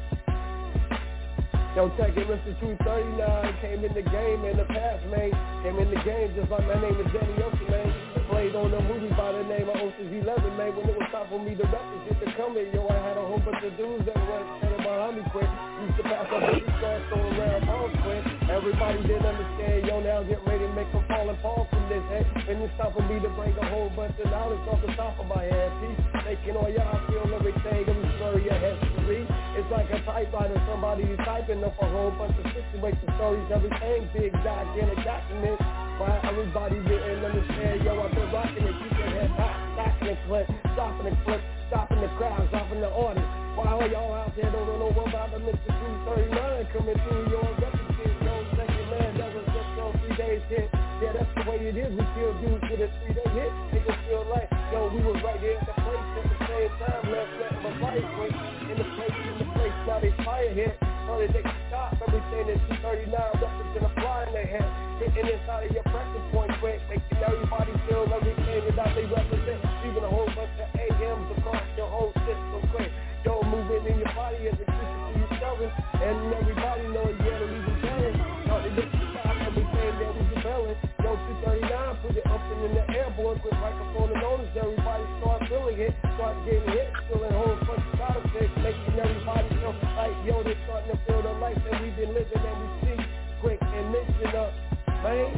Yo, check it, Mr. 239 came in the game in the past, man. Came in the game just like my name is Danny Ocean, man. Played on a movie by the name of Ocean's 11, man. When it was time for me to represent the company, yo, I had a whole bunch of dudes that were standing behind me quick. Used to pass up the stars, throwing around balls quick. Everybody didn't understand, yo, now get ready to make them fall and fall from this head. And it's time for me to bring a whole bunch of knowledge off the top of my head. Peace, taking all y'all feel everything, let me story your history. It's like a typewriter, somebody typing up a whole bunch of situation stories, everything big, gigantic document. Why everybody didn't understand, yo, I've been rocking it, keep your head hot, stocking and flip, stopping and flip, stopping the crowd, stopping the audience. Why all y'all out there don't know about the Mr. 239 coming through your represent, yo, second man, that was just on 3 days hit. Yeah, that's the way it is, we still do for the 3-day hit. They gon' feel like, yo, we was right here at the place at the same time, left nothing but life, in the place, now they fire hit. They stop everything that 239 represent a fly in their head. Hitting inside of your pressure point quick, making everybody feel everything that they represent. Even a whole bunch of AMs across your whole system quick. Yo, moving in your body as a creature to you selling. And everybody know, yeah, to leave it telling. Now they look to stop everything that we rebelling. Yo, 239, put it up and in the airborne, quick microphone and notice. Everybody start feeling it, start getting hit, feeling a whole bunch of side effects, making everybody feel like, yo, they starting to feel the life that we've been living and we see. Quick and mention up, man.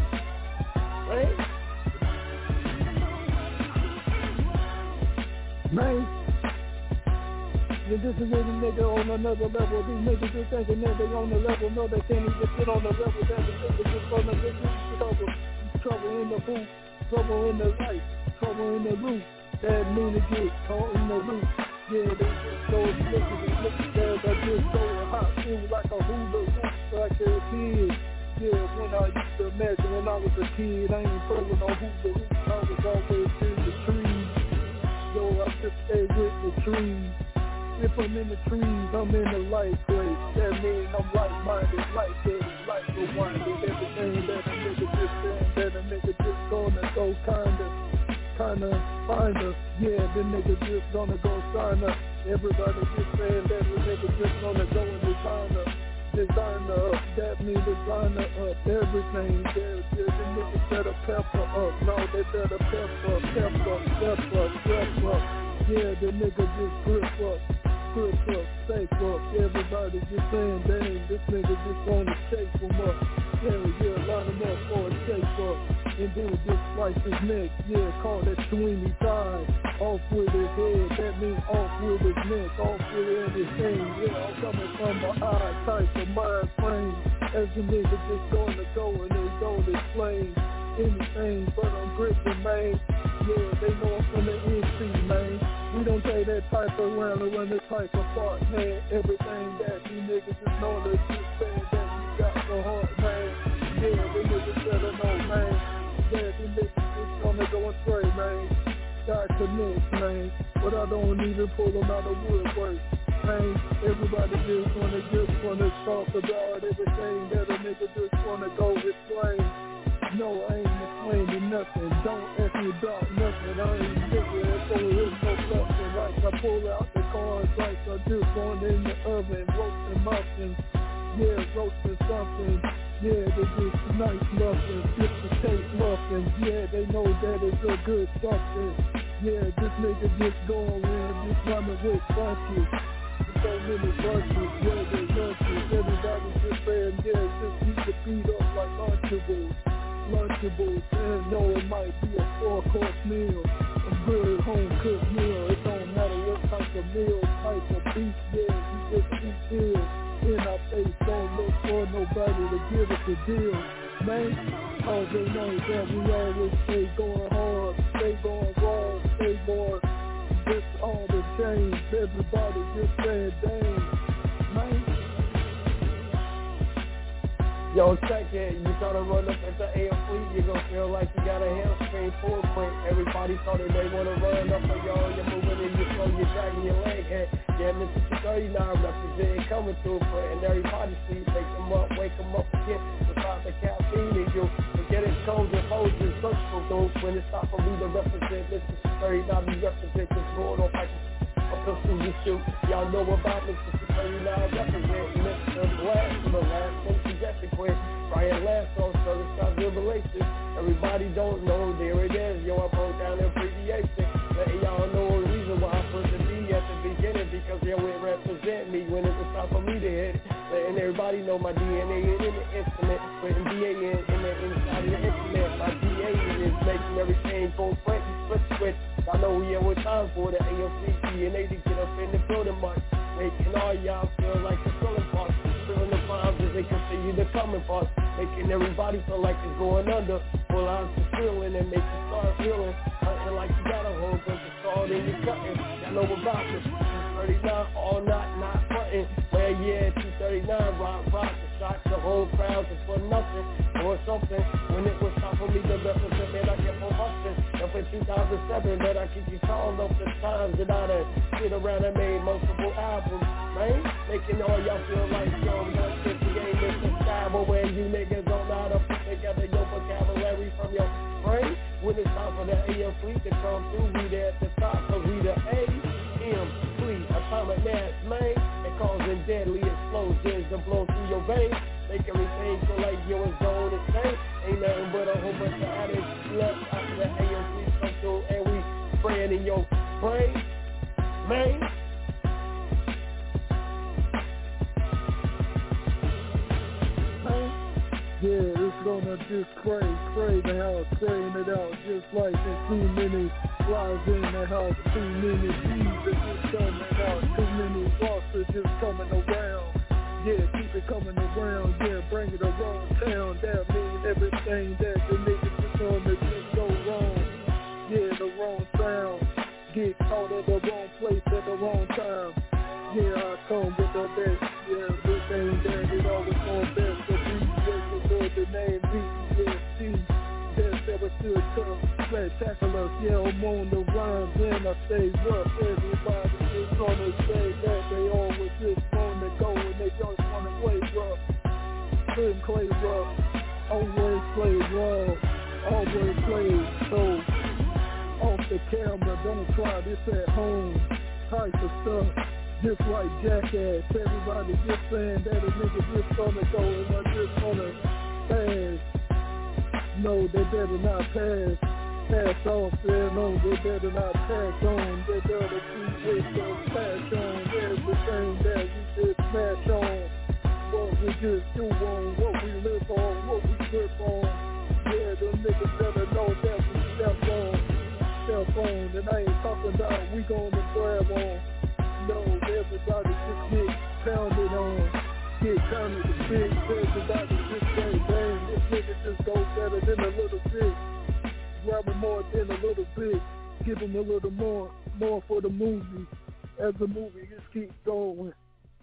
Yeah, this is any nigga on another level. These niggas just thinking that they on the level. No, they can't even sit on the level. That the niggas just gonna get trouble. Trouble in the booth, trouble in the light, trouble in the roof. That mean to get caught in the roof. Yeah, they just go looking there. That just go hot through like a hula hoop like a kid. Yeah, when I used to imagine when I was a kid, I ain't throwing no hula hoops. I was always in the trees. Yo, I just stay with the trees. If I'm in the trees, I'm in the light place. That means I'm like-minded, light-headed, light-minded. Everything that a nigga just saying, that a nigga just gonna go kinda find us. Yeah, the nigga just gonna go sign up. Everybody just saying that the nigga just gonna go and designer up. That means designer up everything. Yeah, the niggas better pepper up. No, they better pepper. Yeah, the nigga just grip up, safe up. Everybody just saying, dang, this nigga just wanna shake him up. Yeah, line him up for a shake up. And then just slice his neck. Yeah, call that Sweeney Todd. Off with his head, that means off with his neck, off with everything. Yeah, I'm coming from my eye type of mind frame. As the nigga just gonna go and they don't explain anything, but I'm gripping, man. Yeah, they know I'm from the NC, man. We don't take that type of round or run this type of part, man. Everything that you niggas just know that you saying that you got the heart, man. Yeah, the niggas better know, man. Yeah, the niggas just gonna go astray, man. God connects, man. But I don't even pull them out of woodwork, man. Everybody just wanna talk about everything that a nigga just wanna go explain. No, I ain't explaining nothing. Don't ask me about nothing. I ain't nigga, so there's no bluffing. Like I pull out the cards, like I just going in the oven, roasting muffins. Yeah, roasting something. Yeah, they just nice muffins, just the taste muffins. Yeah, they know that it's a good something. Yeah, this nigga just going around, just running with bunches. So many bunches, yeah, they lunches. Everybody just saying, yeah, just need to beat up like Lunchables. And know it might be a 4-course meal, a good home-cooked meal. It don't matter what type of meal, type of beef, yeah, you just eat ill. In our face, don't look for nobody to give us a deal, man. Cause they know that we always stay going hard, stay going wrong, stay more. This all the change, everybody just saying, dang, man. Yo, check it. You try to run up at the AM fleet, you're gonna feel like you got a hamstring full print. Everybody thought that they wanna run up on y'all. You're moving in your flow, you're dragging your leg head. Yeah, Mr. 239 representing, coming through, and everybody sleep. Wake them up again. Without the caffeine in you. Forget it, cold and foes and search for those. When it's time for me to represent, Mr. 239 be represent this going on like a pistol to shoot. Y'all know about Mr. 239 represent Mr. Blast for the last one. Quick. Brian Lasso, certified revelation. Everybody don't know, there it is. Yo, I broke down abbreviation. Letting y'all know the reason why I put the D at the beginning. Because yo, it represent me when it was time for me to hit. Letting everybody know my DNA in the instrument. Putting DA in the inside of the internet. My DA is making everything go quick. Switch. I know we have time for the AOC and they to get up in the building much. Making all y'all feel like the filling parts. Feeling the vibes as they continue to come in parts. Making everybody feel like it's going under. Pull out the feeling and make you start feeling. Hunting like you got a whole bunch of salt in your cutting. Y'all know about this. 239, all not fronting. Well, yeah, 239, rock, the shots, the whole crowd is for nothing or something. When it was time for me to represent, man, I kept on busting. Up in 2007, but I keep you calling up the times that I done sit around and made multiple albums, man. Making all y'all feel like young, but if you ain't Mr. Stable, where you niggas don't know how to put together your vocabulary from your brain. When it's time for the AM fleet to come through, we there at the top, cause we the AM fleet, atomic mass, man. And causing deadly explosions to blow through your veins. Make everything feel like you was going insane. Ain't nothing but a whole bunch of addicts left after the AM fleet come through, and we spraying in your brain, man. Yeah, it's gonna just spray the house, spraying it out just like there's too many flies in the house, too many bees are just coming out, too many wasps are just coming around. Yeah, keep it coming around, yeah, bring it around town. That means everything that the niggas is on the just go wrong. Yeah, the wrong sound, get caught at the wrong place at the wrong time. Yeah, I come with the best, yeah, everything that is always on best. The name BEST, that's ever stood tough, spectacular, yeah, I'm on the rhymes and I stay rough. Everybody just gonna say that they always just wanna go and they just wanna play rough. Couldn't play rough, always play rough, always play so off the camera, don't try this at home, type of stuff. Just like Jackass, everybody just saying that a nigga just gonna go and I just wanna pass. No, they better not pass off there. No, they better not pass on. They better keep with the pass on everything that we just smash on. What we just do on, what we live on, what we grip on. Yeah, them niggas better know that we step on. And I ain't talking about we gonna grab on. No, everybody just get pounded on. Get pounded the big, everybody just say, dang, this nigga just go better than a little bit. Grab him more than a little bit. Give him a little more for the movie. As the movie just keeps going.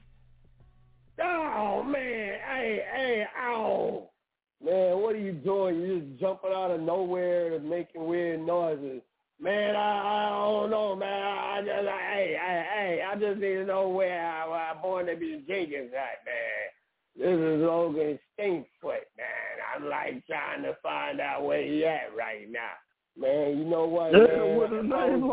Oh, man, ow. Man, what are you doing? You're just jumping out of nowhere and making weird noises. Man, I don't know, man. I just need to know where I'm born to be genius at, man. This is Logan Stinkfoot, man. I'm like trying to find out where he at right now. Man, you know what, yeah, man? With a name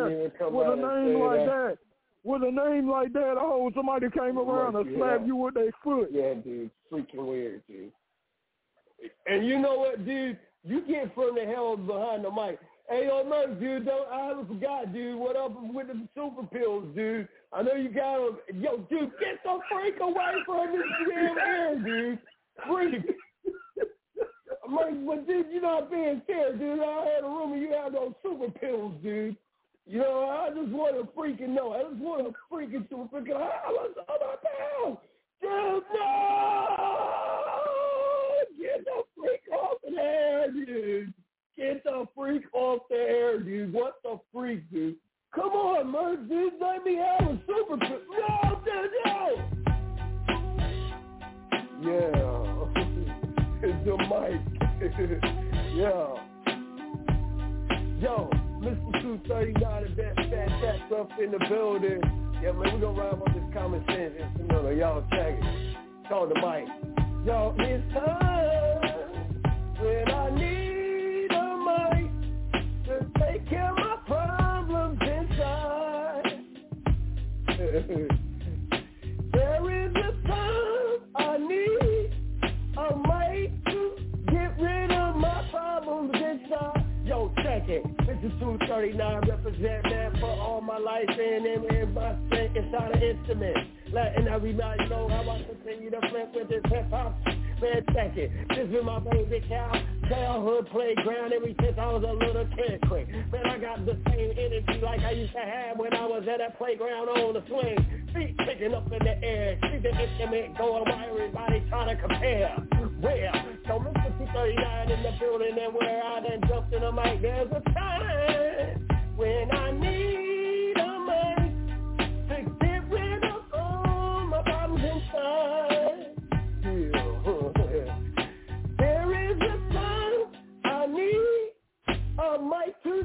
like that, I hope somebody came around and slapped you with their foot. Yeah, dude. Freaking weird, dude. And you know what, dude? You get from the hell behind the mic. Hey, yo, no, dude, I haven't forgot, dude. What up with the super pills, dude? I know you got them. Yo, dude, get the freak away from this damn air, dude. Freak. I'm like, but, dude, you're not being fair, dude. I had a rumor you had those super pills, dude. You know, I just want to freaking know. I just want to freaking super pills. What's up my pound? Dude, no! Get the freak off the air, dude. Get the freak off the air, dude. What the freak, dude? Come on, Merc, dude. Let me have a super... No, dude, no! Yeah. It's the mic. Yeah. Yo, Mr. 239 and that Fat up in the building. Yeah, man, we gonna ride on this common sense instrumental. Y'all check it. Call the mic. Yo, it's time when I need take care of my problems inside. There is a time I need a mic to get rid of my problems inside. Yo, check it. This is 239 represent that for all my life and my strength inside an instrument. Letting everybody know how I continue to flip with this hip hop. Man, check it. This is my baby childhood playground ever since I was a little kid quick. Man, I got the same energy like I used to have when I was at that playground on the swing. Feet kicking up in the air. See the instrument going while everybody trying to compare. Well, so Mr. 239 in the building and where I done jumped in the mic. There's a time when I need a mic to get rid of all my problems inside. There is a time I need a mic to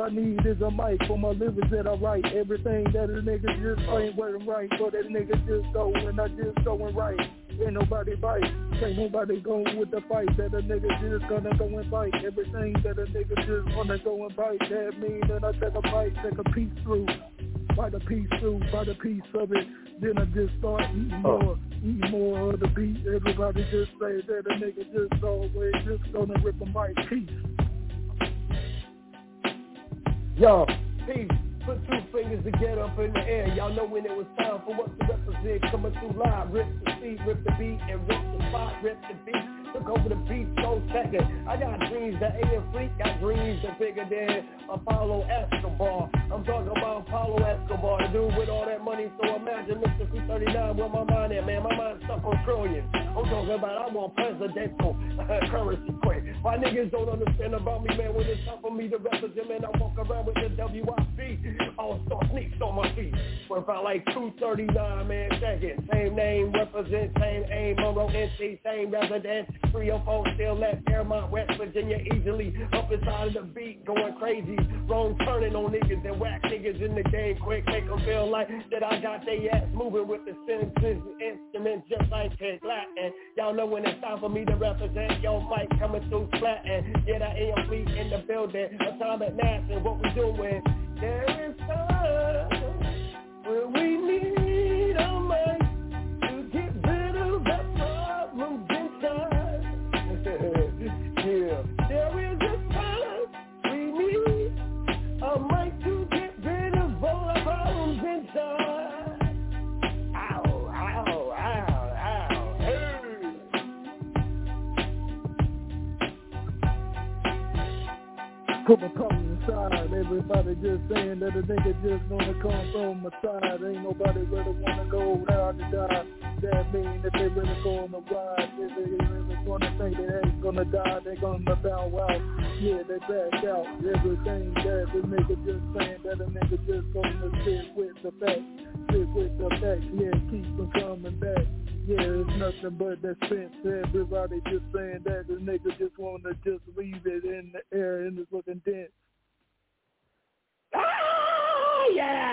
I need is a mic for my lyrics that I write. Everything that a nigga just ain't wording right, so that nigga just go and I just go and write. Ain't nobody fight, ain't nobody go with the fight. That a nigga just gonna go and fight. Everything that a nigga just wanna go and fight. That mean that I take a bite, take a piece through. Bite a piece through, bite a piece of it. Then I just start eating more of the beat. Everybody just say that a nigga just always just gonna rip a mic piece. Yo, peace. Put two fingers together up in the air. Y'all know when it was time for us to represent. Coming through live, rip the seat, rip the beat, and rip the spot, rip the beat. Took over the beat, so check it. I got dreams that A.M. Fleet got dreams that bigger than Apollo Escobar. I'm talking about Apollo Escobar, the dude with all that money. So imagine Mr. 239 where my mind at, man. My mind's stuck on trillions. I'm talking about I want presidential currency quick. My niggas don't understand about me, man. When it's time for me to represent, man, I walk around with the WIP. All star sneaks on my feet. Worth about like 239, man. Check it. Same name, represent, same aim, Monroe NC, same residence. 304 still at Fairmont, West Virginia, easily up inside of the beat, going crazy. Wrong turning on niggas and whack niggas in the game quick. Make them feel like that I got they ass moving with the sentences, instruments just like Ted Latin. Y'all know when it's time for me to represent. Yo, Mike coming through flat and yeah, that A.M. Fleet in the building. Atomic Mass and what we doing. There is time where we need a mic to get rid of the problems inside. Yeah, there is a time we need a mic to get rid of all the problems inside. Ow, ow, ow, ow, hey. Put my tongue inside. Everybody just saying that a nigga just gonna come from my side. Ain't nobody really wanna go down to die. That mean that they really gonna ride. If they really gonna think they ain't gonna die, they gonna bow out. Yeah, they back out. Everything that the nigga just saying that a nigga just gonna sit with the facts. Sit with the facts, yeah, keep them coming back. Yeah, it's nothing but that sense. Everybody just saying that the nigga just wanna just leave it in the air and it's looking dense. Oh,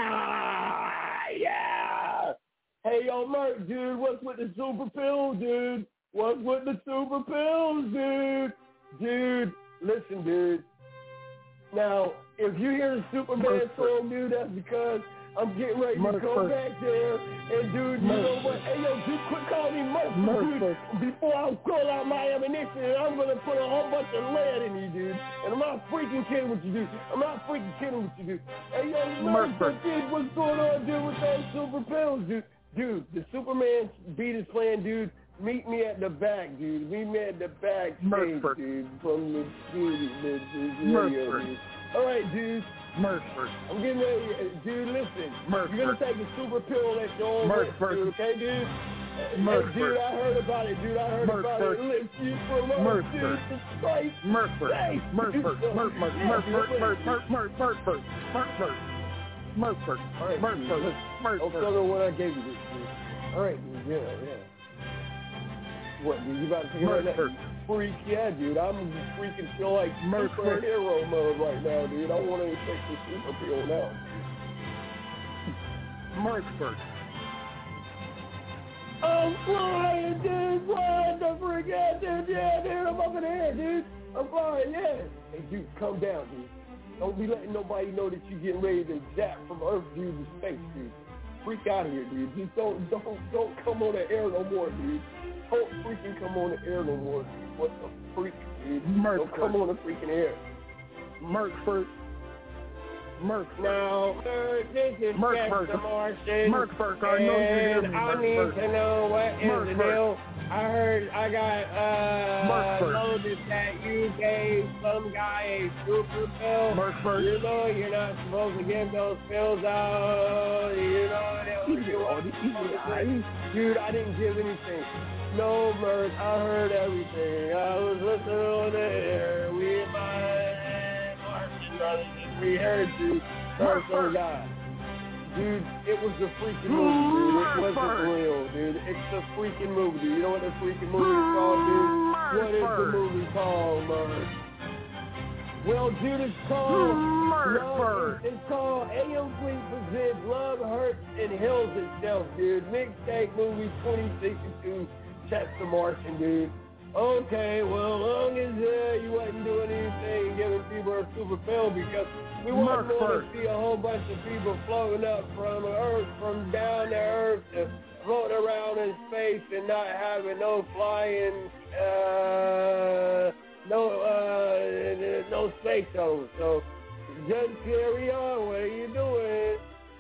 yeah. Hey, yo, Merc, dude, what's with the super pills, dude? What's with the super pills, dude? Dude, listen, dude. Now, if you hear the Superman song, dude, that's because I'm getting ready to go back there. And, dude, you know what? Hey, yo, dude, quit calling me Merc, dude. Before I pull out my ammunition, I'm going to put a whole bunch of lead in you, dude. And I'm not freaking kidding what you do. I'm not freaking kidding what you do. Hey, yo, Merc, dude, what's going on, dude, with those super pills, dude? Dude, the Superman beat is playing, dude. Meet me at the back, dude. Meet me at the back stage, dude. From the radio, dude. All right, dude. I'm getting ready. Dude, listen. You're going to take the super pill at your own risk, dude, okay, dude? Hey, dude, I heard about it, dude. I heard about it. Lift you from up, dude. I'll tell them what I gave you this, dude. All right, dude. Yeah. What, dude? You about to hear that? Freak, yeah, dude. I'm freaking feel like superhero mode right now, dude. I want to take the super pill now. Merchford. I'm flying, dude. Flying the freak out, dude. Yeah, dude. I'm up in the air, dude. I'm flying, yeah. Hey, dude, calm down, dude. Don't be letting nobody know that you're getting ready to zap from Earth, dude, to space, dude. Freak out of here, dude. Just don't come on the air no more, dude. Don't freaking come on the air no more, dude. What the freak, dude? Don't come on the freaking air. Merchford. Now, this is Jack the Martian, and I need to know what is the deal. I heard I got notice that you gave some guy a super pill. You know you're not supposed to give those pills out. You know, dude, I didn't give anything. No, Merc, I heard everything. I was listening on the air. We and my Martian brothers, we heard you. So God. Dude, it was a freaking movie, dude. It wasn't real, dude. It's a freaking movie, dude. You know what the freaking movie is called, dude? What is the movie called, Merc? Well, dude, it's called Murder. It's called AM Fleet presents Love Hurts and Heals Itself, dude. Mixtape movie 2062, Chester Martian, dude. Okay, well, long as you wasn't doing anything giving people a super pill, because we wasn't going to see a whole bunch of people floating up from Earth, from down to Earth, to floating around in space and not having no flying, no space shuttle. So just carry on. What are you doing?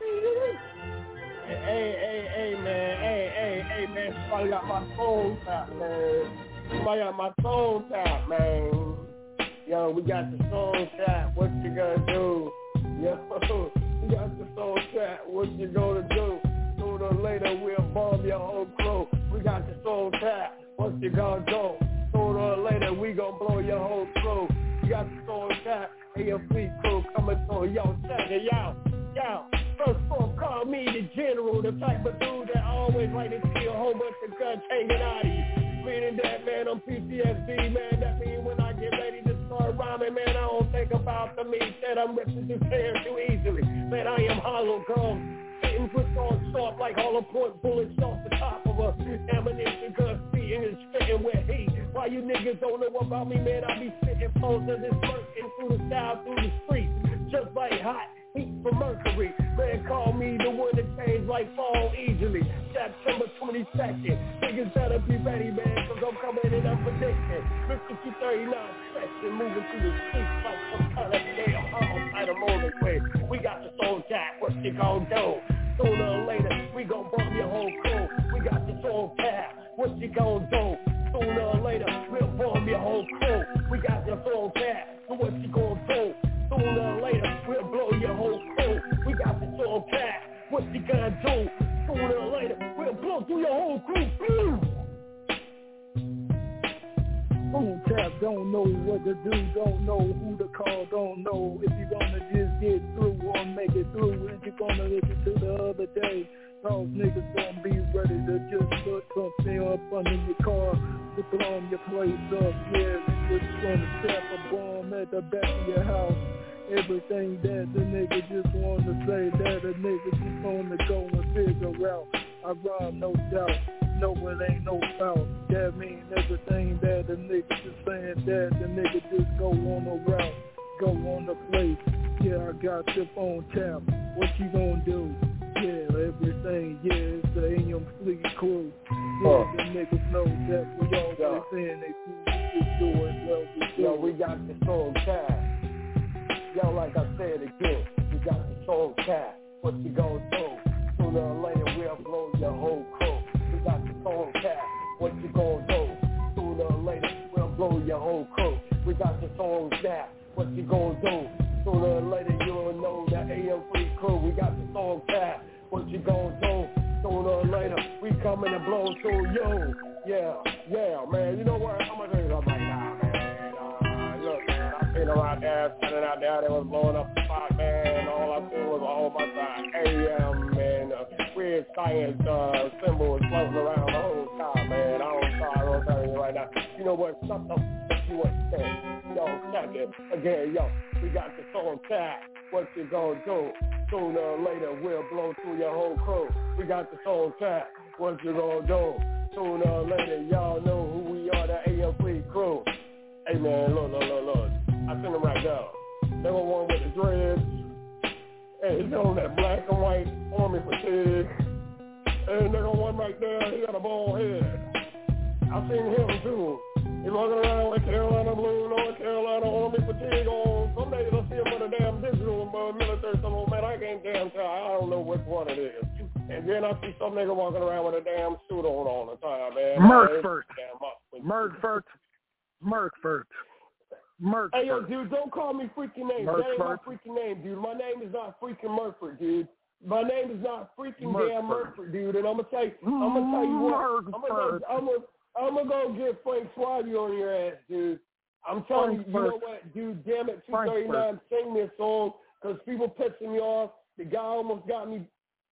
Hey, man. Somebody got my phone tapped, man. Somebody got my phone tapped, man. Yo, we got the phone tapped. What you gonna do? Yo, we got the phone tapped. What you gonna do? Sooner or later, we'll bomb your whole crew. We got the phone tapped. What you gonna do? Sooner or later, we gon' blow your whole crew. We got the phone tapped. Hey, your fleet crew coming through. Yo, check it, yo. First form, call me the general, the type of dude that always like to see a whole bunch of guns hanging out of you. Meaning that, man, I'm PTSD, man. That means when I get ready to start rhyming, man, I don't think about the meat that I'm ripping through tears too easily. Man, I am hollow gum, sitting with on sharp like hollow point bullets off the top of a ammunition gun, spitting and spitting with heat. Why you niggas don't know about me, man? I be spitting flows of this smirking through the style, through the streets, just like hot heat for Mercury. Man, call me the one that change like fall easily. September 22nd. Niggas better be ready, man, cause I'm coming and I'm predicting. 5239 section, moving through the streets like some kind of damn homicidal moment quick. We got the soul jack, what you gon' do? Sooner or later, we gon' bomb your whole crew. We got the soul tap, what you gon' do? Sooner or later, we'll bomb your whole crew. We got the soul tap, so what you gon' do? Sooner or later, we'll blow your whole crew. We got the soul tap, what you gonna do? Sooner or later, we'll blow through your whole crew. Phone tap, don't know what to do, don't know who to call, don't know if you're gonna just get through or make it through. And you're gonna listen to the other day, those niggas gonna be ready to just put something up under your car to blow your place up. Yeah, we just gonna trap a bomb at the back of your house. Everything that the nigga just wanna say, that a nigga just wanna go and figure out. I rhyme, no doubt. No, it ain't no foul. That mean everything that the nigga just saying, that the nigga just go on the route, go on the place. Yeah, I got your phone tap. What you gonna do? Yeah, everything. Yeah, it's the AM Fleet crew. Yeah, the niggas know that we always saying they just doing well. Yo, we got the phone tap. Yo, like I said again, we got the phone tap. What you gonna do? Sooner or later, we'll blow your whole crew. We got the phone tap. What you gonna do? Sooner or later, we'll blow your whole crew. We got the phone tap. What you gonna do? Sooner or later, you'll know that AM Fleet crew. We got the phone tap. What you gonna do? Sooner or later, we coming to blow through you. Yeah, man. You know what? I'm gonna tell you something right now, man. Look, man, I've been around there, standing out there, they was blowing up the spot, man. All I saw was a whole bunch of AM and weird science symbols floating around the whole time, man. I'm telling you right now. You know what? Shut the fuck you up, man. Yo, check it. Again, yo, we got the phone tap. What you gonna do? Sooner or later, we'll blow through your whole crew. We got the phone tap. What you gonna do? Sooner or later, y'all know who we are, the AM Fleet crew. Hey, man, look. I seen them right now. They were one with the dreads. Hey, he's on that black and white army fatigue. And they got one right there, he got a bald head. I seen him too. He's walking around with Carolina blue, North Carolina army fatigue on. Some days I see him with a damn digital military symbol. Man, I can't damn tell. I don't know which one it is. And then I see some nigga walking around with a damn suit on all the time, man. Merkford. Hey, yo, dude, don't call me freaking name. That ain't my freaking name, dude. My name is not freaking Murford, dude. My name is not freaking damn Murford, dude. And I'm gonna tell you what. I'm gonna go get Frank Swabby on your ass, dude. I'm telling you, you know what, dude? Damn it, 239, sing this song, because people pissing me off. The guy almost got me.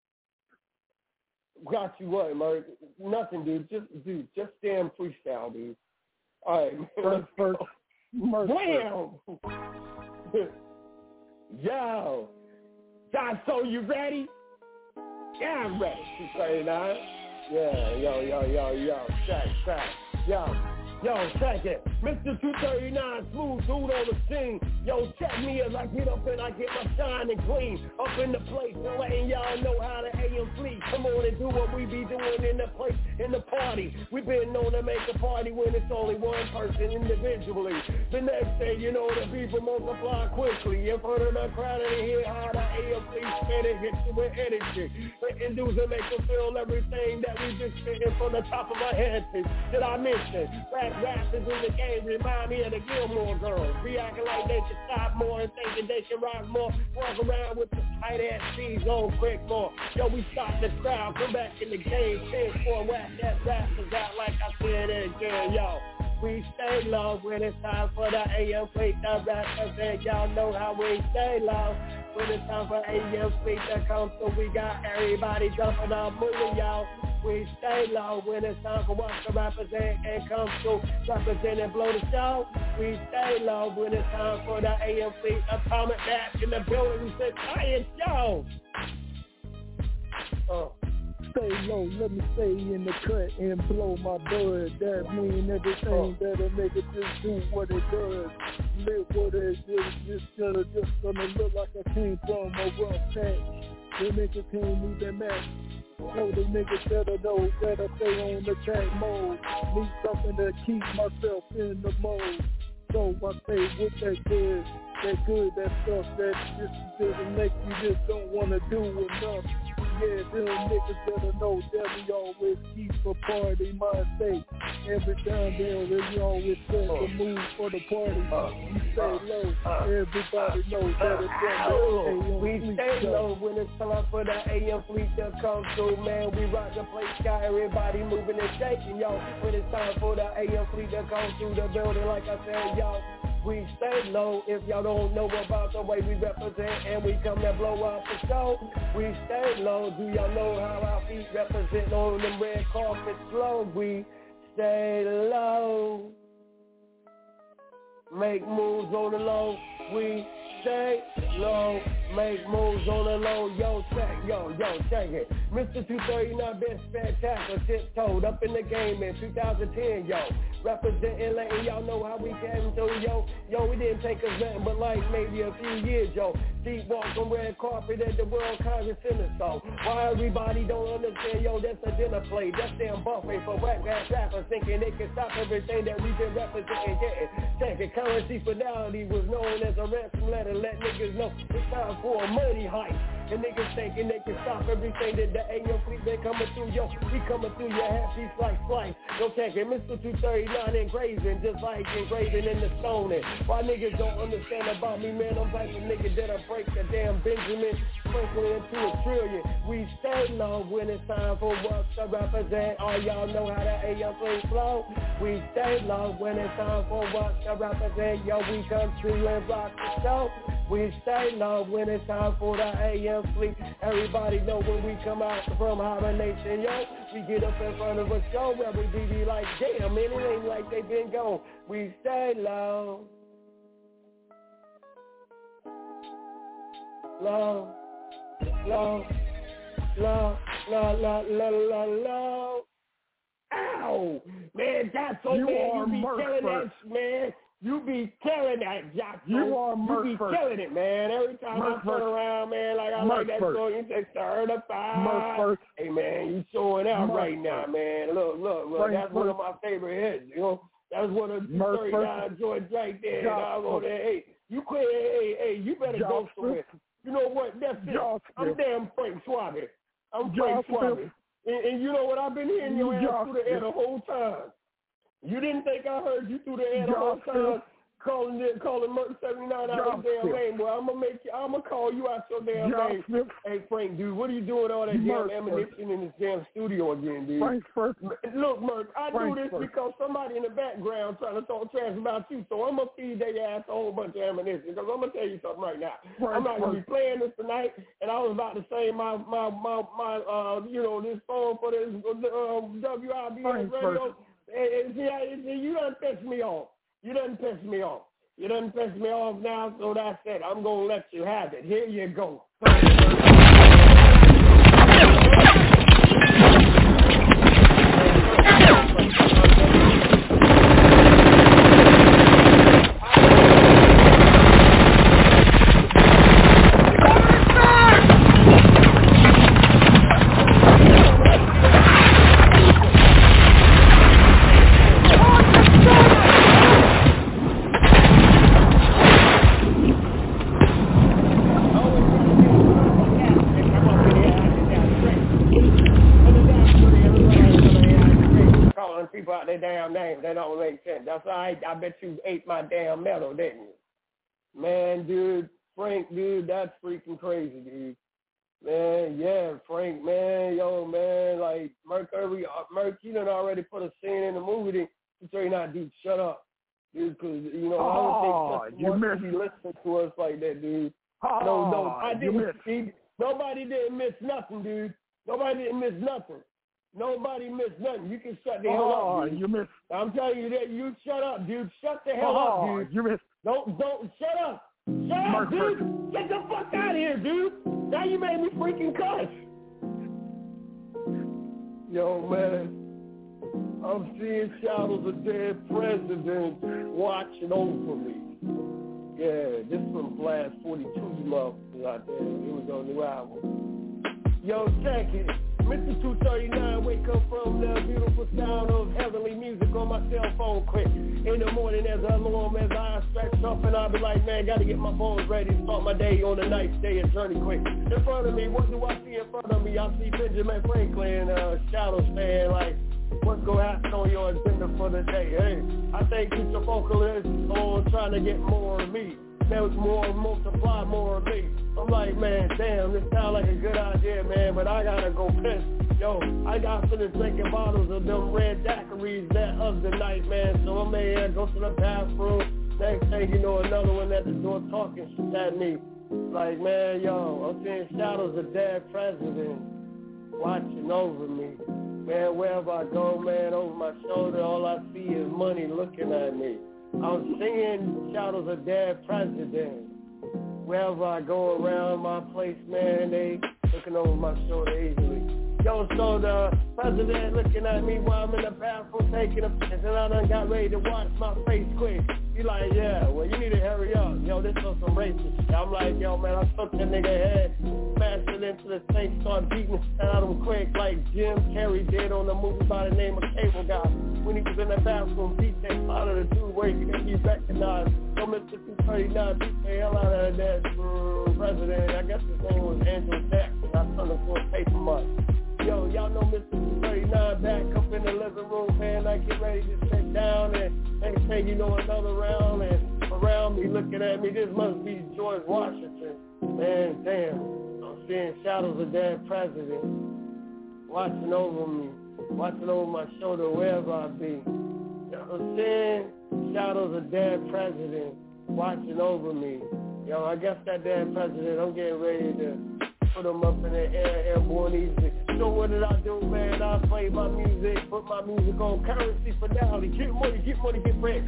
Got you what, Murk? Nothing, dude. Just damn freestyle, dude. All right, man. Bam! Yo, John, so you ready? Yeah, I'm ready. 239. Yeah, check it. Mr. 239, smooth dude on the scene. Yo, check me as I get up and I get my shine and clean. Up in the place and letting y'all know how the AM fleet. Come on and do what we be doing in the place, in the party. We been known to make a party when it's only one person individually. The next day, you know, the people multiply quickly. In front of the crowd and hear how the AM fleet spinning, hit you with energy. And dudes that make them feel everything that we just spitting from the top of my head. Did I mention? Rappers in the game remind me of the Gilmore Girls. Be acting like they should stop more and thinking they can rock more. Walk around with the tight ass C's on quick more. Yo, we stop the crowd, come back in the game, 10-4, whack that rappers out like I said again, yo. We stay low when it's time for the AM fleet to represent. Y'all know how we stay low when it's time for AM fleet to come. So we got everybody jumping up, moving, y'all. We stay low when it's time for us to represent and come to represent and blow the show. We stay low when it's time for the AM fleet. Atomic Back in the building. We said, science, yo. Stay low, let me stay in the cut and blow my bud. That mean everything that'll make it just do what it does. Live what it is, just gonna look like I came from a rough patch. The niggas can't even match. So the niggas better know that I stay on the track mode. Need something to keep myself in the mode. So I stay with that good, that stuff that just doesn't make you just don't wanna do enough. Yeah, them niggas better know that we always keep a party mindset. Every time we always set the move for the party. We stay low, everybody knows that it's we stay low when it's time for the AM fleet to come through, man. We rock the place, got everybody moving and shaking, yo. When it's time for the AM fleet to come through the building, like I said, yo. We stay low if y'all don't know about the way we represent and we come to blow up the show. We stay low. Do y'all know how our feet represent on them red carpets flow? We stay low. Make moves on the low. We stay low. Make moves on the low. Yo, check it. Mr. 239 been spectacular, tiptoed up in the game in 2010, yo. Representing, letting y'all know how we came through, yo. Yo, we didn't take us nothing but like maybe a few years, yo. Deep walk on red carpet at the World Congress Center, so why everybody don't understand, yo, that's a dinner plate. That's damn buffet for whack-ass rappers thinking they can stop everything that we been representing, getting. Second currency fidelity was known as a ransom letter, let niggas know it's time for a money heist. And niggas thinking they can stop everything that the AM fleet been coming through, yo. We coming through your happy slice. Yo, check it, Mr. 239 engraving, just like engraving in the stone. And why niggas don't understand about me, man? I'm like a nigga that'll break the damn Benjamin, sprinkle into a trillion. We stay low when it's time for us to represent. All y'all know how the AM fleet flow. We stay low when it's time for us to represent. Yo, we come through and rock the show. We stay low when it's time for the AM fleet. Everybody know when we come out from hibernation, yo. We get up in front of a show where we be like, damn, man, it ain't like they been gone. We stay low. Low. Ow! Man, that's so you man, you be killing that, man. You be killing that, Jock. You be killing it, man. Every time I turn around, man, like I like that song, you say certified. Hey, man, you showing out right now, man. Look. That's one of my favorite hits, you know. That's one of the 39 joints right there. And I go there, hey, you quit, hey, you better go somewhere. You know what? That's it. I'm damn Frank Swabby. I'm Frank Swabby. And you know what? I've been hearing your ass through the air the whole time. You didn't think I heard you through the air the whole time calling Merc 79 out of your damn name, boy. I'm gonna call you out your damn name. Hey, Frank, dude, what are you doing all that damn ammunition in this damn studio again, dude? Look, Merc, I do this because somebody in the background trying to talk trash about you, so I'm gonna feed their ass a whole bunch of ammunition, because I'm gonna tell you something right now. I'm not gonna be playing this tonight, and I was about to say my this song for this WIBS radio. You done pissed me off. You You done pissed me off now, so that's it. I'm going to let you have it. Here you go. People out their damn names, that don't make sense. That's all right. I bet you ate my damn metal, didn't you? Man, dude, Frank, dude, that's freaking crazy, dude. Man, yeah, Frank, man, yo, man, like, Merc, you done already put a scene in the movie to tell you not, dude, shut up. Dude, because, you know, I don't think someone should be listening to us like that, dude. No, I didn't see. Nobody didn't miss nothing, dude. Nobody didn't miss nothing. Nobody missed nothing. You can shut the hell up, dude. You missed. I'm telling you that. You shut up, dude. Shut the hell up, dude. You missed. Don't shut up. Shut up, dude. Get the fuck out of here, dude. Now you made me freaking cuss. Yo, man. I'm seeing shadows of dead presidents watching over me. Yeah, this from Blast 42, you motherfuckers out there. It was on the album. Yo, check it. Mr. 239, wake up from the beautiful sound of heavenly music on my cell phone quick. In the morning as I alarm, as I stretch up and I'll be like, man, gotta get my bones ready to start my day on the night, day and journey quick. In front of me, what do I see in front of me? I see Benjamin Franklin, Shadows fan, like, what's gonna happen on your agenda for the day? Hey, I think it's a focus on trying to get more of me. There's more, multiply more of me. I'm like, man, damn, this sounds like a good idea, man, but I gotta go piss. Yo, I got finished drinking bottles of them red daiquiris that other night, man, so I may go to the bathroom. Next thing you know, another one at the door talking shit at me. Like, man, yo, I'm seeing shadows of dead president watching over me. Man, wherever I go, man, over my shoulder, all I see is money looking at me. I'm seeing shadows of dead presidents. Wherever I go around my place, man, they looking over my shoulder easily. Yo, so the president looking at me while I'm in the bathroom taking a piss, and I done got ready to wash my face quick. He like, yeah, well, you need to hurry up. Yo, this was some racist shit. I'm like, yo, man, I took that nigga head, smashed it into the sink, started beating the shit out of him quick like Jim Carrey did on the movie by the name of Cable Guy. When he was in the bathroom, beat that out of the dude where he couldn't be recognized. So Mr. 239 beat the hell out of that president. I guess his name was Andrew Jackson. I turned him for a paper mark. Yo, y'all know Mr. 239 back up in the living room, man. I get ready to sit down, and next thing you know, another round, and around me looking at me, this must be George Washington. Man, damn, I'm seeing shadows of dead president watching over me, watching over my shoulder wherever I be. I'm seeing shadows of dead president watching over me. Yo, I guess that dead president, I'm getting ready to put him up in the air, airborne easy. So what did I do, man? I play my music, put my music on currency finale. Get money, get bread.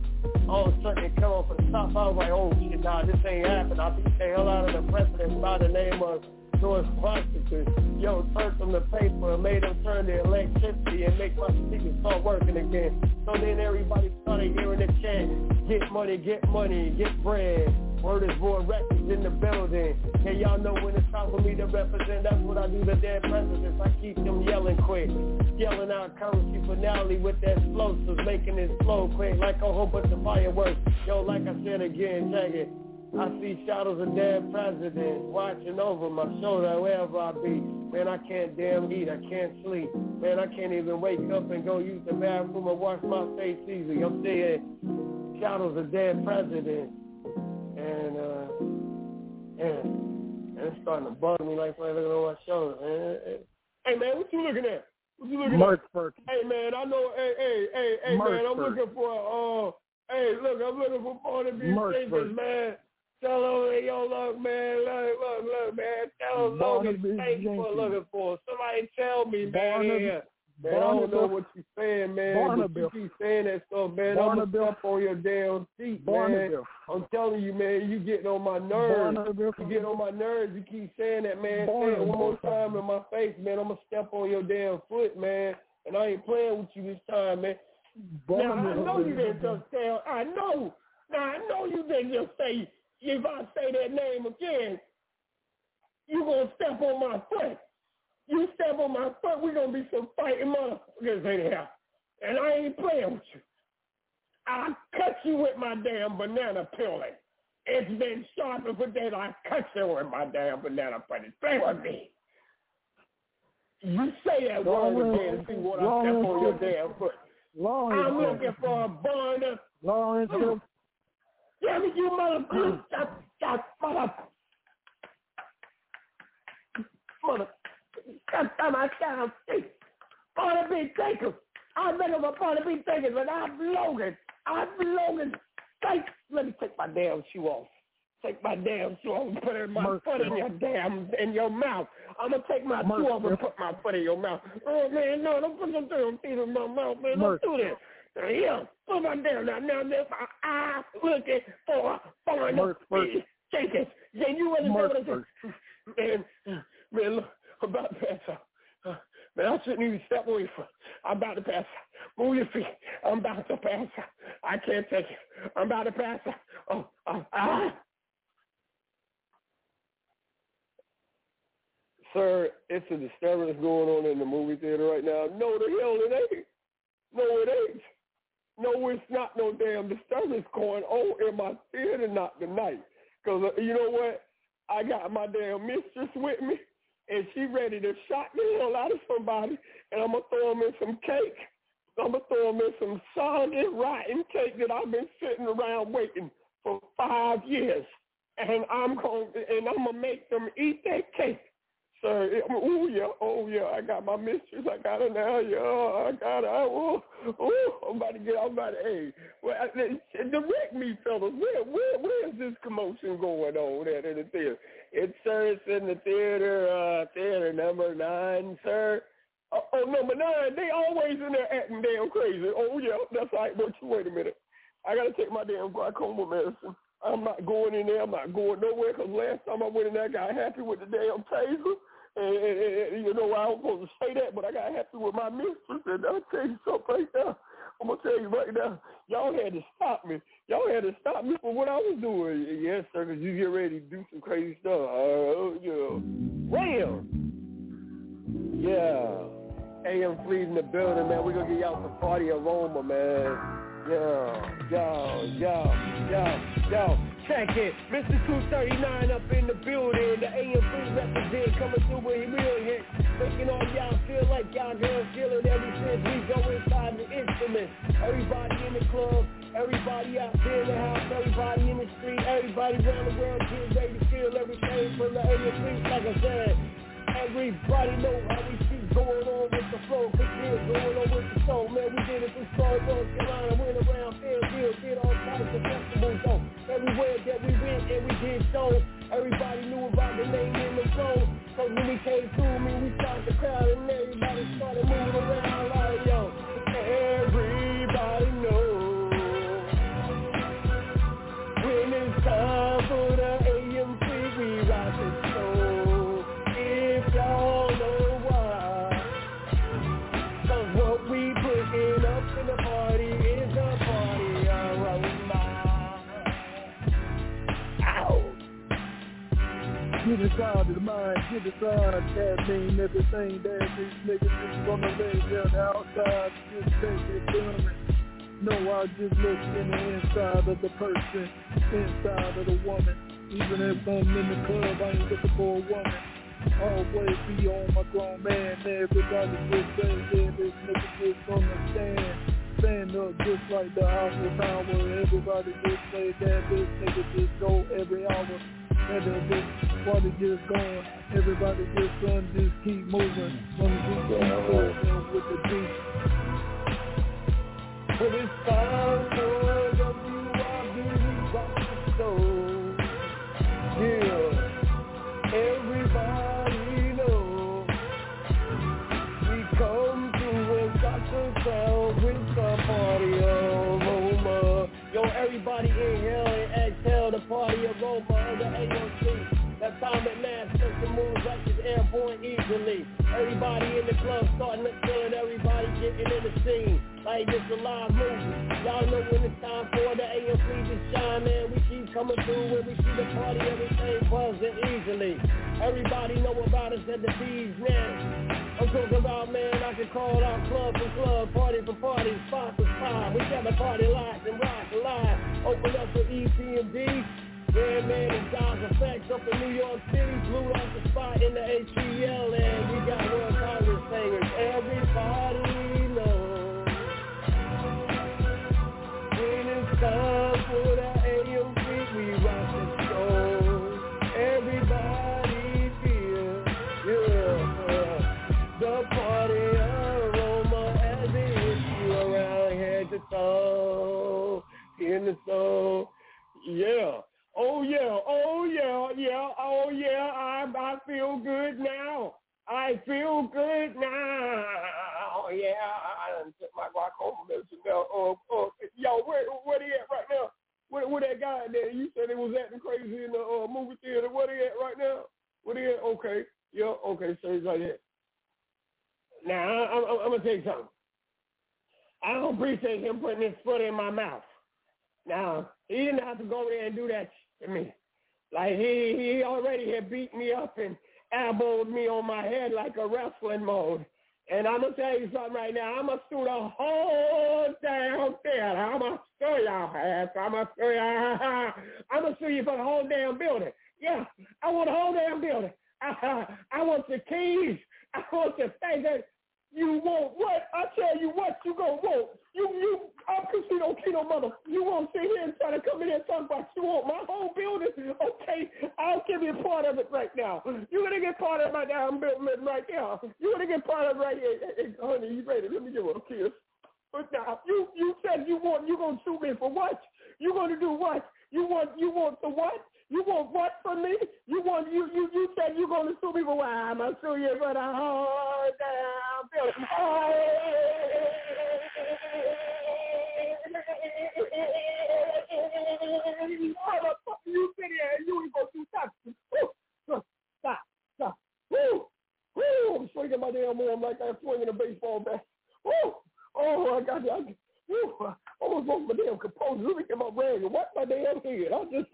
All of a sudden it come off the top. I was like, oh shit, nah, this ain't happening. I beat the hell out of the president by the name of George Washington. Yo, turned from the paper, made him turn the electricity and make my speakers start working again. So then everybody started hearing the chant, get money, get bread. Word is born records in the building. And y'all know when it's time for me to represent, that's what I do to dead presidents. I keep them yelling quick, yelling out currency finale with that explosives, making it slow quick like a whole bunch of fireworks. Yo, like I said again, check it. I see shadows of dead presidents watching over my shoulder wherever I be. Man, I can't damn eat, I can't sleep. Man, I can't even wake up and go use the bathroom or wash my face easily. I'm seeing shadows of dead presidents. And it's starting to bug me like looking on my shoulder, man. Hey, man, what you looking at? Hey, man, I know, hey, man, I'm looking for, I'm looking for point of view thinkers, man. Tell them, hey, yo, look, man, look, man. Tell them Logan State for looking for. Somebody tell me, man. Man, I don't know what you're saying, man. But you keep saying that stuff, man. I'm going to step on your damn seat, man. I'm telling you, man, you getting on my nerves. You get on my nerves. You keep saying that, man. Say it one more time in my face, man. I'm going to step on your damn foot, man. And I ain't playing with you this time, man. Now, I know you didn't just tell. I know. Now, I know you didn't just say, if I say that name again, you going to step on my foot. You step on my foot, we're going to be some fighting motherfuckers in here. And I ain't playing with you. I'll cut you with my damn banana peeling. It's been sharpened for days. I cut you with my damn banana peeling. Play with me. You say that word again and see what I step on your damn foot. I'm looking for a burner. Lawrence. Damn it, you mother. Sometimes I sound sick. Part of me takers. I've been over part of me takers, but I'm Logan. Let me take my damn shoe off. Take my damn shoe off and put it in my foot in your mouth. I'm going to take my shoe off and put my foot in your mouth. Oh, man, no, don't put them damn feet in my mouth, man. Don't do this. Yeah, put my damn now this I'm looking for a foreigner. Take it. Yeah, you really know what I say. Man, look. I'm about to pass out. Man, I shouldn't even step on your foot. I'm about to pass out. Move your feet. I'm about to pass out. I can't take it. I'm about to pass out. Sir, it's a disturbance going on in the movie theater right now. No, the hell it ain't. No, it ain't. No, it's not no damn disturbance going on in my theater, not tonight. Because you know what? I got my damn mistress with me. And she ready to shock the hell out of somebody, and I'm going to throw them in some cake. I'm going to throw them in some soggy, rotten cake that I've been sitting around waiting for 5 years. And I'm going to make them eat that cake. Sir, oh yeah, I got my mistress. I got her now, I got her. I'm about to, hey, well, direct me, fellas. Where is this commotion going on at in the theater? It's in the theater number 9, sir. Oh, number 9, they always in there acting damn crazy. Oh, yeah, that's right, but wait a minute. I got to take my damn glaucoma medicine. I'm not going in there. I'm not going nowhere because last time I went in there, I got happy with the damn taser. And you know, I was supposed to say that, but I got happy with my mistress. And I'll tell you something right now. I'm going to tell you right now, y'all had to stop me. Y'all had to stop me for what I was doing. Yes, sir, because you get ready to do some crazy stuff. Well, yeah. AM Fleet in the building, man. We're going to get y'all some party aroma, man. Yo, check it. Mr. 239 up in the building. The AM3 represent coming through with real hits. Making all y'all feel like y'all girls feeling every since we go inside the instrument. Everybody in the club, everybody out there in the house, everybody in the street, everybody around the world getting ready to feel everything from the AM3, like I said. Everybody know how we see going on with the flow, cause we're going on with the soul. Man, we did it from Charlotte, North Carolina, went around Fairfield, did all types of festivals, so everywhere that we went and we did shows, everybody knew about the name and the flow. So when we came through, we started the crowd and everybody started moving around like, yo, everybody knows when it's time for the AM3, we rock the show. Y'all know why, 'cause what we putting up in the party is a party aroma. Ow! Get inside of the mind, get inside, that mean everything that these niggas is gonna lay down the outside, just take it down. No, I just look in the inside of the person, inside of the woman. Even if I'm in the club, I ain't looking for a woman. Always be on my grown man. Everybody just say, yeah, this nigga just on the stand up just like the Eiffel Tower. Everybody just say that this nigga just go every hour. And then this party just going. Everybody just keep moving. Wanna keep going with the beat. But it's time for WRB rock the show. Yeah, everybody. Everybody making moves like it's airborne easily. Everybody in the club starting to feel it, everybody getting in the scene. Like it's a live movie. Y'all know when it's time for the AMC to shine, man. We keep coming through when we see the party, everything buzzing easily. Everybody know about us at the B's, man. I'm talking about, man, I can call out club for club, party for party, spot for spot. We got the party live and rock live. Open up for EPMD. Yeah, man, it's God's Effects up in New York City. Blew off the spot in the ATL, and we got World Congress singers. Everybody knows when it's time for the AMC, we rock the show. Everybody feel, the party aroma as it hits you around head to toe, in the soul, yeah. Oh yeah, I feel good now. I feel good now. Yeah, I done took my glaucoma medicine now. Yo, where they at right now? Where that guy there? You said it was acting crazy in the movie theater. Where they at right now? Where they at? Okay, yeah, okay, so it's like that. Now, I'm going to tell you something. I don't appreciate him putting his foot in my mouth. Now, he didn't have to go there and do that to me. Like, he already had beat me up and elbowed me on my head like a wrestling mode. And I'm going to tell you something right now. I'm going to sue the whole damn theater. I'm going to sue y'all ass. I'm going to sue you for the whole damn building. Yeah, I want the whole damn building. I want the keys. I want the thing that you want. What? I tell you what you gonna want. I'm Casino Kino mother. You won't sit here and try to come in here and talk about you want my whole building. Okay, I'll give you part of it right now. You're gonna get part of my damn building right now. You're gonna get part of it right here. Hey, honey, you ready? Let me give her a kiss. But now, you said you gonna sue me for what? You gonna do what? You want the what? You want what from me? You said you're going to sue me for what? I'm going to sue you for the whole damn building. Motherfucker, you sit here and you ain't going to do something. Stop. Woo! I'm swinging my damn arm like I'm swinging a baseball bat. Woo! Oh, I got you. I almost lost my damn composure. Let me get my rag and wipe my damn head. I just,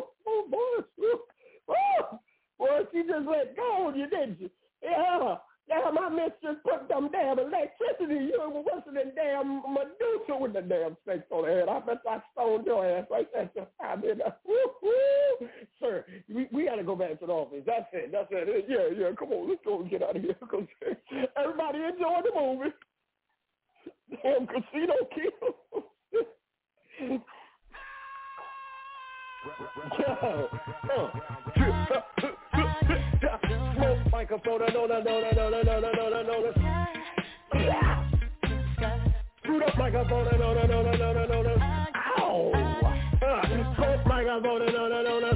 boy, she just let go of you, didn't you? Yeah, my mistress put them damn electricity. You were worse than damn Medusa with the damn snakes on her head. I bet I stoned your ass right there. I did. Sir, we got to go back to the office. That's it. Yeah, come on, let's go and get out of here. Everybody enjoy the movie. Damn Casino Kino. Smoke microphone, no. Shoot up microphone, no. Ow. Smoke microphone, no.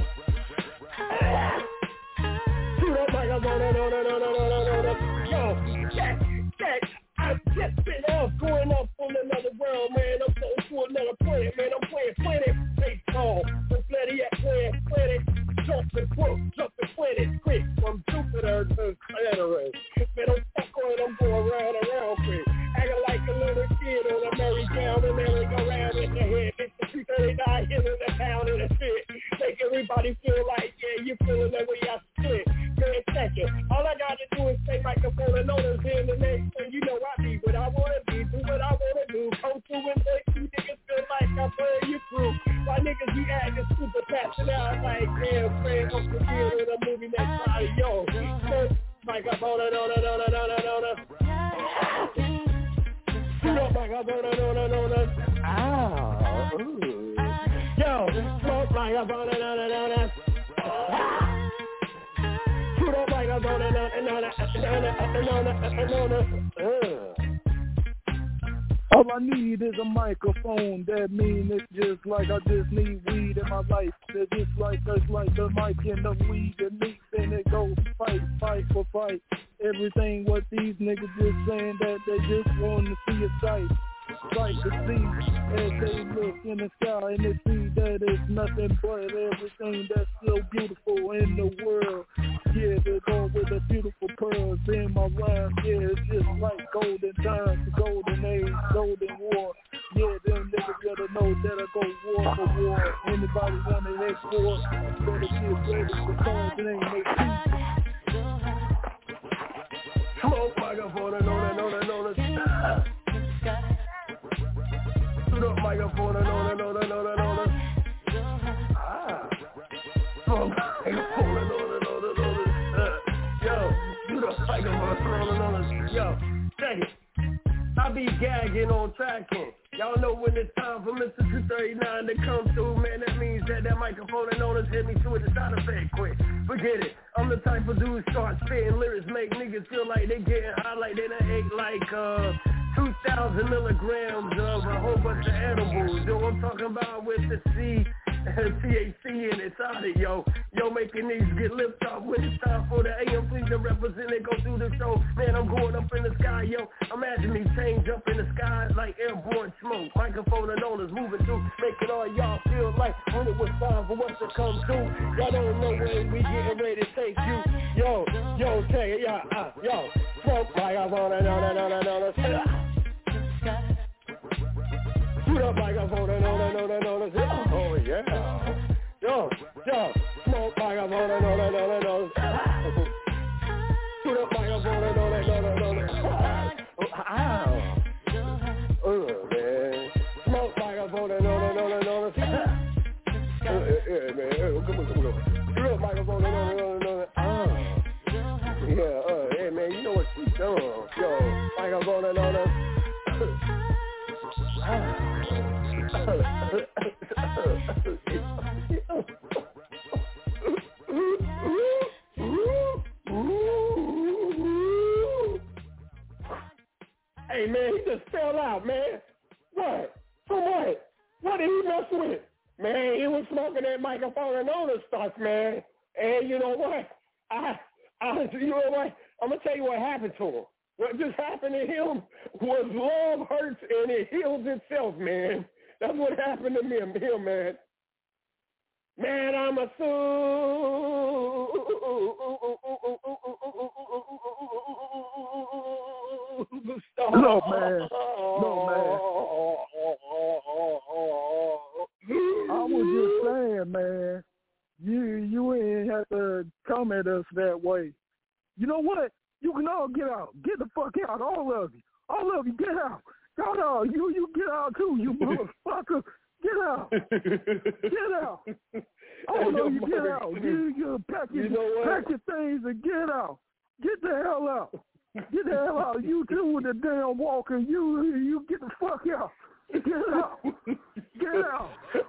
Shoot up microphone, no. Yo, check. I've just been off, going off on another world, man. I'm going to another planet, man. I'm playing Planet Baseball. So Planet, jumping Planet quick from Jupiter to Saturn. Man, I'm stuck on it, I'm going around quick. Acting like a little kid on a merry-go-round and merry-go-round in the head. It's the 339 hitting the town in the shit. Make everybody feel like, yeah, you feeling that way I split. Man, second. All I got to do is say microphone and notice in the next thing. You know I be what I want to be, do what I want to do. Come through and make you niggas feel like I'm playing you through. Why niggas be acting super passionate out like, damn, friend, I'm the kid in a movie next time. Yo, microphone and no. Shoot up microphone and no. Ow. Ooh. Yo, smoke microphone and no. Shoot up microphone and no. All I need is a microphone. That mean it's just like I just need weed in my life. It's just like the mic and the weed and mix and it goes fight for fight. Everything what these niggas just saying that they just want to see a sight. sight to see as they look in the sky and they see that it's nothing but everything that's so beautiful in the world. Yeah, they're going with the beautiful pearls in my rhyme. Yeah, it's just like golden times, golden age, golden war. Yeah, them niggas better know that I go war for war. Anybody want to export, better get ready because it ain't no peace. Smoke microphone and on. Shoot up microphone and on. Smoke microphone and on. Yo, shoot up microphone and on. Yo, check it. I be gagging on tracking. Y'all know when it's time for Mr. 239 to come through, man, that means that microphone and on us hit me through with the sound effect quick. Forget it. I'm the type of dude start spitting lyrics, make niggas feel like they getting high, like they done ate like 2,000 milligrams of a whole bunch of edibles. Yo, I'm talking about with the THC in inside it, yo. Yo, making these get lifted up when it's time for the AM fleet to represent and go through the show. Man, I'm going up in the sky, yo. Imagine me change up in the sky like airborne smoke. Microphone and on is moving through, making all y'all feel like when it was time for us to come through. Y'all don't know when we getting ready to take you. Yo, check it, yo. Smoke microphone and on. Shoot up microphone and on. Oh yeah. Yo, smoke microphone and on. Shoot up microphone and on. Oh man. Smoke microphone and on. Yeah, man. Come on. Shoot up microphone and on. Yeah, hey man, you know what we done. Yo, microphone and on. Hey man, he just fell out, man. What? From what? What did he mess with? Man, he was smoking that microphone and all the stuff, man. And you know what? You know what? I'm gonna tell you what happened to him. What just happened to him was love hurts and it heals itself, man. That's what happened to him, man. Man, I'm a superstar. No, man. I was just saying, man, you ain't have to come at us that way. You know what? You can all get out. Get the fuck out, all of you. All of you, get out. Y'all, you get out too, you motherfucker. Get out. Get out. All of you get out. You pack your things and get out. Get the hell out. Get the hell out. You too with the damn walker. You get the fuck out. Get out. Get out.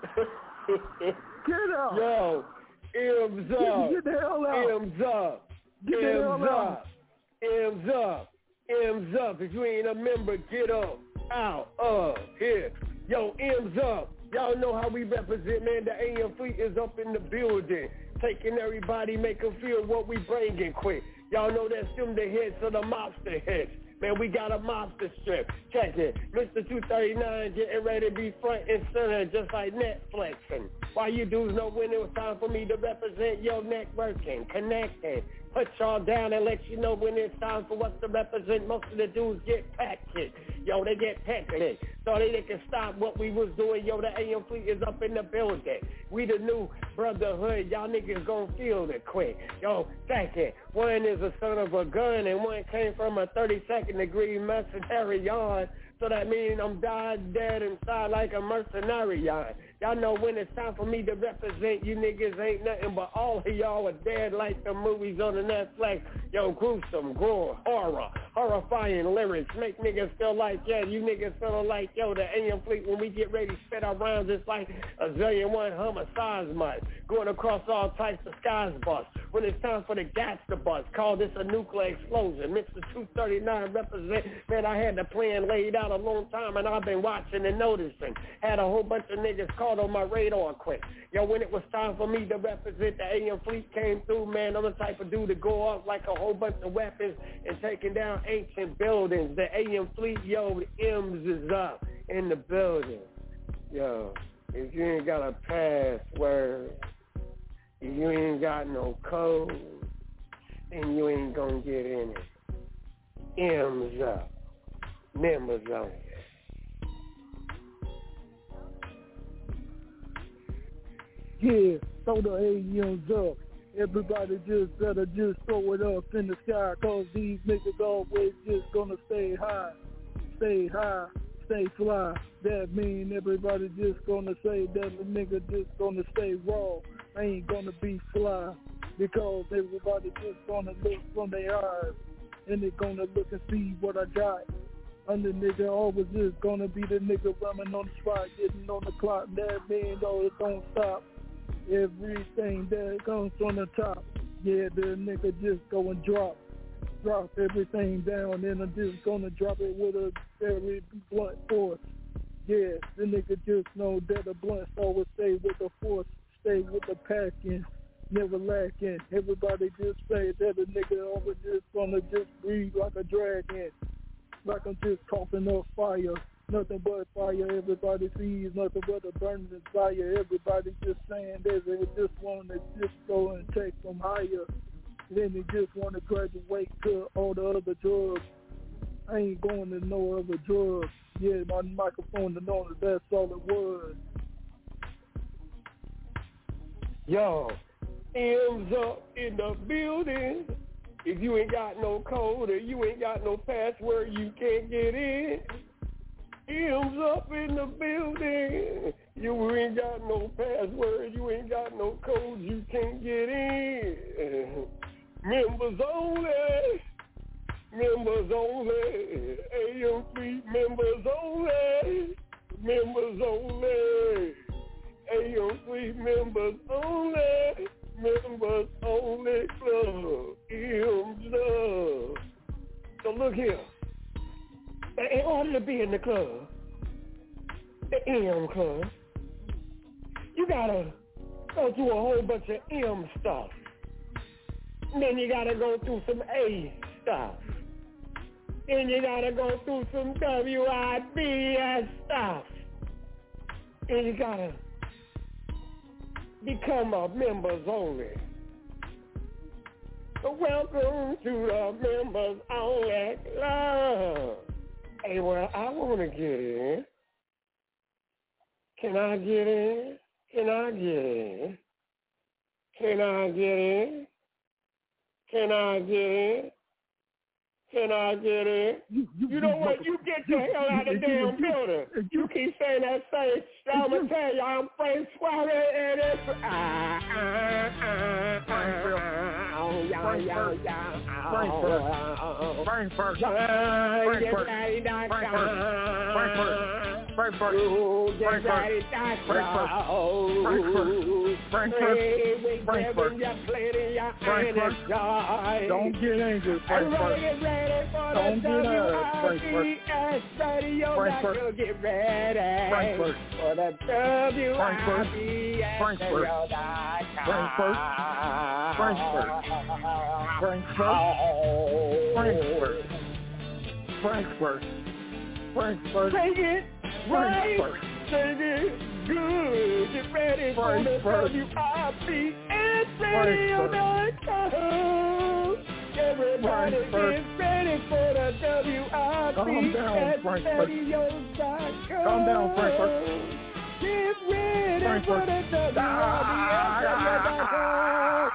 Get out. Yo, M's up. Get the hell out. M's up. Get the hell out. M's up. M's up. If you ain't a member, get up. Out of here. Yo, M's up. Y'all know how we represent, man. The AM fleet is up in the building. Taking everybody, make them feel what we bringing quick. Y'all know that's them the heads of the mobster heads. Man, we got a mobster strip. Check it. Mr. 239 getting ready to be front and center just like Netflix. And while you dudes know when it was time for me to represent your networking, connecting, put y'all down and let you know when it's time for us to represent. Most of the dudes get packed. Yo, they get packed. So they can stop what we was doing. Yo, the AM fleet is up in the building. We the new brotherhood. Y'all niggas gon' feel it quick. Yo, check it. One is a son of a gun and one came from a 32nd degree mercenary yarn. So that means I'm dead inside like a mercenary yarn. Y'all know when it's time for me to represent, you niggas ain't nothing but all of y'all are dead like the movies on the Netflix. Yo, gruesome, gore, horror, horrifying lyrics make niggas feel like, yeah, you niggas feeling like, yo, the AM fleet, when we get ready to spit our rounds, it's like a zillion one homicides might going across all types of skies bust. when it's time for the gas to bust. Call this a nuclear explosion. Mr. 239 represent. Man, I had the plan laid out a long time, and I've been watching and noticing. Had a whole bunch of niggas caught on my radar quick. Yo, when it was time for me to represent, the AM fleet came through, man. I'm the type of dude to go off like a whole bunch of weapons and taking down ancient buildings. The AM fleet, yo, the M's is up in the building. Yo, if you ain't got a password, if you ain't got no code, then you ain't gonna get in it. M's up. Members on it. Yeah, throw the AMs up. Everybody just better just throw it up in the sky, cause these niggas always just gonna stay high, stay fly. That mean everybody just gonna say that a nigga just gonna stay raw, ain't gonna be fly, because everybody just gonna look from their eyes, and they gonna look and see what I got. I'm the nigga always just gonna be the nigga running on the spot, getting on the clock. That mean though it don't stop. Everything that comes from the top, yeah, the nigga just go and drop everything down, and I'm just gonna drop it with a very blunt force. Yeah, the nigga just know that a blunt always stay with the force, stay with the packing, never lacking. Everybody just say that a nigga always just gonna just breathe like a dragon, like I'm just coughing up fire. Nothing but fire, everybody sees nothing but a burning desire. Everybody just saying that they just want to just go and take them higher. Then they just want to graduate to all the other drugs. I ain't going to no other drugs. Yeah, my microphone to know that that's all it was. Yo, M's up in the building. If you ain't got no code or you ain't got no password, you can't get in. M's up in the building. You ain't got no password, you ain't got no code, you can't get in. Members only. Members only. AM Fleet members only. Members only. AM Fleet members only. Members only club. M's up. So look here. In order to be in the club, the M club, you gotta go through a whole bunch of M stuff. And then you gotta go through some A stuff. Then you gotta go through some WIBS stuff. And you gotta become a members only. So welcome to the members only club. Hey, well, I want to get in. Can I get in? Can I get in? Can I get in? Can I get in? Can I get in? You know what? You get the hell out of the damn building. You keep saying that same shit. I'm going to tell you, I'm Frank Suave, and it's... Frankfurt. Don't get angry, Frankfurt. Don't get angry, Frankfurt. Get ready Frankfurt. for the WIBS. Frankfurt. Take it right, take it good. Get ready for the WIBS radio.com. Everybody get ready for the WIBS radio.com. Calm down, Frankfurt. Get ready for the WIBS radio.com.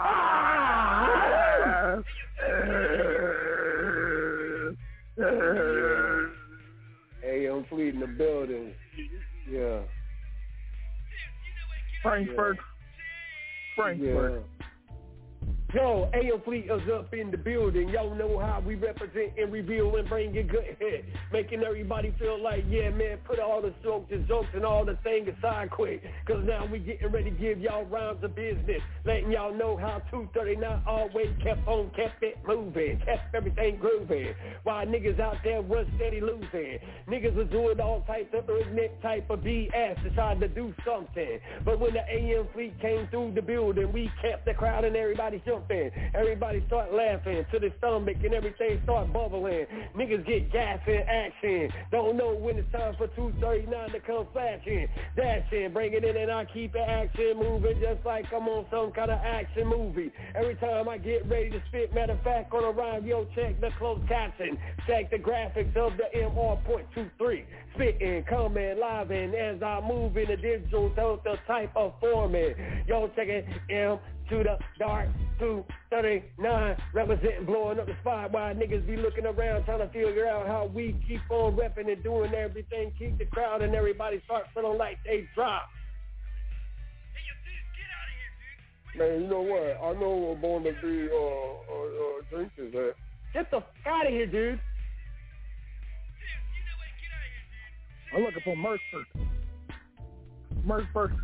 AM Fleet in the building. Yeah. Frankfurt. Yeah. Yo, AM Fleet is up in the building. Y'all know how we represent and reveal and bring it good hit. Making everybody feel like, yeah, man, put all the jokes and all the things aside quick. Cause now we getting ready to give y'all rounds of business. Letting y'all know how 239 always kept it moving. Kept everything grooving. While niggas out there was steady losing. Niggas was doing all types of ignorant type of BS to try to do something. But when the AM Fleet came through the building, we kept the crowd and everybody jumping. Everybody start laughing to the stomach and everything start bubbling. Niggas get gas in action. Don't know when it's time for 239 to come flashing. Dashing, bring it in and I keep the action moving just like I'm on some kind of action movie. Every time I get ready to spit, matter of fact, on a rhyme, yo, check the closed caption. Check the graphics of the MR.23. Spitting, coming, live, and as I move in the digital, the type of forming. Yo, check it, M to the dark 239, representing, blowing up the spot while niggas be looking around trying to figure out how we keep on repping and doing everything, keep the crowd and everybody start feeling like they drop. Man, you know what? I know we're going to be drinkers at. Get the f*** out of here, dude. I'm looking for Merc first.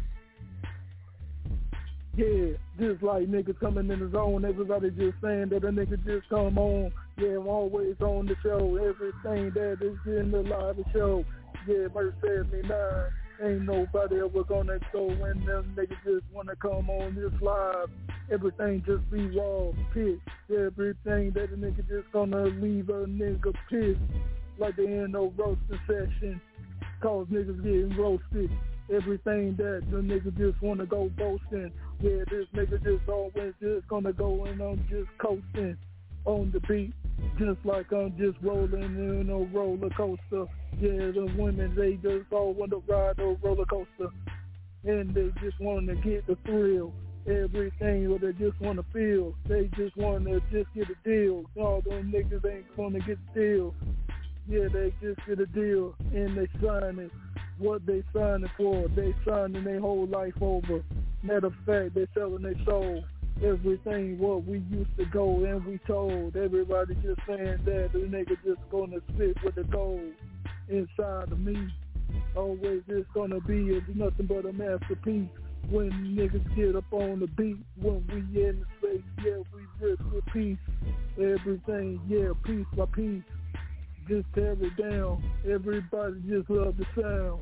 Yeah, just like niggas coming in the zone, everybody just saying that a nigga just come on. Yeah, I'm always on the show, everything that is in the live show. Yeah, Merc 79, ain't nobody ever gonna go when them niggas just wanna come on this live. Everything just be raw, pissed. Everything that a nigga just gonna leave a nigga pissed. Like the end of roasting session, cause niggas getting roasted. Everything that the nigga just wanna go boasting. Yeah, this nigga just always just gonna go and I'm just coasting on the beat, just like I'm just rolling in a roller coaster. Yeah, the women, they just all want to ride a roller coaster, and they just want to get the thrill. Everything what they just want to feel. They just want to just get a deal. All them niggas ain't gonna get the deal. Yeah, they just get a deal and they sign it. What they signing for? They signing their whole life over. Matter of fact, they selling their soul. Everything what we used to go and we told. Everybody just saying that the nigga just gonna spit with the gold inside of me. Always just gonna be nothing but a masterpiece. When niggas get up on the beat, when we in the space, yeah, we rip with peace. Everything, yeah, piece by piece. Just tear it down. Everybody just love the sound.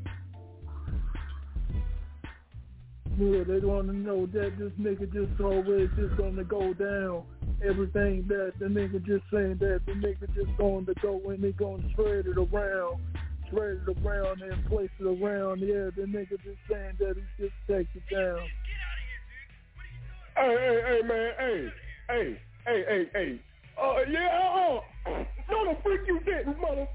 Yeah, they want to know that this nigga just always just gonna go down. Everything that the nigga just saying that the nigga just going to go and they gonna spread it around and place it around. Yeah, the nigga just saying that he just takes it down. Hey, man, hey. No, the freak you didn't, mother.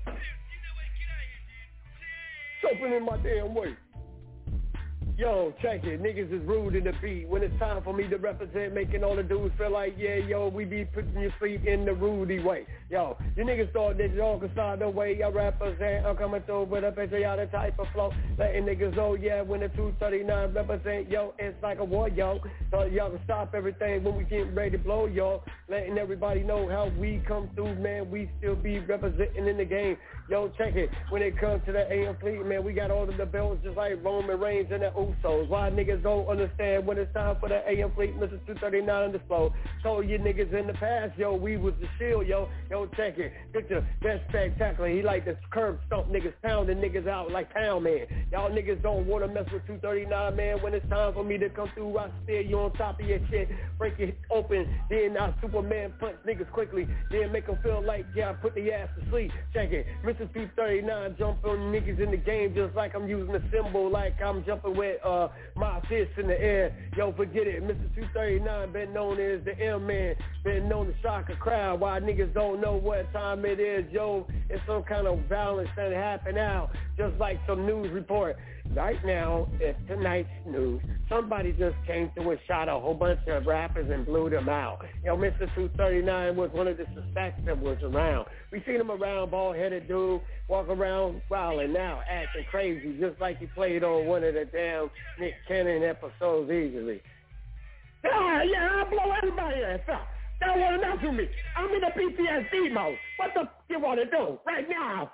Jumping in my damn way. Yo, check it. Niggas is rude in the beat. When it's time for me to represent, making all the dudes feel like, yeah, yo, we be putting your sleep in the rudy way. Yo, you niggas thought that y'all could start the way I represent. I'm coming through with a patriotic type of flow. Letting niggas know, yeah, when the 239 represent, yo, it's like a war, yo. So y'all can stop everything when we get ready to blow, yo. Letting everybody know how we come through, man. We still be representing in the game. Yo, check it. When it comes to the AM Fleet, man, we got all of the belts just like Roman Reigns and the Usos. Why niggas don't understand when it's time for the AM Fleet, Mr. 239 on the flow. Told you niggas in the past, yo, we was the shield, yo. Yo, check it. Picture, that's spectacular. He like to curb stomp niggas, pounding niggas out like Pound Man. Y'all niggas don't want to mess with 239, man. When it's time for me to come through, I steer you on top of your shit. Break it open. Then I Superman punch niggas quickly. Then make them feel like, yeah, I put the ass to sleep. Check it. Mr. 239 jump on niggas in the game just like I'm using a symbol, like I'm jumping with my fist in the air. Yo, forget it. Mr. 239 been known as the M-Man, been known to shock a crowd. Why niggas don't know what time it is, yo, it's some kind of violence that happened now, just like some news report. Right now, it's tonight's news. Somebody just came through and shot a whole bunch of rappers and blew them out. Yo, Mr. 239 was one of the suspects that was around. We seen him around, bald-headed dude, walk around wilding now, acting crazy, just like he played on one of the damn Nick Cannon episodes easily. Yeah, I'll blow everybody ass up. Don't want to mess with me. I'm in the PTSD mode. What the f*** you want to do right now?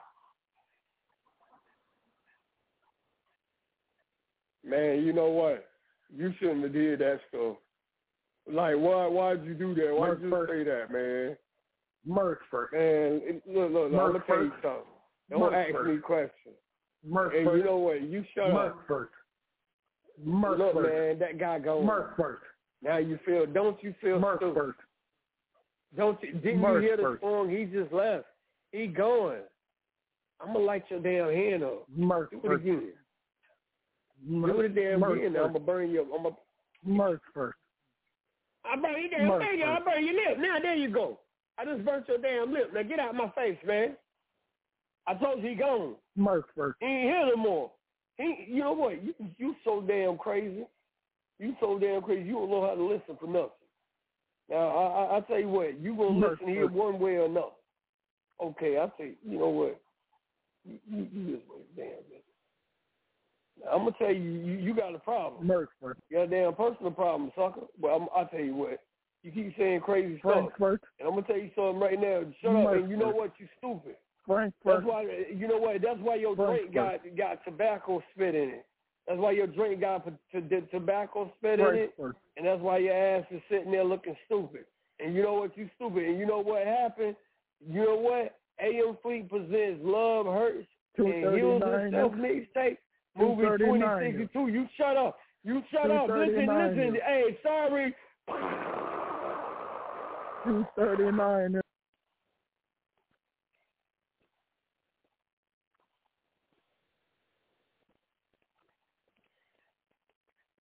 Man, you know what? You shouldn't have did that stuff. Like, why'd you do that? Why'd you say that, man? Merc first. Man, look, I'm going to tell you something. Don't ask me questions. And you know what? You shut up. Look, man, that guy going. Merc first. Now you feel, don't you feel stupid? First. Don't you, didn't you hear the song? He just left. He going. I'm going to light your damn hand up. Do it again. Do it damn again. I'm going to burn your, Merc first. I burn your damn finger. I burn your lip. Now, there you go. I just burnt your damn lip. Now, get out of my face, man. I told you he gone. Merc first. He ain't here no more. You know what? You so damn crazy. You so damn crazy. You don't know how to listen for nothing. Now, I tell you what. You going to listen here one way or another. Okay, I tell you, you know what? You just wait damn minute. I'm going to tell you, you got a problem. Merc first. You got a damn personal problem, sucker. Well, I'll tell you what. You keep saying crazy stuff. And I'm going to tell you something right now. Shut up, and you know what? You stupid. That's why, you know what? That's why your drink got tobacco spit in it. That's why your drink got tobacco spit in it. And that's why your ass is sitting there looking stupid. And you know what? You stupid. And you know what happened? You know what? AM Fleet presents Love Hurts and Heals Itself mixtape. Movie 2062. You shut up. You shut up. Listen. Hey, sorry. 239.